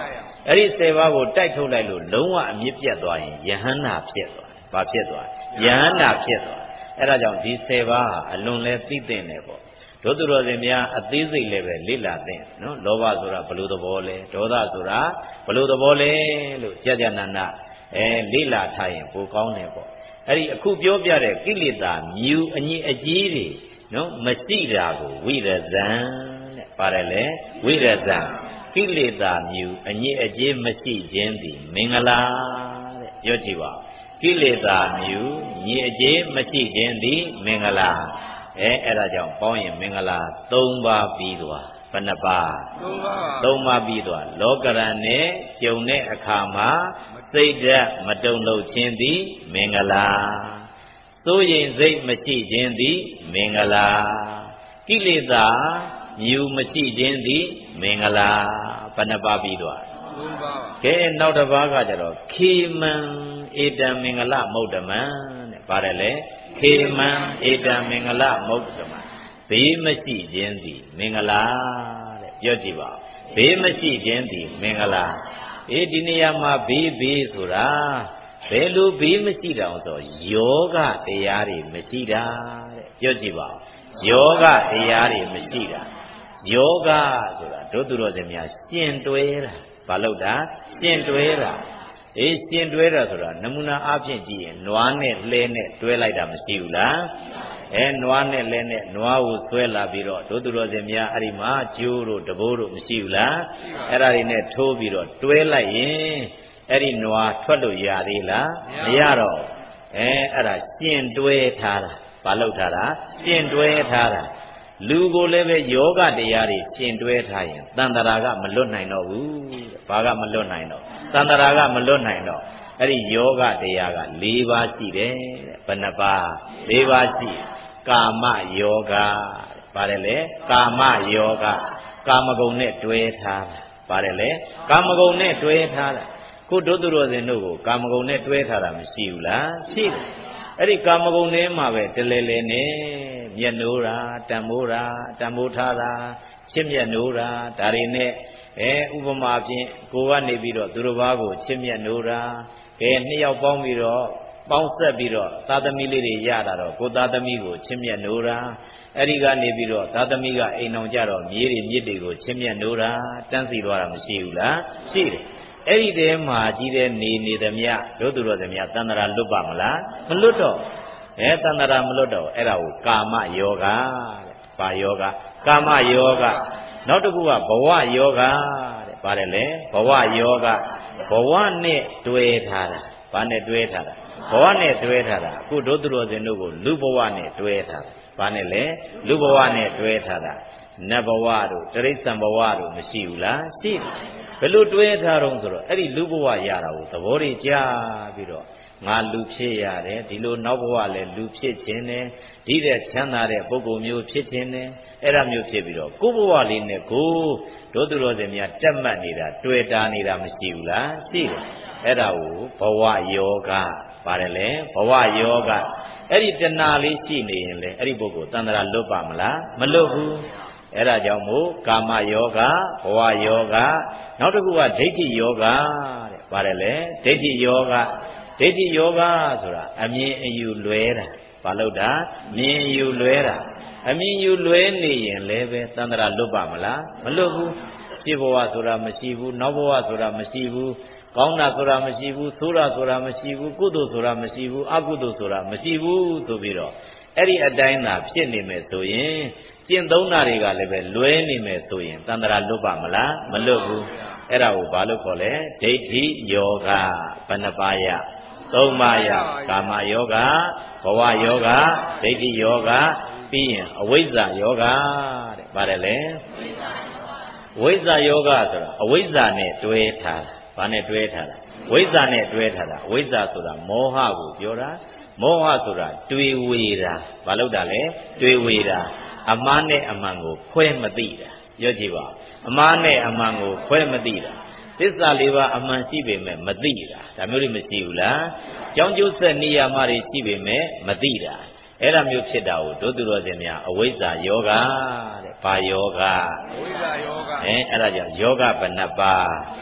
Speaker 1: အဲ့ဒီဆယ်ပါးကိုတိုက်ထုတ်လိုက်လို့လုံးဝအမြင့်ပြတ်သွားရင်ယဟန္တာဖြစ်သွားတယ်ဘာဖြစ်သွားယဟန္တာဖြစ်သွားအဲ့ဒါကြောင့်ဒီဆယ်ပါးအလွန်လဲသိသိနေပေါ့တို့သူတော်စင်များအသေးစိတ်လည်းပဲလေ့လာသင့်နော်လောဘဆိုတာဘလို့သဘောလဲဒေါသဆိုတာဘလို့သဘောလဲလို့ကြာကြာနာနာအဲလေ့လာထားရင်ပိုကောင်းတယ်ပေါ့အဲ့ဒီအခုပြောပြတဲ့ကိလေသာမြူအညစ်အကြေးတွေနော်မရှိတာကိုဝိရဇံတဲ့ပါတယ်လေဝိရဇံကိလေသာမြူအညစ်အကြေးမရှိခြင်းသည်မင်္ဂလာတဲ့ပြောကြည့်ပါကိလေသာမြူညစ်အကြေးမရှိခြင်းသည်မင်္ဂလာအဲအဲ့ဒါကြောင့်ပေါင်းရင်မင်္ဂလာ၃ပါးပြီးသွားဘယ်နှပါး
Speaker 2: ၃ပါး
Speaker 1: ၃ပါးပြီးသွားလောကရဏနဲ့ကျုံတဲ့အခါမှာစိတ်ဓာတ်မတုံ့လှုပ်ခြင်းသည်မင်္ဂလာသို့ရင်စိတ်မရှိခြင်းသည်မင်္ဂလာကိလေသာမြူမရှိခြင်းသည်မင်္ဂလာဘယ်နှပါးပြီးသွား
Speaker 2: ၃ပါး
Speaker 1: ကဲနောက်တစ်ပါးကကြတော့ခေမံဧတံမင်္ဂလမௌတမံတဲ့ပါတယ်လေခေမံဧတံမင်္ဂလမௌတမံဘေးမရှိခြင်းသည်မင်္ဂလာတဲ့ပြောကြည့်ပါဘေးမရှိခြင်းသည်မင်္ဂလာအေးဒီနေရာမှာဘေးဘေးဆိုတာဘယ်လိုဘေးမရှိတာဆိုယောဂတရားတွေမရှိတာတဲ့ပြောကြည့်ပါယောဂတရားတွေမရှိတာယောဂဆိုတာတို့သူတော်စင်များရှင်တွဲတာဘာလို့တာရှင်တွဲတာအေးရှင်တွဲတာဆိုတာနမူနာအားဖြင့်ကြည့်ရင်နွားနဲ့လှဲနဲ့တွဲလိုက်တာမရှိဘူးလားအဲနွားနဲ့လှဲနဲ့နွားကိုဆွဲလာပြီးတော့တို့သူတော်စင်များအဲ့ဒီမှာကျိုးတို့တဘိုးတို့မရှိဘူးလားအဲ့ဒါတွေနဲ့ထိုးပြီးတော့တွဲလိုက်ရင်အဲ့ဒီနွားထွက်လို့ရသေးလားမရတော့အဲအဲ့ဒါရှင်တွဲထားတာဘာလို့ထားတာရှင်တွဲထားတာလူကိုလည်းပဲယောဂတရားတွေရှင်တွဲထားရင်တန်တရာကမလွတ်နိုင်တော့ဘူးဘာကမလွတ်နိုင်တော့တန်တရာကမလွတ်နိုင်တော့အဲ့ဒီယောဂတရားက၄ပါးရှိတယ်တဲ့ဘယ်နှပါး၄ပါးရှိကာမယောဂပါတယ်လေကာမယောဂကာမဂုဏ်နဲ့တွဲထားတာပါတယ်လေကာမဂုဏ်နဲ့တွဲထားတာခုဒုသူတော်စင်တို့ကိုကာမဂုဏ်နဲ့တွဲထားတာမရှိဘူးလားရှိတယ်အဲ့ဒီကာမဂုဏ်ထဲမှာပဲတလဲလဲနဲ့မျက်နှိုးတာတန်မိုးတာတန်မိုးထားတာချစ်မျက်နှိုးတာဒါတွေနဲ့အဲဥပမာဖြင့်ကိုကနေပြီးတော့သူတစ်ပါးကိုချစ်မျက်နှိုးတာအဲနှစ်ယောက်ပေါင်းပြီးတော့ပေါင်းဆက်ပြီးတော့သာသမီလေးတွေရတာတော့ကိုသာသမီကိုချစ်မျက်နှိုးတာအဲ့ဒီကနေပြီးတော့သာသမီကအိမ်အောင်ကြတော့မြေးတွေမြစ်တွေကိုချစ်မျက်နှိုးတာတန်းစီသွားတာမရှိဘူးလားရှိတယ်အဲ့ဒီတဲမှာကြီးတဲ့နေနေသမျှတို့သူတော်သမျှတန္တရာလွတ်ပါမလားမလွတ်တော့အဲတန္တရာမလွတ်တော့အဲ့ဒါကိုကာမယောဂတဲ့ဘာယောဂကာမယောဂနောက်တစ်ခုကဘဝယောဂတဲ့ပါတယ်လေဘဝယောဂဘဝနဲ့တွဲထားတာဘာနဲ့တွဲထားတာဘဝနဲ့တွဲထားတာအခုတို့သူတော်စင်တို့ကိုလူဘဝနဲ့တွဲထားတာဘာနဲ့လဲလူဘဝနဲ့တွဲထားတာနတ်ဘဝတို့တိရစ္ဆာန်ဘဝတို့မရှိဘူးလားရှိတယ်ဘယ်လိုတွဲထားတော့ဆိုတော့အဲ့ဒီလူဘဝရတာကိုသဘောတွေကြားပြီးတော့ငါလူဖြစ်ရတယ်ဒီလိုနောက်ဘဝလည်းလူဖြစ်ခြင်းနဲ့ဒီတဲ့ချမ်းသာတဲ့ပုဂ္ဂိုလ်မျိုးဖြစ်ခြင်းနဲ့အဲ့ဒါမျိုးဖြစ်ပြီးတော့ကိုယ်ဘဝလေးနဲ့ကိုတို့သူတော်စင်များတက်မှတ်နေတာတွေ့တာနေတာမရှိဘူးလားရှိတယ်အဲ့ဒါကိုဘဝယောဂပါတယ်လေဘဝယောဂအဲ့ဒီတဏှာလေးရှိနေရင်လေအဲ့ဒီပုဂ္ဂိုလ်တန်ត្រာလွတ်ပါမလားမလွတ်ဘူးအဲ့ဒါကြောင့်မို့ကာမယောဂဘဝယောဂနောက်တစ်ခုကဒိဋ္ဌိယောဂတဲ့ပါတယ်လေဒိဋ္ဌိယောဂဒိဋ္ဌိယောဂဆိုတာအမြင်အယူလွဲတာဘာလို့တာမြင်ယူလွဲတာအမြင်ယူလွဲနေရင်လည်းပဲတန်ត្រာလွတ်ပါမလားမလွတ်ဘူးပြဘဝဆိုတာမရှိဘူးနောက်ဘဝဆိုတာမရှိဘူးကောင်းတာဆိုတာမရှိဘူးဆိုးတာဆိုတာမရှိဘူးကုသိုလ်ဆိုတာမရှိဘူးအကုသိုလ်ဆိုတာမရှိဘူးဆိုပြီးတော့အဲ့ဒီအတိုင်းသာဖြစ်နေမယ်ဆိုရင်ကျင့်သုံးတာတွေကလည်းပဲလွဲနေမယ်ဆိုရင်တန်ត្រာလွတ်ပါမလားမလွတ်ဘူးအဲ့ဒါကိုဘာလို့ခေါ်လဲဒိဋ္ဌိယောဂဘယ်နှပါးရသုံးပါးရကာမယောဂဘဝယောဂဒိဋ္ဌိယောဂပြီးရင်အဝိဇ္ဇာယောဂတဲ့ပါတယ်လေဝိဇ္ဇာယောဂဆိုတာအဝိဇ္ဇာနဲ့တွဲထားတာဘာနဲ့တွဲထားတာဝိဇ္ဇာနဲ့တွဲထားတာဝိဇ္ဇာဆိုတာမောဟကိုပြောတာမောဟဆိုတာတွေးဝေတာဘာလို့တာလဲတွေးဝေတာအမှားနဲ့အမှန်ကိုခွဲမသိတာပြောကြည့်ပါအမှားနဲ့အမှန်ကိုခွဲမသိတာသစ္စာလေးပါးအမှန်ရှိပေမဲ့မသိတာဒါမျိုးတွေမရှိဘူးလားကြောင်းကျိုးဆက်နေရာမှာတွေရှိပေမဲ့မသိတာအဲ့ဒါမျိုးဖြစ်တာကိုတို့သူတော်စင်များအဝိဇ္ဇာယောဂတဲ့ဘာယောဂအဝိဇ္ဇာယောဂအဲအဲ့ဒါကြောင့်ယောဂဘယ်နှပါး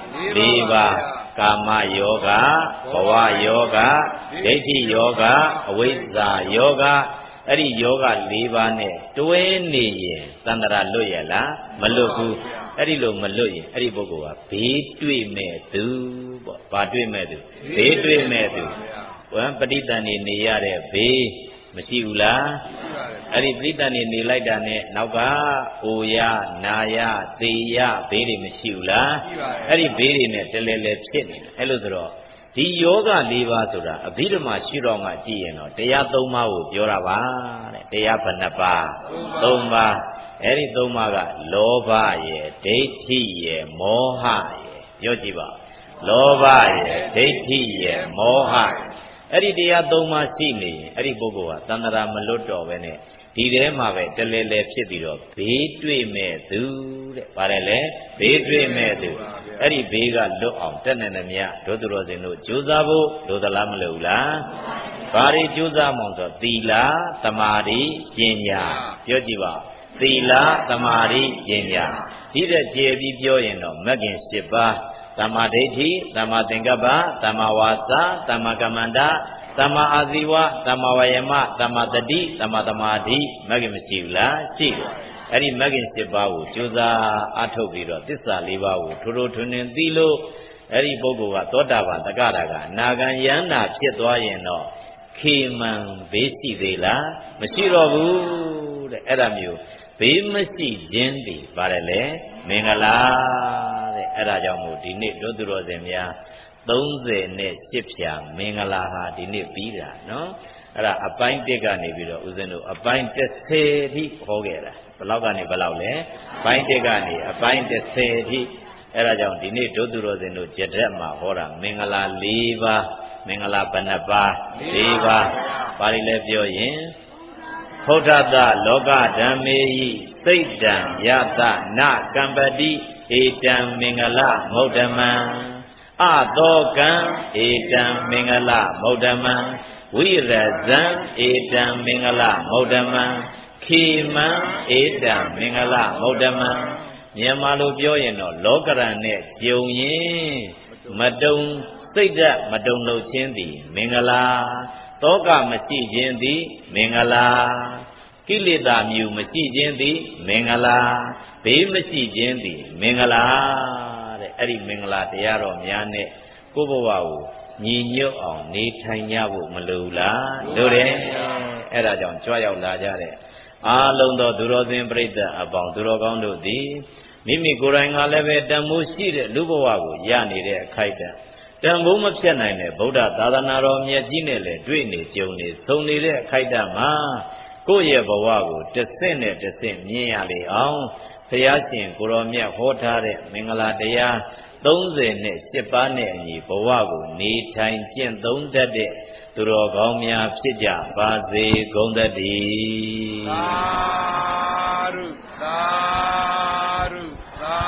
Speaker 1: လေးပါးကာမယောဂဘဝယောဂဒိဋ္ဌိယောဂအဝိဇ္ဇာယောဂအဲ့ဒီယောဂလေးပါးနဲ့တွဲနေရင်သန္တရာလွတ်ရလားမလွတ်ဘူးအဲ့ဒီလိုမလွတ်ရင်အဲ့ဒီပုဂ္ဂိုလ်ကဘေးတွေ့မဲ့သူပေါ့ဘာတွေ့မဲ့သူဘေးတွေ့မဲ့သူဝံပဋိသန္ဓေနေရတဲ့ဘေးမရှိဘူးလားအဲ့ဒီပဋိသန္ဓေနေလိုက်တာနဲ့နောက်ကအိုရနာရသေရဘေးတွေမရှိဘူးလားအဲ့ဒီဘေးတွေနဲ့တလဲလဲဖြစ်နေတယ်အဲ့လိုဆိုတော့ဒီယောဂ၄ပါးဆိုတာအဘိဓမ္မာရှိတော်မှာကြည့်ရင်တော့တရား၃ပါးကိုပြောတာပါတဲ့တရားဘယ်နှပါး၃ပါးအဲ့ဒီ၃ပါးကလောဘရယ်ဒိဋ္ဌိရယ်မောဟရယ်ပြောကြည့်ပါလောဘရယ်ဒိဋ္ဌိရယ်မောဟအဲ့ဒီတရား၃ပါးရှိနေရင်အဲ့ဒီပုဂ္ဂိုလ်ကသန္တရာမလွတ်တော့ပဲနဲ့ဒီထဲမှာပဲတလဲလဲဖြစ်ပြီးတော့ဘေးတွေ့မဲ့သူတဲ့ဗါတယ်လေဘေးတွေ့မဲ့သူအဲ့ဒီဘေးကလွတ်အောင်တက်နေတယ်မြတ်ဒုသူတော်စင်တို့ကြိုးစားဖို့လိုသလားမလိုဘူးလားဘာတွေကြိုးစားမှောင်ဆိုသီလသမာဓိပညာပြောကြည့်ပါသီလသမာဓိပညာဒီတဲ့ကျေပြီးပြောရင်တော့မဂ်ကင်၈ပါးသမ္မာဒိဋ္ဌိသမ္မာသင်္ကပ္ပသမ္မာဝါစာသမ္မာကမ္မန္တသမ္မာအာဇီဝသမ္မာဝါယမသမ္မာတတိသမ္မာသမာဓိမဂ်ကင်မရှိဘူးလားရှိတယ်အဲ့ဒီမဂ်ကင်၈ပါးကိုကြိုးစားအထုတ်ပြီးတော့သစ္စာ၄ပါးကိုထိုးထိုးထွန်းထွန်းသိလို့အဲ့ဒီပုဂ္ဂိုလ်ကသောတာပန်တက္ကရာကအနာဂံယန္တာဖြစ်သွားရင်တော့ခေမံဘေးရှိသေးလားမရှိတော့ဘူးတဲ့အဲ့ဒါမျိုးဘေးမရှိခြင်းသည်ပါတယ်လေမင်္ဂလာတဲ့အဲ့ဒါကြောင့်မို့ဒီနေ့တို့သူတော်စင်များသုံးဆယ်နဲ့ရှစ်ဖြာမင်္ဂလာဟာဒီနေ့ပြီးတာနော်အဲ့ဒါအပိုင်းတစ်ကနေပြီးတော့ဦးဇင်းတို့အပိုင်းတစ်ဆယ်အထိဟောခဲ့တာဘယ်လောက်ကနေဘယ်လောက်လဲအပိုင်းတစ်ကနေအပိုင်းတစ်ဆယ်အထိအဲ့ဒါကြောင့်ဒီနေ့တို့သူတော်စင်တို့ကြက်တဲ့မှာဟောတာမင်္ဂလာ၄ပါးမင်္ဂလာဘယ်နှပါး၄ပါးပါဠိလည်းပြောရင်ဖုဒ္ဓတလောကဓမ္မေဟိစိတ်တံယတနကံပတိဧတံမင်္ဂလမௌဓမံအတောကံဧတံမင်္ဂလမௌဓမံဝိရဇံဧတံမင်္ဂလမௌဓမံခေမံဧတံမင်္ဂလမௌဓမံမြန်မာလိုပြောရင်တော့လောကရန်နဲ့ကြုံရင်မတုံစိတ်ဓာတ်မတုံလို့ခြင်းသည်မင်္ဂလာတောကမရှိခြင်းသည်မင်္ဂလာကိလေသာမြူမရှိခြင်းသည်မင်္ဂလာဘေးမရှိခြင်းသည်မင်္ဂလာတဲ့အဲ့ဒီမင်္ဂလာတရားတော်များနဲ့ကိုယ့်ဘဝကိုညီညွတ်အောင်နေထိုင်ကြဖို့မလိုလားလိုတယ်အဲ့ဒါကြောင့်ကြွရောက်လာကြတဲ့အားလုံးသောသူတော်စင်ပြိဿအပေါင်းသူတော်ကောင်းတို့သည်မိမိကိုယ်တိုင်ကလည်းပဲတန်ဖိုးရှိတဲ့လူဘဝကိုရနေတဲ့အခိုက်အတန့်တန်ဖိုးမဖြတ်နိုင်တဲ့ဗုဒ္ဓသာသနာတော်မြတ်ကြီးနဲ့လည်းတွေ့နေကြုံနေသုံးနေတဲ့အခိုက်အတန့်မှာကိုယ့်ရဲ့ဘဝကိုတစ်ဆင့်နဲ့တစ်ဆင့်မြင်ရလေအောင်ဘုရားရှင်ကိုရောမြတ်ဟောထားတဲ့မင်္ဂလာတရားသုံးဆယ်နဲ့ရှစ်ပါးနဲ့အညီဘဝကိုနေထိုင်ကျင့်သုံးတတ်တဲ့သူတော်ကောင်းများဖြစ်ကြပါစေကုန်သတည်းသာဓုသာဓုသာ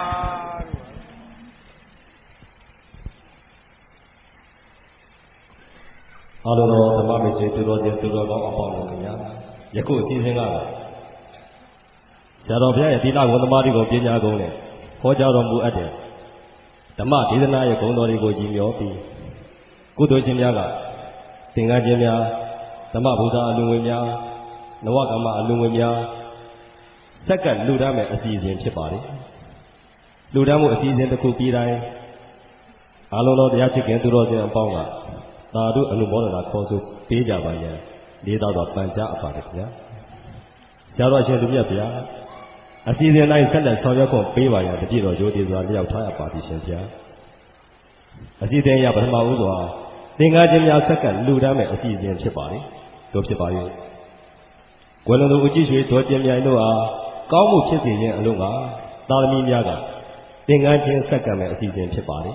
Speaker 3: အားလုံးသောဓမ္မမိတ်ဆွေသူတော်စင်သူတော်ကောင်းအပေါင်းတို့ခင်ဗျာယခုအစီအစဉ်ကဆရာတော်ဘုရားရဲ့သီလဂုဏ်သမာဓိကိုပညာဂုဏ်နဲ့ဟောကြားတော်မူအပ်တဲ့ဓမ္မဒေသနာရဲ့ဂုဏ်တော်တွေကိုရည်မျှော်ပြီးကုသိုလ်ရှင်များကသင်္ကန်းခြင်းများဓမ္မဘုရားအလုံးဝင်များနဝကမ္မအလုံးဝင်များစက္ကန့်လူတန်းမဲ့အစီအစဉ်ဖြစ်ပါတယ်လူတန်းမှုအစီအစဉ်တစ်ခုပြီးတိုင်းအားလုံးသောတရားချစ်ခင်သူတော်စင်အပေါင်းကသာဓုအနုမောဒနာခေါ်ဆိုပေးကြပါရန်လေးသားစွာပန်ကြားအပ်ပါတယ်ခင်ဗျာဆရာတော်ရှင်သူမြတ်ဗျာအစီအစဉ်တိုင်းဆက်လက်ဆောင်ရွက်ခွင့်ပေးပါရန်တပြည့်တော်ရိုသေစွာလျှောက်ထားရပါသည်ရှင်ဗျာအစီအစဉ်ရပထမဦးစွာသင်္ကားခြင်းများဆက်ကလူတန်းမဲ့အစီအစဉ်ဖြစ်ပါတယ်တို့ဖြစ်ပါရဲ့ကွယ်လွန်သူဦးကြီးရွှေဒေါ်ကျင်မြိုင်တို့အားကောင်းမှုဖြစ်စေခြင်းအလို့ကသာသမီများကသင်္ကားခြင်းဆက်ကမဲ့အစီအစဉ်ဖြစ်ပါတယ်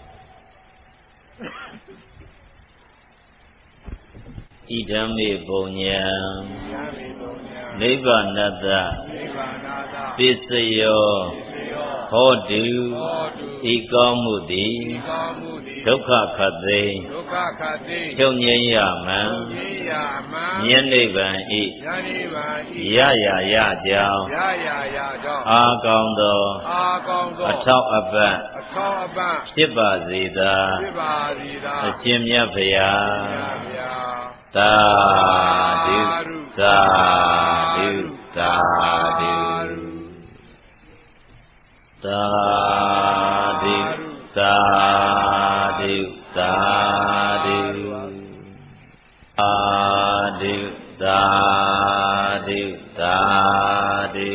Speaker 1: ဣဒံမေပုံညာနိဗ္ဗာနတပစ္စယောဟောတုဤကောင်းမှုသည်ဒုက္ခခတ်သိမ်း
Speaker 2: ဒုက္ခခတ်သိမ်း
Speaker 1: ချုပ်ငြိမ်းရမှန်
Speaker 2: ချုပ်ငြိမ်းရမှန်
Speaker 1: မြတ်နိဗ္ဗာန်ဤ
Speaker 2: မြတ်နိဗ္ဗာန်ဤ
Speaker 1: ရရရကြောင်း
Speaker 2: ရရရကြောင်း
Speaker 1: အာကောင်းသော
Speaker 2: အာကောင်းသော
Speaker 1: အထောက်အပံ့
Speaker 2: အထောက်အပံ့
Speaker 1: ဖြစ်ပါစေသာ
Speaker 2: ဖြစ်ပါစေသာ
Speaker 1: အရှင်မြတ်ဗျာသာဓုသာဓုသာဓုသာဓုသာဓုသာဓုအာဓုသာဓုသာဓု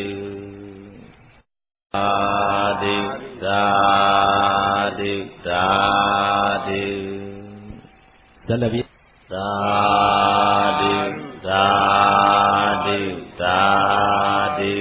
Speaker 1: အာဓုသာဓုသာဓုဇလပိသာဓုသာဓုသာဓု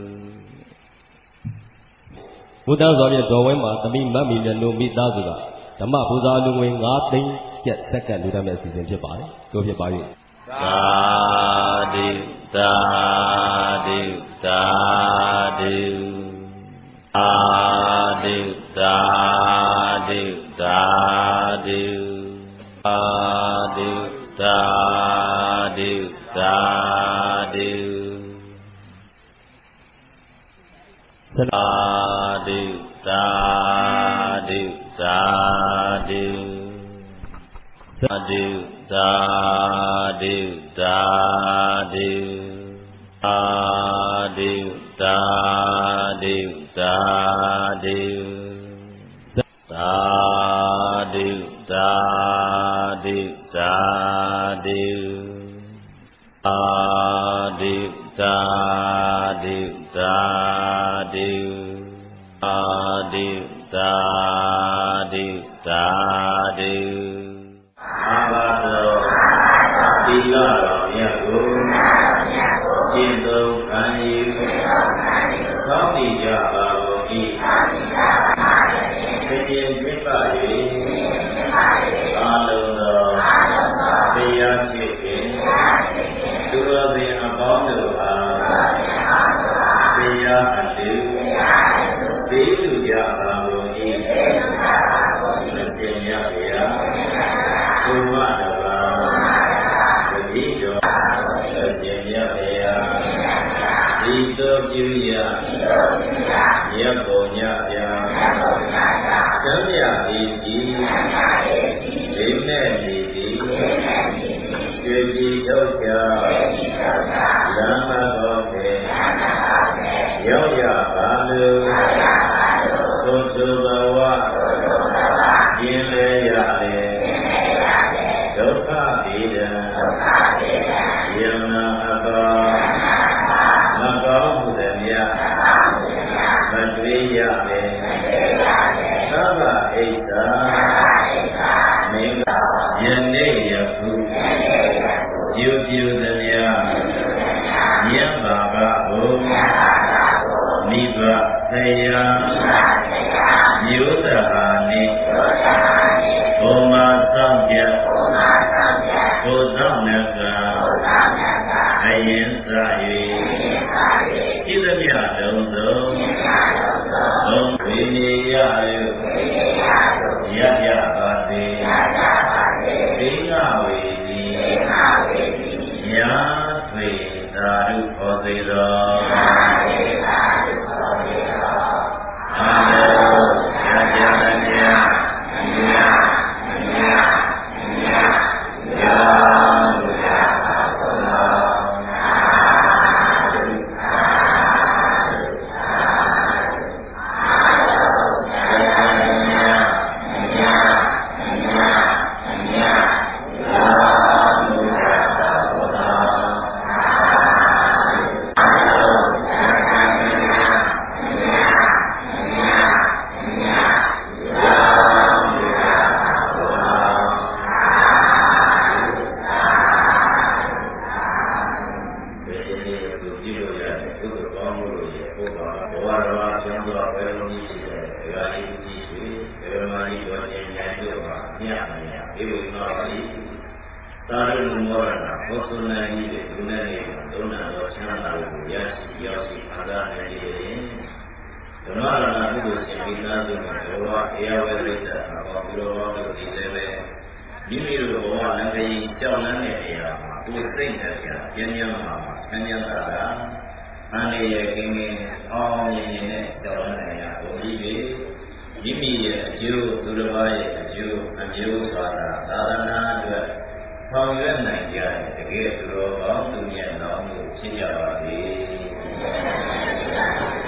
Speaker 3: ဘုဒ္ဓစွာဖြင့်တော်ဝဲမှာသမိမတ်မီမြတ်တို့မိသားစုကဓမ္မပူဇာလူငွေ၅သိန်းကျပ်ဆက်ကပ်လူတတ်မဲ့အစီအစဉ်ဖြစ်ပါတယ်။တို့ဖြစ်ပါ၍
Speaker 1: သာဓုသာဓုသာဓုအာဓုသာဓုသာဓုအာဓုသာဓုသာဓုသာဓုသာဓုသာဓုသာဓုသာဓုသာဓုအာဓုသာဓုသာဓုသာဓုသာဓုသာဓုအာဓုသာဓုသာဓုအာဓုသာဓုသာဓုအာဘာသောတိလတော်မြတ်ကိုကျင့်သုံးခံယူသောင်းတိကြပါကုန်၏သိခြင်းပြပ၍အာလုံးသောတရားဖြစ်ခြင်းသူတော်စင်အပေါင်းတို့အားတရားအတူသိသူကြပါကုန်၏အရှင်မြတ်ဗျာဘုရားတပါးတတိတော်အရှင်မြတ်ဗျာဤသို့ပြုရမြတ်ဘုံညဗျာသံဃာဤကြီးလိမ့်မဲ့နေသည်ရွှေပြည်ထုတ်ချလမ်းမတော်ဖြင့်ရောက်ရပါလို့သို့သူဘဝကျင်လေရလေဒုက္ခပိဒံယမအပါမကောင်းမှုသည်များမတွေ့ရလေသဗ္ဗဣဒ္ဓမင်္ဂယနေ့ယခုပြုပြုသည်များမြတ်ဘာဘဘုမိဘဆရာမြို့တဟာနိဘုံမာဆောင်ကြဘုသောနကအရင်သာ၍ဣသမြတုံသောဘုံဝိနည်းရရရပါစေသိငါဝေတိညာထွေသာဓုဟောစေသောအာလောရကြတည်းမြတ်မြတ်မြတ်မြဓမ္မရဏပုဂ္ဂိုလ်ရှင်မိသားစုနဲ့ဘောအေယဝေရိတ္တအဘောပြုတော်တို့ဒီလည်းပဲမိမိတို့ဘဝလမ်းကြီးကြောက်လန်းတဲ့နေရာမှာသူစိတ်နဲ့ပြန်ကျဉ်းကျဉ်းမှာဆန်းကျင်တာကအန္တရာယ်ကင်းကင်းအောင်မြင်မြင်နဲ့ကြောက်လန်းနေရဘုရားကြီးမိမိရဲ့အကျိုးသူတစ်ပါးရဲ့အကျိုးအမျိုးစွာသာသာသနာအတွက်ဆောင်ရွက်နိုင်ကြတဲ့တကယ်သူတော်ကောင်းသူမြတ်တော်မှုဖြစ်ကြပါစေ။